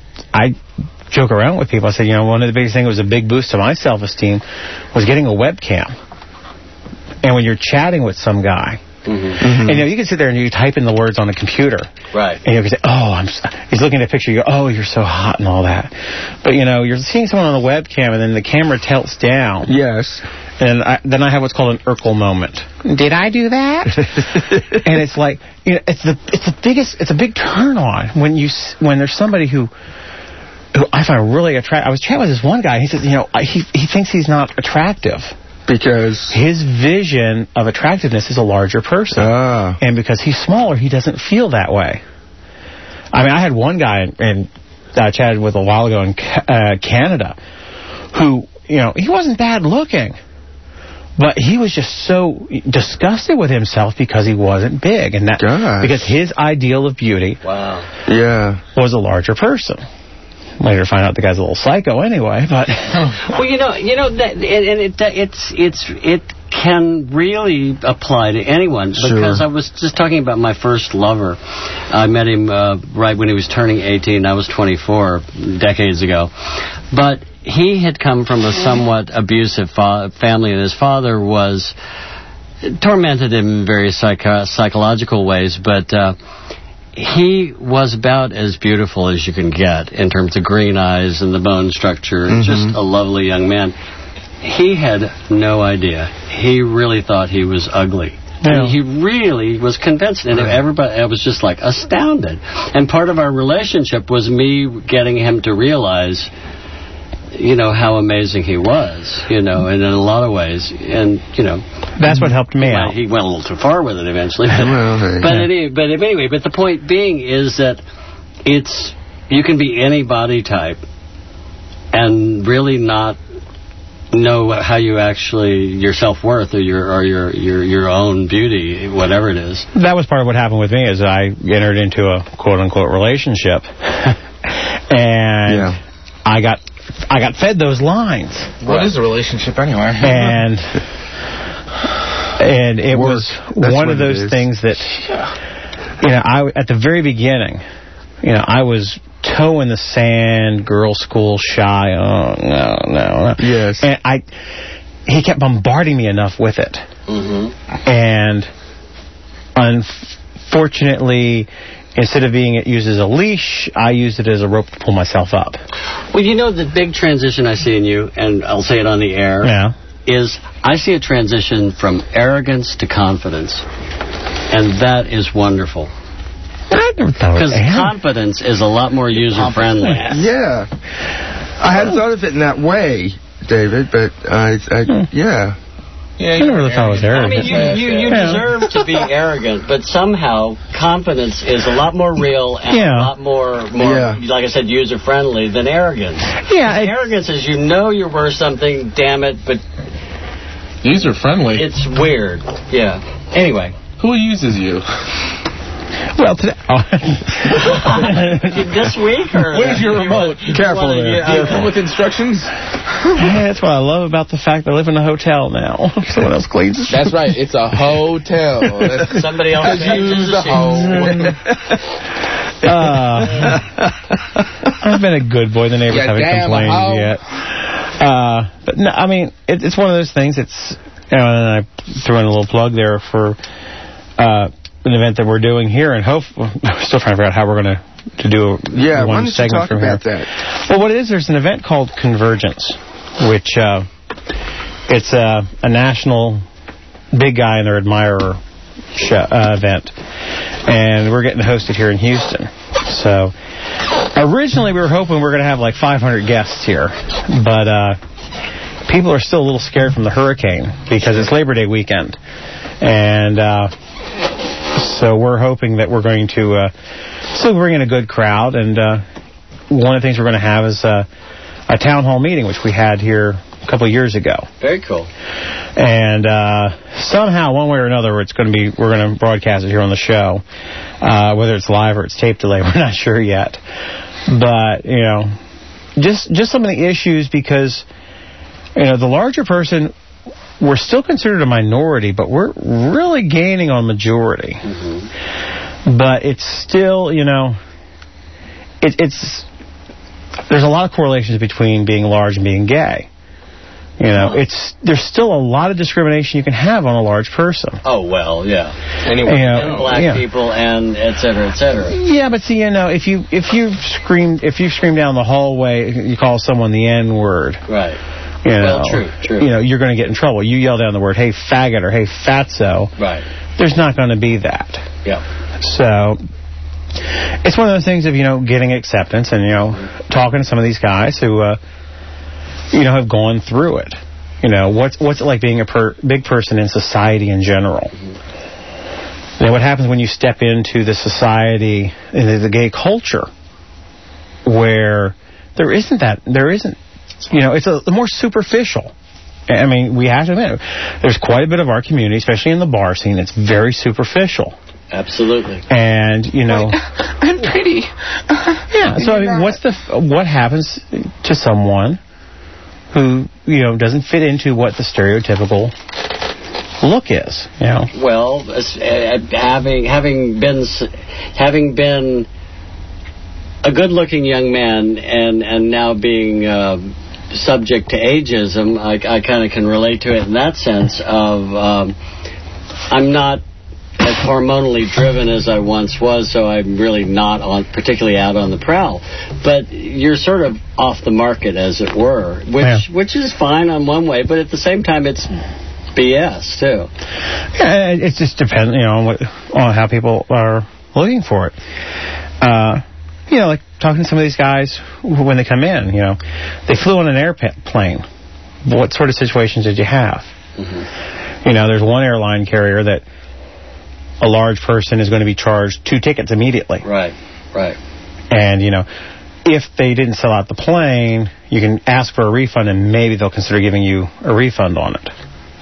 joke around with people. I say, you know, one of the biggest things that was a big boost to my self-esteem was getting a webcam. And when you're chatting with some guy, and, you know, you can sit there and you type in the words on a computer. Right. And you can say, he's looking at a picture, you go, oh, you're so hot and all that. But, you know, you're seeing someone on the webcam and then the camera tilts down. Yes. And then I have what's called an Urkel moment. Did I do that? And it's like, you know, it's a big turn on when there's somebody who I find really attractive. I was chatting with this one guy. He says, you know, he thinks he's not attractive because his vision of attractiveness is a larger person, and because he's smaller, he doesn't feel that way. I mean, I had one guy and I chatted with a while ago in Canada, who, you know, he wasn't bad looking. But he was just so disgusted with himself because he wasn't big, and that because his ideal of beauty was a larger person. Later find out the guy's a little psycho anyway, but well, you know that, and it can really apply to anyone, because I was just talking about my first lover. I met him right when he was turning 18. I was 24 decades ago, but he had come from a somewhat abusive family, and his father tormented him in various psychological ways, but he was about as beautiful as you can get in terms of green eyes and the bone structure, just a lovely young man. He had no idea. He really thought he was ugly. Yeah. He really was convinced, and everybody, I was just like astounded. And part of our relationship was me getting him to realize, you know, how amazing he was, you know, and in a lot of ways. And, you know, that's what helped me out. He went a little too far with it eventually. But the point being is that you can be any body type and really not know how you actually, your self-worth or your own beauty, whatever it is. That was part of what happened with me, is I entered into a quote-unquote relationship. And I got fed those lines. What is a relationship anyway? And it was one of those things that, you know, at the very beginning, you know, I was toe in the sand, girl school shy. Oh, no. Yes. And he kept bombarding me enough with it. And unfortunately, instead of being used as a leash, I used it as a rope to pull myself up. Well, you know, the big transition I see in you, and I'll say it on the air, is I see a transition from arrogance to confidence. And that is wonderful. Because confidence is a lot more user-friendly. Yeah. I hadn't thought of it in that way, David, but yeah. I never really thought I was arrogant. I mean, you deserve to be arrogant, but somehow confidence is a lot more real and a lot more like I said, user-friendly than arrogance. Yeah. Arrogance is you know you're worth something, damn it, but... User-friendly? It's weird. Yeah. Anyway. Who uses you? Well, today... This week, or... Where's your remote? Careful there. You come with instructions? Yeah, that's what I love about the fact that I live in a hotel now. Someone else cleans the That's right. It's a hotel. Somebody else use the home. I've been a good boy. The neighbors haven't complained yet. But no, I mean, it's one of those things. It's, and I threw in a little plug there for an event that we're doing here, and we're still trying to figure out how we're going to do one segment from here. That? Well, what it is, there's an event called Convergence, which it's a national big guy and their admirer event, and we're getting hosted here in Houston. So originally we were hoping we were going to have like 500 guests here, but people are still a little scared from the hurricane because it's Labor Day weekend, and so we're hoping that we're going to still bring in a good crowd. And one of the things we're going to have is a town hall meeting, which we had here a couple of years ago. Very cool. And somehow, one way or another, we're going to broadcast it here on the show. Whether it's live or it's tape delay, we're not sure yet. But, you know, just some of the issues, because, you know, the larger person, we're still considered a minority, but we're really gaining on majority. But it's still, you know, it's there's a lot of correlations between being large and being gay. You know, there's still a lot of discrimination you can have on a large person. Oh, well, yeah. Anyway, and black people and et cetera, et cetera. Yeah, but see, you know, if you scream down the hallway, you call someone the N-word. Right. You know, well, true. You know, you're going to get in trouble. You yell down the word, hey, faggot, or hey, fatso. Right. There's not going to be that. Yeah. So it's one of those things of, you know, getting acceptance and, you know, talking to some of these guys who, you know, have gone through it. You know, what's it like being a big person in society in general? You know, what happens when you step into the society, into the gay culture, where there isn't, you know, it's a more superficial. I mean, we have to admit, there's quite a bit of our community, especially in the bar scene, that's very superficial. Absolutely. And, you know... I'm pretty. Yeah, so I mean, what happens to someone who, you know, doesn't fit into what the stereotypical look is, you know? Well, having been a good-looking young man and now being subject to ageism, I kind of can relate to it in that sense of I'm not as hormonally driven as I once was, so I'm really not particularly out on the prowl. But you're sort of off the market, as it were, which is fine on one way, but at the same time, it's BS too. Yeah, it just depends, you know, on how people are looking for it. You know, like talking to some of these guys when they come in, you know, they flew on an airplane. What sort of situations did you have? You know, there's one airline carrier that a large person is going to be charged 2 tickets immediately. Right. And, you know, if they didn't sell out the plane, you can ask for a refund and maybe they'll consider giving you a refund on it.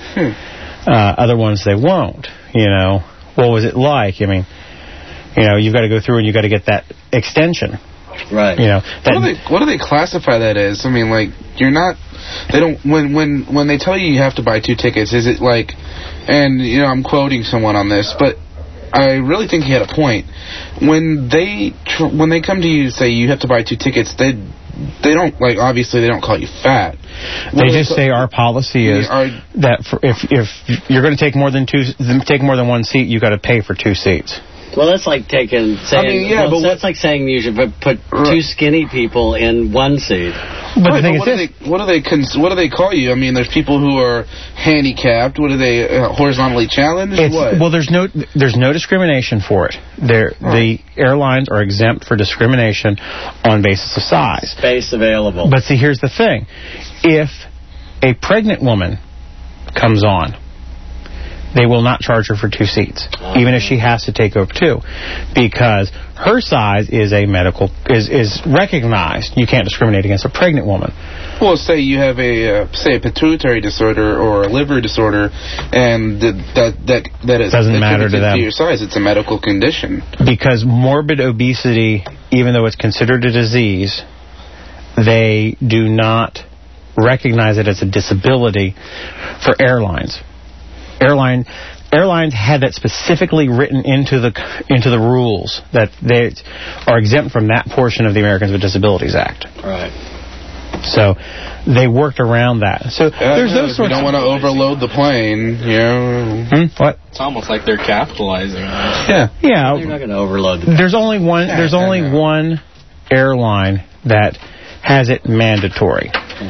Other ones they won't, you know. What was it like? I mean, you know, you've got to go through and you've got to get that extension. Right. You know, what do they classify that as? I mean, like, you're not... They don't... When they tell you have to buy 2 tickets, is it like... And, you know, I'm quoting someone on this, but I really think he had a point. When they come to you and say you have to buy 2 tickets, they don't, like, obviously they don't call you fat. They just say our policy is that if you're going to take more than one seat, you got to pay for 2 seats. Well, that's like that's like saying you should put 2 skinny people in 1 seat. But the thing is, what do they call you? I mean, there's people who are handicapped. What are they? Horizontally challenged? What? Well, there's no discrimination for it. The airlines are exempt for discrimination on basis of size. Space available. But see, here's the thing: if a pregnant woman comes on, they will not charge her for 2 seats, even if she has to take over 2, because her size is is recognized. You can't discriminate against a pregnant woman. Well, say you have a pituitary disorder or a liver disorder, and that doesn't matter to them. To your size, it's a medical condition. Because morbid obesity, even though it's considered a disease, they do not recognize it as a disability for airlines. Airlines had that specifically written into the rules that they are exempt from that portion of the Americans with Disabilities Act. Right. So they worked around that. So there's those sorts. You don't want to overload the plane, you know. What? It's almost like they're capitalizing. Yeah. You're not going to overload. There's only one. There's only one airline that has it mandatory.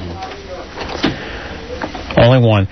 Only one.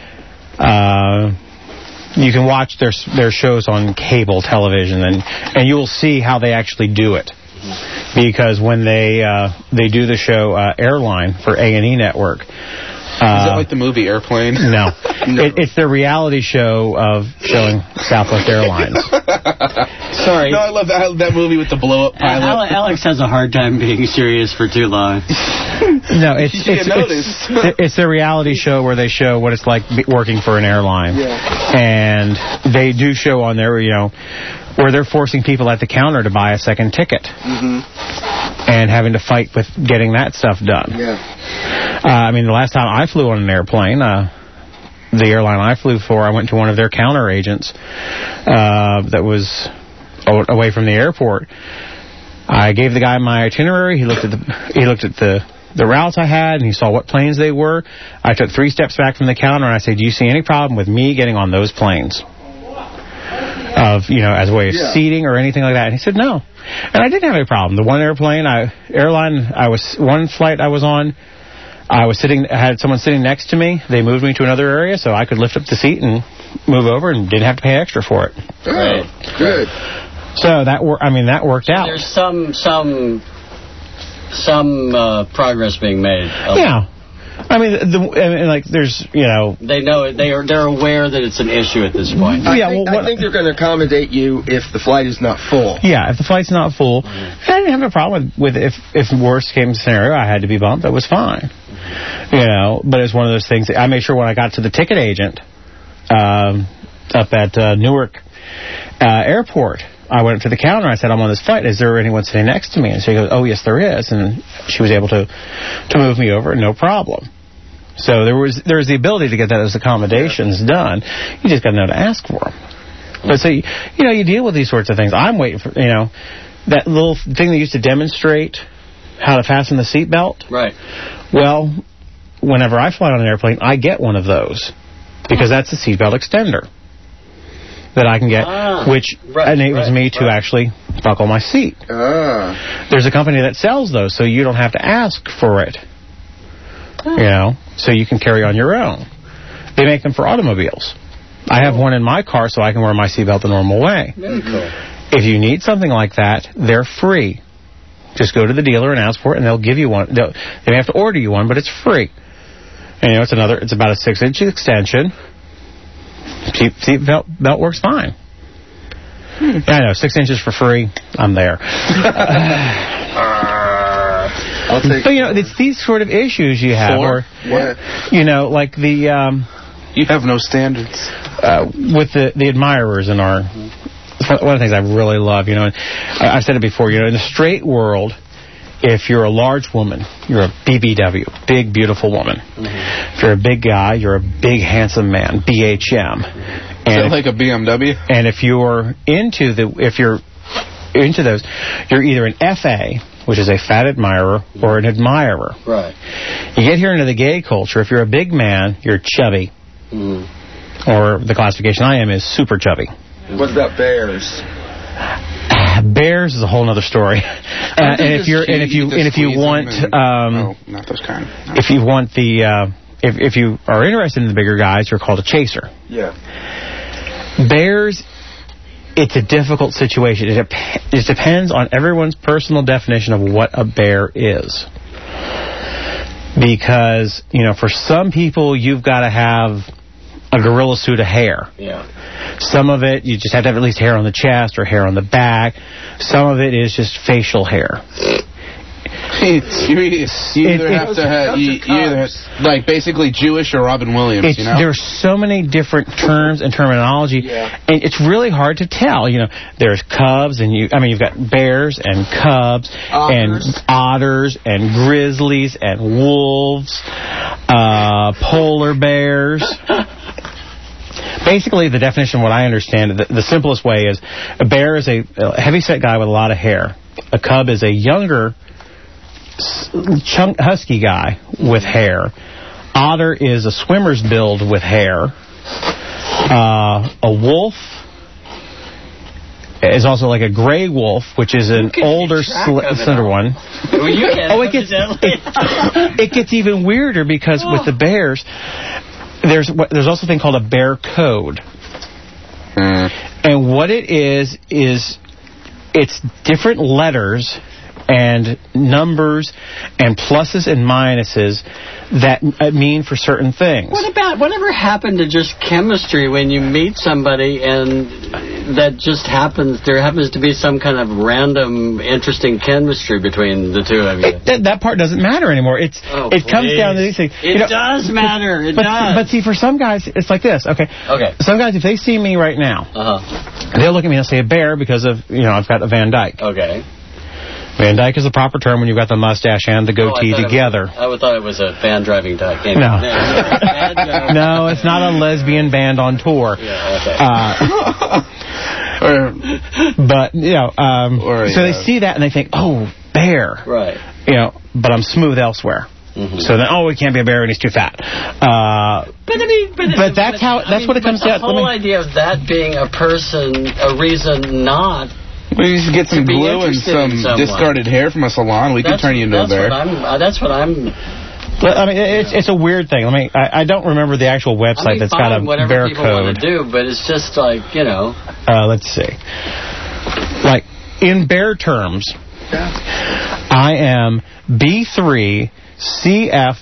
You can watch their shows on cable television, and you will see how they actually do it. Because when they do the show Airline for A&E Network. Is it like the movie Airplane? No. It's their reality show of showing Southwest Airlines. Sorry. No, I love that movie with the blow-up pilot. Alex has a hard time being serious for too long. No, it's their reality show where they show what it's like working for an airline. Yeah. And they do show on there, where they're forcing people at the counter to buy a second ticket. And having to fight with getting that stuff done. Yeah. The last time I flew on an airplane, the airline I flew for, I went to one of their counter agents that was away from the airport. I gave the guy my itinerary. He looked at the routes I had, and he saw what planes they were. I took 3 steps back from the counter, and I said, "Do you see any problem with me getting on those planes? As a way of seating or anything like that?" And he said, "No." And I didn't have any problem. The one one flight I was on, I had someone sitting next to me. They moved me to another area so I could lift up the seat and move over and didn't have to pay extra for it. Right. Good. So that worked out. There's some progress being made. Yeah. there's, They know, they're aware that it's an issue at this point. I think they're going to accommodate you if the flight is not full. Yeah, if the flight's not full. I didn't have a problem with if worst came scenario, I had to be bumped, that was fine. But it's one of those things, I made sure when I got to the ticket agent up at Newark Airport, I went up to the counter. I said, "I'm on this flight. Is there anyone sitting next to me?" And she goes, "Oh, yes, there is." And she was able to move me over, no problem. So there was the ability to get those accommodations done. You just got to know to ask for them. But so you deal with these sorts of things. I'm waiting for that little thing they used to demonstrate how to fasten the seatbelt. Right. Well, whenever I fly on an airplane, I get one of those because that's a seatbelt extender that I can get, which enables me to actually buckle my seat. There's a company that sells those, so you don't have to ask for it. So you can carry on your own. They make them for automobiles. I have one in my car, so I can wear my seatbelt the normal way. Very cool. If you need something like that, they're free. Just go to the dealer and ask for it, and they'll give you one. They may have to order you one, but it's free. And it's about a 6-inch extension. Seat belt works fine. I know, 6 inches for free. I'm there. I'll take. But it's these sort of issues you have, or what? Like the. You have no standards. With the admirers in our. One of the things I really love, I've said it before. In the straight world, if you're a large woman, you're a BBW, big, beautiful woman. Mm-hmm. If you're a big guy, you're a big, handsome man, BHM. And like a BMW? And if you're into those, you're either an FA, which is a fat admirer or an admirer. Right. You get here into the gay culture, if you're a big man, you're chubby. Or the classification I am is super chubby. What about bears? Bears is a whole other story. And if you want not those kind. No. If you want the if you are interested in the bigger guys, you're called a chaser. Yeah. Bears, it's a difficult situation. It depends on everyone's personal definition of what a bear is. Because, for some people, you've got to have a gorilla suit of hair. Yeah. Some of it, you just have to have at least hair on the chest or hair on the back. Some of it is just facial hair. You either have to have, like, basically Jewish or Robin Williams, There's so many different terms and terminology, and it's really hard to tell. There's cubs, and you've got bears and cubs and otters and grizzlies and wolves, polar bears. Basically, the definition, what I understand, the simplest way is a bear is a heavy-set guy with a lot of hair. A cub is a younger, husky guy with hair. Otter is a swimmer's build with hair. A wolf is also like a gray wolf, which is an older, slender one. It gets even weirder because with the bears, there's also a thing called a bear code. And what it is it's different letters and numbers and pluses and minuses that mean for certain things. Whatever happened to just chemistry when you meet somebody and that just happens, there happens to be some kind of random interesting chemistry between the two of you? That part doesn't matter anymore. It comes down to these things. It does matter. It does. But see, for some guys, it's like this. Okay. Some guys, if they see me right now, they'll look at me and say a bear because of, I've got a Van Dyke. Okay. Van Dyke is the proper term when you've got the mustache and the goatee together. I thought it was a band driving dyke. No. No, it's not a lesbian band on tour. Yeah, but, so they see that and they think, oh, bear. Right. But I'm smooth elsewhere. So then, he can't be a bear and he's too fat. But that's what it comes down to. The whole idea of that being a person, a reason not. We just get some glue and some discarded hair from a salon. We can turn you into a bear. That's what I'm... it's a weird thing. I don't remember the actual website that's got a bear code. Whatever people want to do, but it's just like, let's see. Like, in bear terms, I am B3... CF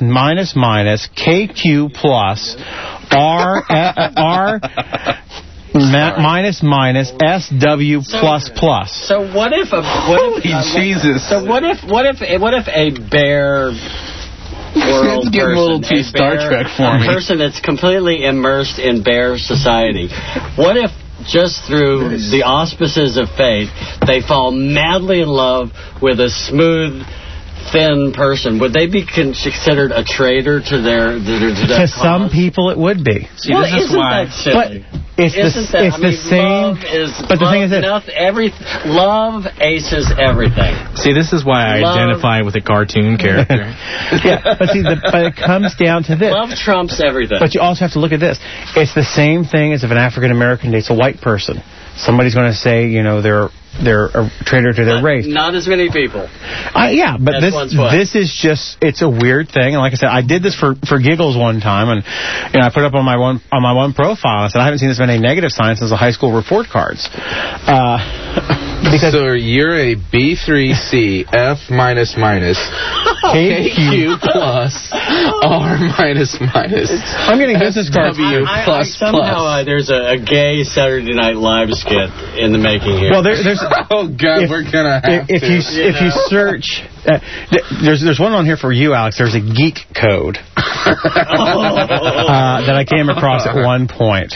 KQ plus R minus SW plus. So what if Jesus? So what if a bear world person, a little too Star Trek for me. A person that's completely immersed in bear society. What if just through the auspices of fate, they fall madly in love with a smooth, thin person? Would they be considered a traitor to their to some people? It would be. See, this is why. That silly? But it's the same. But the thing is that love aces everything. See, this is why I identify with a cartoon character. But it comes down to this. Love trumps everything. But you also have to look at this. It's the same thing as if an African American dates a white person. Somebody's going to say, they're a traitor to their race. Not as many people. But this is just, it's a weird thing. And like I said, I did this for giggles one time, and I put it up on my one profile. I said, I haven't seen this many negative signs since the high school report cards. So you're a B3C F minus KQ plus R minus. I'm getting business cards. W plus somehow there's a gay Saturday Night Live skit in the making here. Well, there's oh God, we're gonna have if you search, there's one on here for you, Alex. There's a geek code that I came across at one point.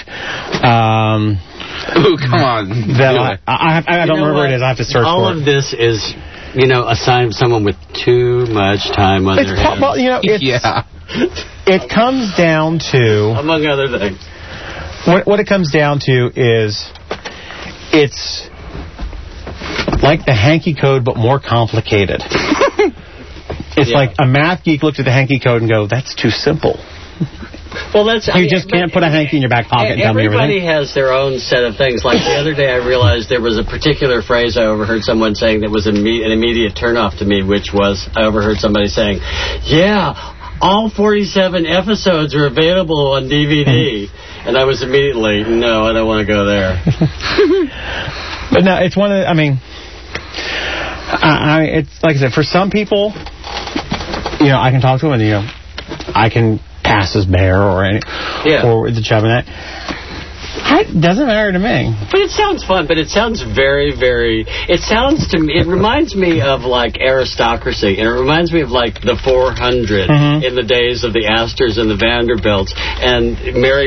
Oh, come on. I don't remember what it is. I have to search for it. All of this is, a sign of someone with too much time on their hands. Well, it comes down to, among other things, what it comes down to is it's Like the hanky code, but more complicated. It's like a math geek looked at the hanky code and go, that's too simple. Well, that's... You just can't put a hanky in your back pocket and tell me everything. Everybody has their own set of things. Like the other day I realized there was a particular phrase I overheard someone saying that was an immediate turnoff to me, which was, I overheard somebody saying, yeah, all 47 episodes are available on DVD. And I was immediately, no, I don't want to go there. But no, it's one of the, it's like I said, for some people, I can talk to them and, I can pass as bear or the chub and that. It doesn't matter to me. But it sounds fun, but it sounds very, very... It reminds me of, like, aristocracy. And it reminds me of, like, the 400 in the days of the Astors and the Vanderbilts. And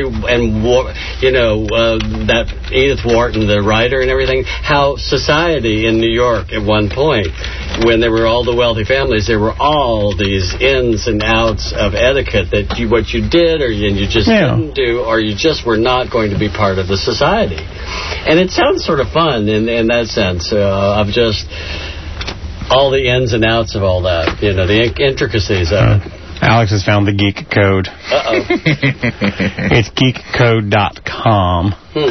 that Edith Wharton, the writer and everything, how society in New York at one point, when there were all the wealthy families, there were all these ins and outs of etiquette that what you did or you just didn't do or you just were not going to be part of the society. And it sounds sort of fun in that sense of just all the ins and outs of all that, the intricacies of it. Alex has found the geek code. Uh-oh. It's geekcode.com.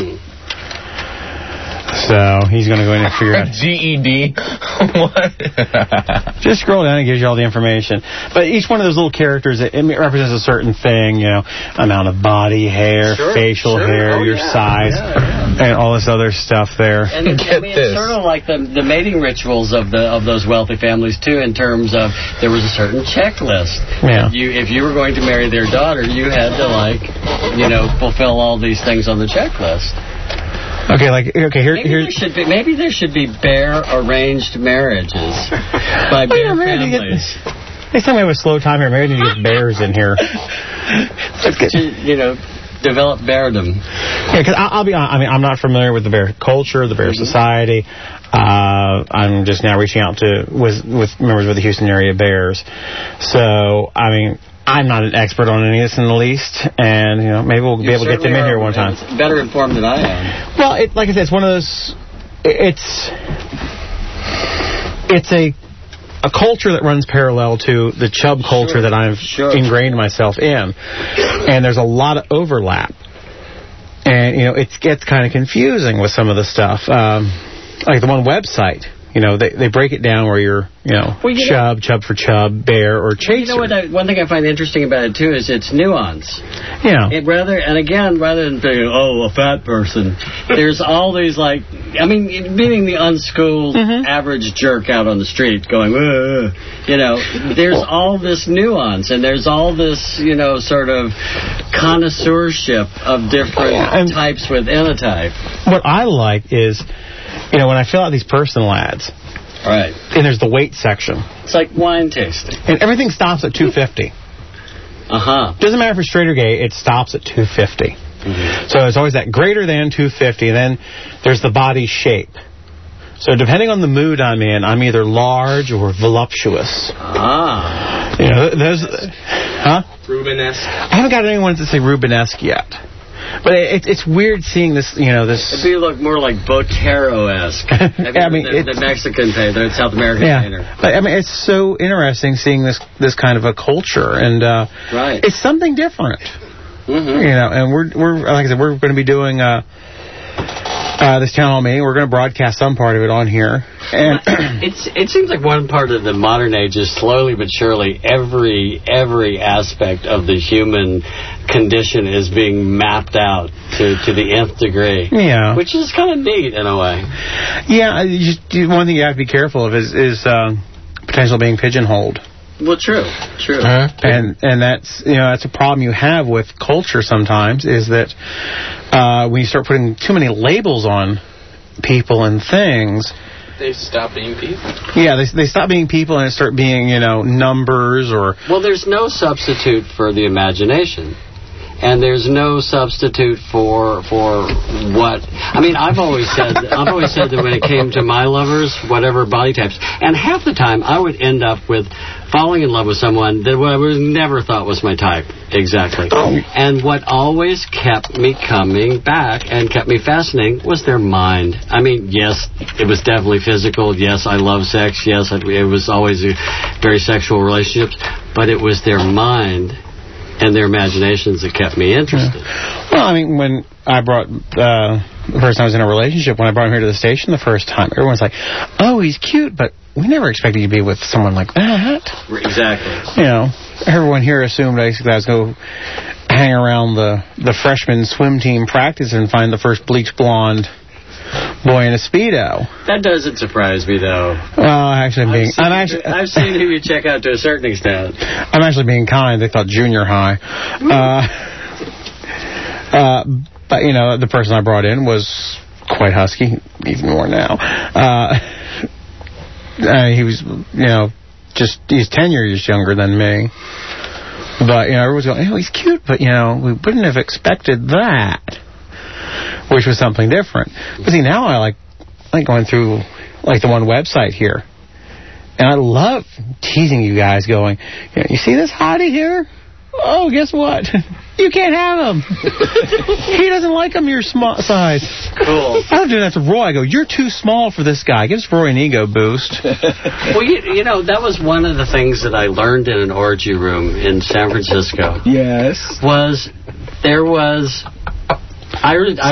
So he's going to go in and figure out... GED? What? Just scroll down and it gives you all the information. But each one of those little characters, it represents a certain thing, amount of body hair, facial hair, your size, and all this other stuff there. And it's sort of like the mating rituals of those wealthy families, too, in terms of there was a certain checklist. Yeah. If you were going to marry their daughter, you had to, fulfill all these things on the checklist. Okay, maybe there should be bear arranged marriages by bear families. Next time we have a slow time here, maybe we need to get bears in here. Develop beardom. Yeah, because I'll be honest, I'm not familiar with the bear culture, the bear society. I'm just now reaching out with members of the Houston area Bears. So, I'm not an expert on any of this in the least, and maybe we'll be able to get them in here one time. Better informed than I am. Well, like I said, it's one of those. It's a culture that runs parallel to the chub culture that I've ingrained myself in, and there's a lot of overlap, and it gets kind of confusing with some of the stuff, like the one website. They break it down where you're, chub for chub, bear, or chaser. One thing I find interesting about it, too, is its nuance. Yeah. Rather than saying, a fat person, there's all these, meaning the unschooled average jerk out on the street going, there's all this nuance, and there's all this, sort of connoisseurship of different types within a type. What I like is... when I fill out these personal ads, right, and there's the weight section. It's like wine tasting. And everything stops at 250. Doesn't matter if it's straight or gay, it stops at 250. So it's always that greater than 250, and then there's the body shape. So depending on the mood I'm in, I'm either large or voluptuous. Rubenesque. I haven't got anyone to say Rubenesque yet. But it's weird seeing this, this... If you look more like Botero-esque. The Mexican painter, the South American painter. But, it's so interesting seeing this kind of a culture, and it's something different. And we're like I said, we're going to be doing this town hall meeting. We're going to broadcast some part of it on here. And it seems like one part of the modern age is slowly but surely every aspect of the human condition is being mapped out to the nth degree. Yeah. Which is kind of neat in a way. Yeah. One thing you have to be careful of is potential being pigeonholed. Well, true. And that's that's a problem you have with culture sometimes, is that when you start putting too many labels on people and things, they stop being people. Yeah, they stop being people and start being numbers or. Well, there's no substitute for the imagination. And there's no substitute for what. I mean, I've always said that when it came to my lovers, whatever body types, and half the time I would end up with falling in love with someone that I would never thought was my type. Exactly. And what always kept me coming back and kept me fascinating was their mind. I mean, yes, it was definitely physical. Yes, I love sex. Yes, it was always very sexual relationships. But it was their mind and their imaginations that kept me interested. Yeah. Well, I mean, when I brought the person I was in a relationship, when I brought him here to the station the first time, everyone's like, "Oh, he's cute," but we never expected you to be with someone like that. Exactly. You know, everyone here assumed basically I was going to hang around the freshman swim team practice and find the first bleach blonde boy in a Speedo. That doesn't surprise me, though. Well, actually, I've seen who you check out to a certain extent. I'm actually being kind. They thought junior high. But, you know, the person I brought in was quite husky, even more now. He was, you know, he's 10 years younger than me. But, you know, everyone's going, oh, he's cute, but, you know, we wouldn't have expected that. Which was something different. But see, now I like going through, like, the one website here. And I love teasing you guys going, you see this hottie here? Oh, guess what? You can't have him. He doesn't like him your small size. Cool. I don't do that to Roy. I go, you're too small for this guy. Gives Roy an ego boost. Well, you know, that was one of the things that I learned in an orgy room in San Francisco. Yes. There was... I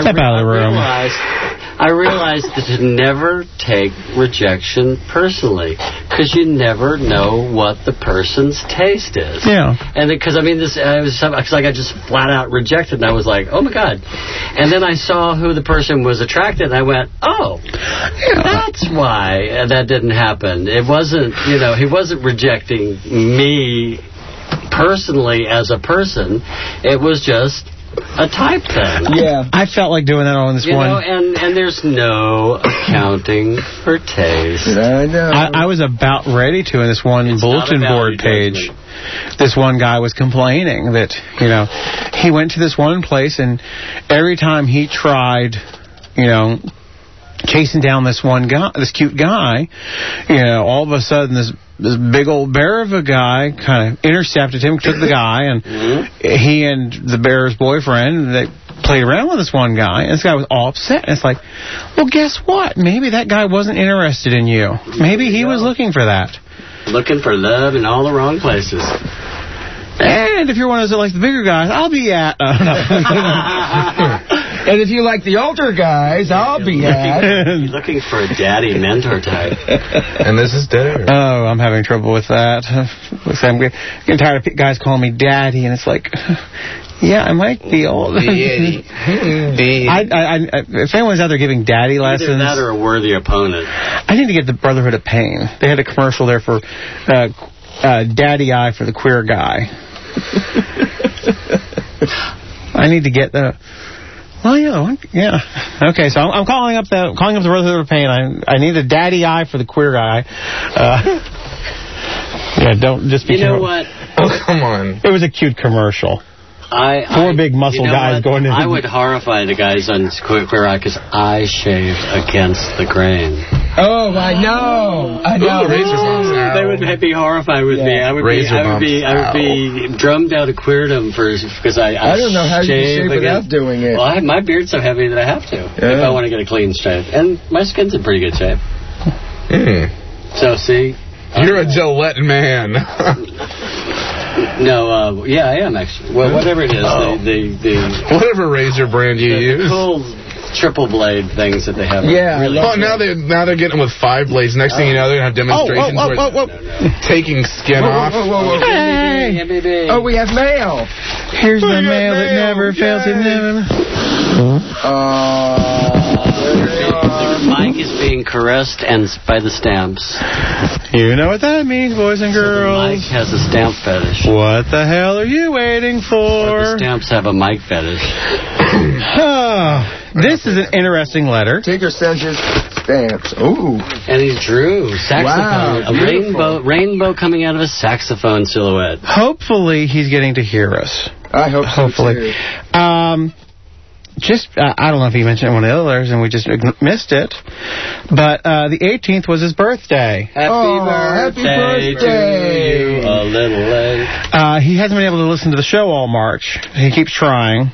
realized that to never take rejection personally, because you never know what the person's taste is. Yeah. And because I got just flat out rejected, and I was like, oh my God. And then I saw who the person was attracted, and I went, oh, that's why that didn't happen. It wasn't, you know, he wasn't rejecting me personally as a person. It was just a type thing. Yeah. I felt like doing that on this one. You know, and there's no accounting for taste. I know. I was about ready to in this one bulletin board page. This one guy was complaining that, you know, he went to this one place and every time he tried, you know, chasing down this cute guy, you know, all of a sudden this big old bear of a guy kind of intercepted him, took the guy, and he and the bear's boyfriend, they played around with this one guy, and this guy was all upset. And it's like, well, guess what? Maybe that guy wasn't interested in you. Maybe he was looking for that. Looking for love in all the wrong places. And if you're one of those, like the bigger guys, I'll be at... And if you like the older guys, I'll be at... You're looking for a daddy mentor type. And this is Dare. Oh, I'm having trouble with that. I'm getting tired of guys calling me daddy, and it's like... Yeah, I might be old. Daddy. If anyone's out there giving daddy lessons... Either that or a worthy opponent. I need to get the Brotherhood of Pain. They had a commercial there for... Daddy Eye for the queer guy. I need to get the... Well, yeah. Okay, so I'm calling up the Brotherhood of Pain. I need a daddy eye for the queer guy. Yeah, don't just be... You know what? Oh, come on. It was a cute commercial. Four big muscle guys going in. I would horrify the guys on Queer Eye because I shave against the grain. Oh, I know. They would be horrified with me. I would be drummed out of queerdom because I don't know how you shave without doing it. Well, my beard's so heavy that I have to if I want to get a clean shave. And my skin's in pretty good shape. So, see? You're a Gillette man. No, yeah, I am actually. Well, whatever it is, whatever razor brand you use. Cool triple blade things that they have. Yeah. Really now they're getting them with 5 blades. Next thing you know, they're gonna have demonstrations taking skin off. Hey. Oh, we have mail. Here's the mail that never fails to never. Mike is being caressed and by the stamps. You know what that means, boys and girls. Mike has a stamp fetish. What the hell are you waiting for? The stamps have a Mike fetish. This is an interesting letter. Tigger sends his stamps. Ooh. And he drew saxophone. Wow, a rainbow coming out of a saxophone silhouette. Hopefully he's getting to hear us. I hope so, hopefully. too. I don't know if he mentioned one of the others and we just missed it, but the 18th was his birthday. Happy birthday to you, a little late. He hasn't been able to listen to the show all March. He keeps trying.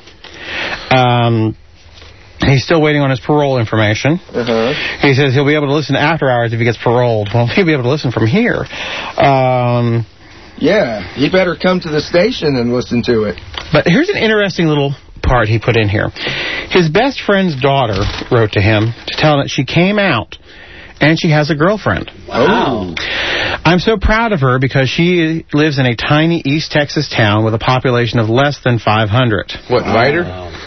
He's still waiting on his parole information. He says he'll be able to listen after hours if he gets paroled. Well, he'll be able to listen from here. Yeah, he better come to the station and listen to it. But here's an interesting little part he put in here. His best friend's daughter wrote to him to tell him that she came out and she has a girlfriend. Wow. I'm so proud of her because she lives in a tiny East Texas town with a population of less than 500. What, Ryder?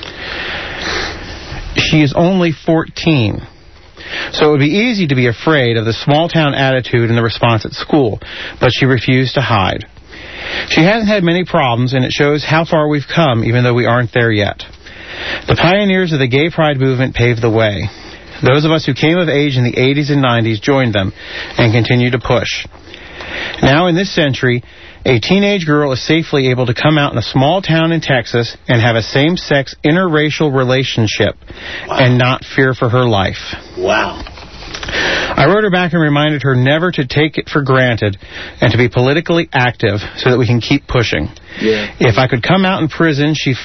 She is only 14. So it would be easy to be afraid of the small-town attitude and the response at school, but she refused to hide. She hasn't had many problems, and it shows how far we've come, even though we aren't there yet. The pioneers of the gay pride movement paved the way. Those of us who came of age in the 80s and 90s joined them and continue to push. Now, in this century, a teenage girl is safely able to come out in a small town in Texas and have a same-sex interracial relationship and not fear for her life. Wow. I wrote her back and reminded her never to take it for granted and to be politically active so that we can keep pushing. Yeah. If I could come out in prison, she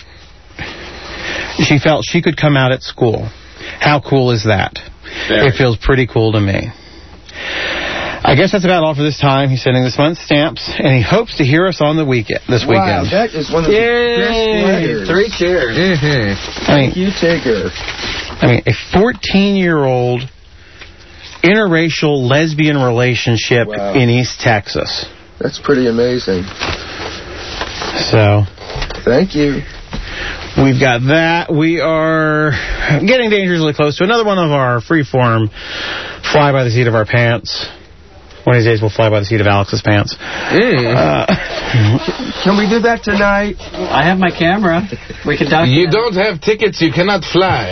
felt she could come out at school. How cool is that? It feels pretty cool to me. I guess that's about all for this time. He's sending this month's stamps, and he hopes to hear us on the weekend. Wow, that is one of the best letters. 3 cheers. Thank you, Tigger. I mean, a 14-year-old interracial lesbian relationship in East Texas. That's pretty amazing. So, thank you. We've got that. We are getting dangerously close to another one of our freeform fly by the seat of our pants. One of these days we'll fly by the seat of Alex's pants. Can we do that tonight? I have my camera. We can document. You don't have tickets, you cannot fly.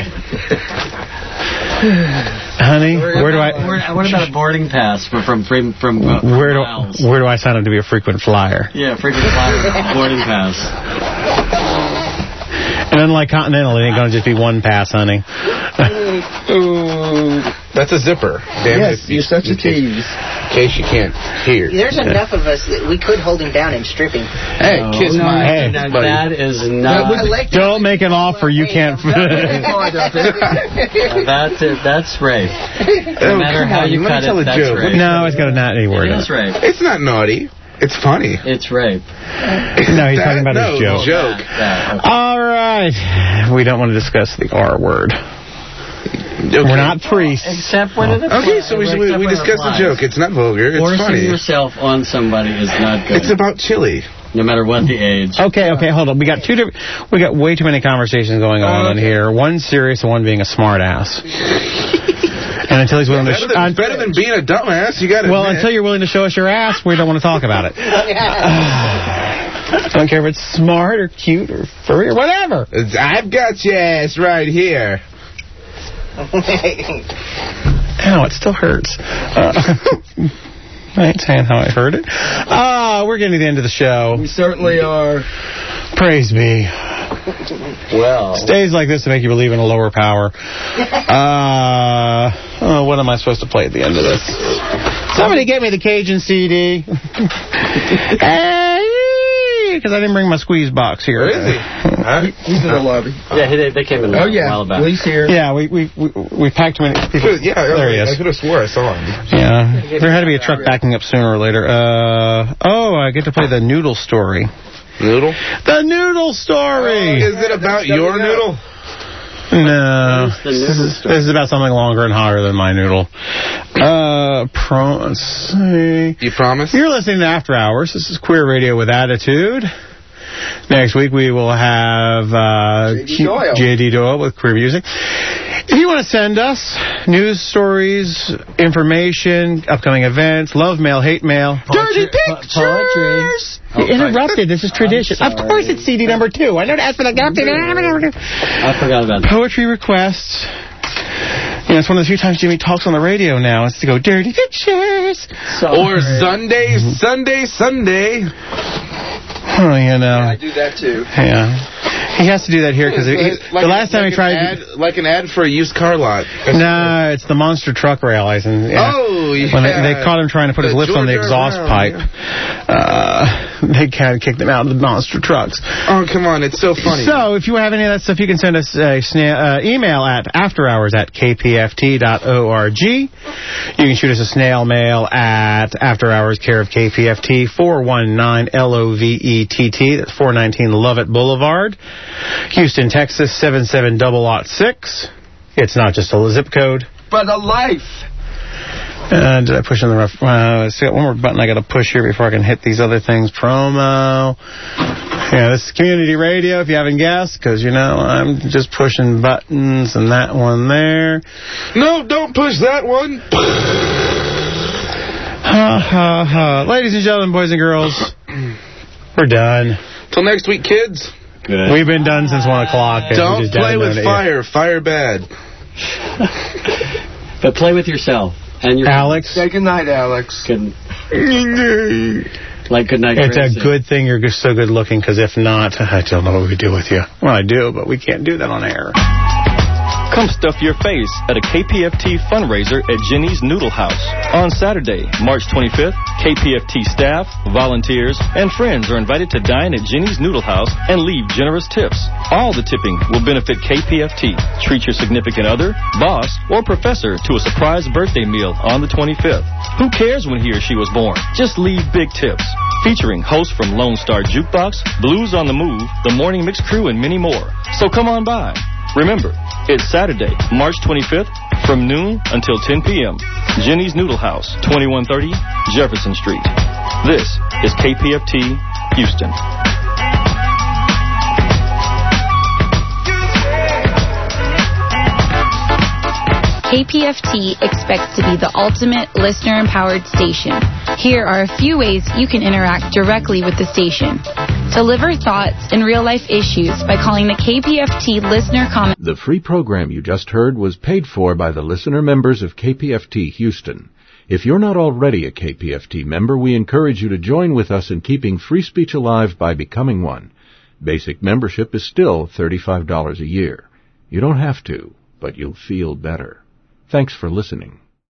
Honey, where do I... What about a boarding pass from where do I sign up to be a frequent flyer? Yeah, frequent flyer boarding pass. And unlike Continental, it ain't going to just be one pass, honey. That's a zipper. Damn yes, you're such a tease. In case you can't hear. There's enough of us that we could hold him down and strip him. Hey, kiss my Hey, that is not... Don't make an offer you can't... That's rape. No matter how you cut it, that's rape. No, it's got a naughty word in it. It's rape. It's not naughty. It's funny. It's rape. No, he's talking about his joke. All right. We don't want to discuss the R word. Okay. We're not priests. Except when it applies. Okay, so we discussed the joke. It's not vulgar. It's Forcing funny. yourself on somebody is not good. It's about chili. No matter what the age. Okay, hold on. We got way too many conversations going on here. One serious and one being a smart ass. And until he's willing better than being a dumbass, you got to. Well, until you're willing to show us your ass, we don't want to talk about it. Don't care if it's smart or cute or furry or whatever. I've got your ass right here. Ow, it still hurts. I ain't saying how I heard it. We're getting to the end of the show. We certainly are. Praise be. Well. Stays like this to make you believe in a lower power. What am I supposed to play at the end of this? Somebody get me the Cajun CD. Because I didn't bring my squeeze box here. Where is he? He's in the lobby. Yeah, they came in a while back. He's here. Yeah, we packed him in. There he is. I could have swore I saw him. Yeah, there had to be a truck backing up sooner or later. I get to play the Noodle Story. Noodle? The Noodle Story! Is it about your noodle? No. This is about something longer and hotter than my noodle. Let's see. You promise? You're listening to After Hours. This is Queer Radio with Attitude. Next week we will have J.D. Doyle with Queer Music. If you want to send us news stories, information, upcoming events, love mail, hate mail, dirty pictures. Poetry. You interrupted. This is tradition. Of course it's CD number 2. I know to ask for the I forgot about that. Poetry requests. You know, it's one of the few times Jimmy talks on the radio now. It's to go, dirty pictures. Or Sunday. Oh, you know. Yeah, I do that too. Yeah. He has to do that here because Like the last time he tried... like an ad for a used car lot. No, it's the monster truck rallies. And, yeah, oh, yeah. When they caught him trying to put his lips on the exhaust pipe, they kind of kicked him out of the monster trucks. Oh, come on. It's so funny. So, if you have any of that stuff, you can send us a email at afterhours@kpft.org. You can shoot us a snail mail at afterhours, care of KPFT, 419 LOVETT. That's 419 Lovett Boulevard. Houston, Texas, 77006. It's not just a zip code, but a life. Did I push on the rough? Let's got one more button I got to push here before I can hit these other things. Promo. Yeah, this is community radio, if you haven't guessed, because, you know, I'm just pushing buttons and that one there. No, don't push that one. Ladies and gentlemen, boys and girls, we're done. Till next week, kids. Good. We've been done since 1 o'clock. Don't play with fire. Fire bad. But play with yourself. And your Alex. Say good night, Alex. Good. Like good night. It's a good thing you're so good looking, because if not, I don't know what we do with you. Well, I do, but we can't do that on air. Come stuff your face at a KPFT fundraiser at Jenny's Noodle House. On Saturday, March 25th, KPFT staff, volunteers, and friends are invited to dine at Jenny's Noodle House and leave generous tips. All the tipping will benefit KPFT. Treat your significant other, boss, or professor to a surprise birthday meal on the 25th. Who cares when he or she was born? Just leave big tips. Featuring hosts from Lone Star Jukebox, Blues on the Move, The Morning Mix Crew, and many more. So come on by. Remember, it's Saturday, March 25th, from noon until 10 p.m. Jenny's Noodle House, 2130 Jefferson Street. This is KPFT, Houston. KPFT expects to be the ultimate listener-empowered station. Here are a few ways you can interact directly with the station. Deliver thoughts and real-life issues by calling the KPFT listener comment. The free program you just heard was paid for by the listener members of KPFT Houston. If you're not already a KPFT member, we encourage you to join with us in keeping free speech alive by becoming one. Basic membership is still $35 a year. You don't have to, but you'll feel better. Thanks for listening.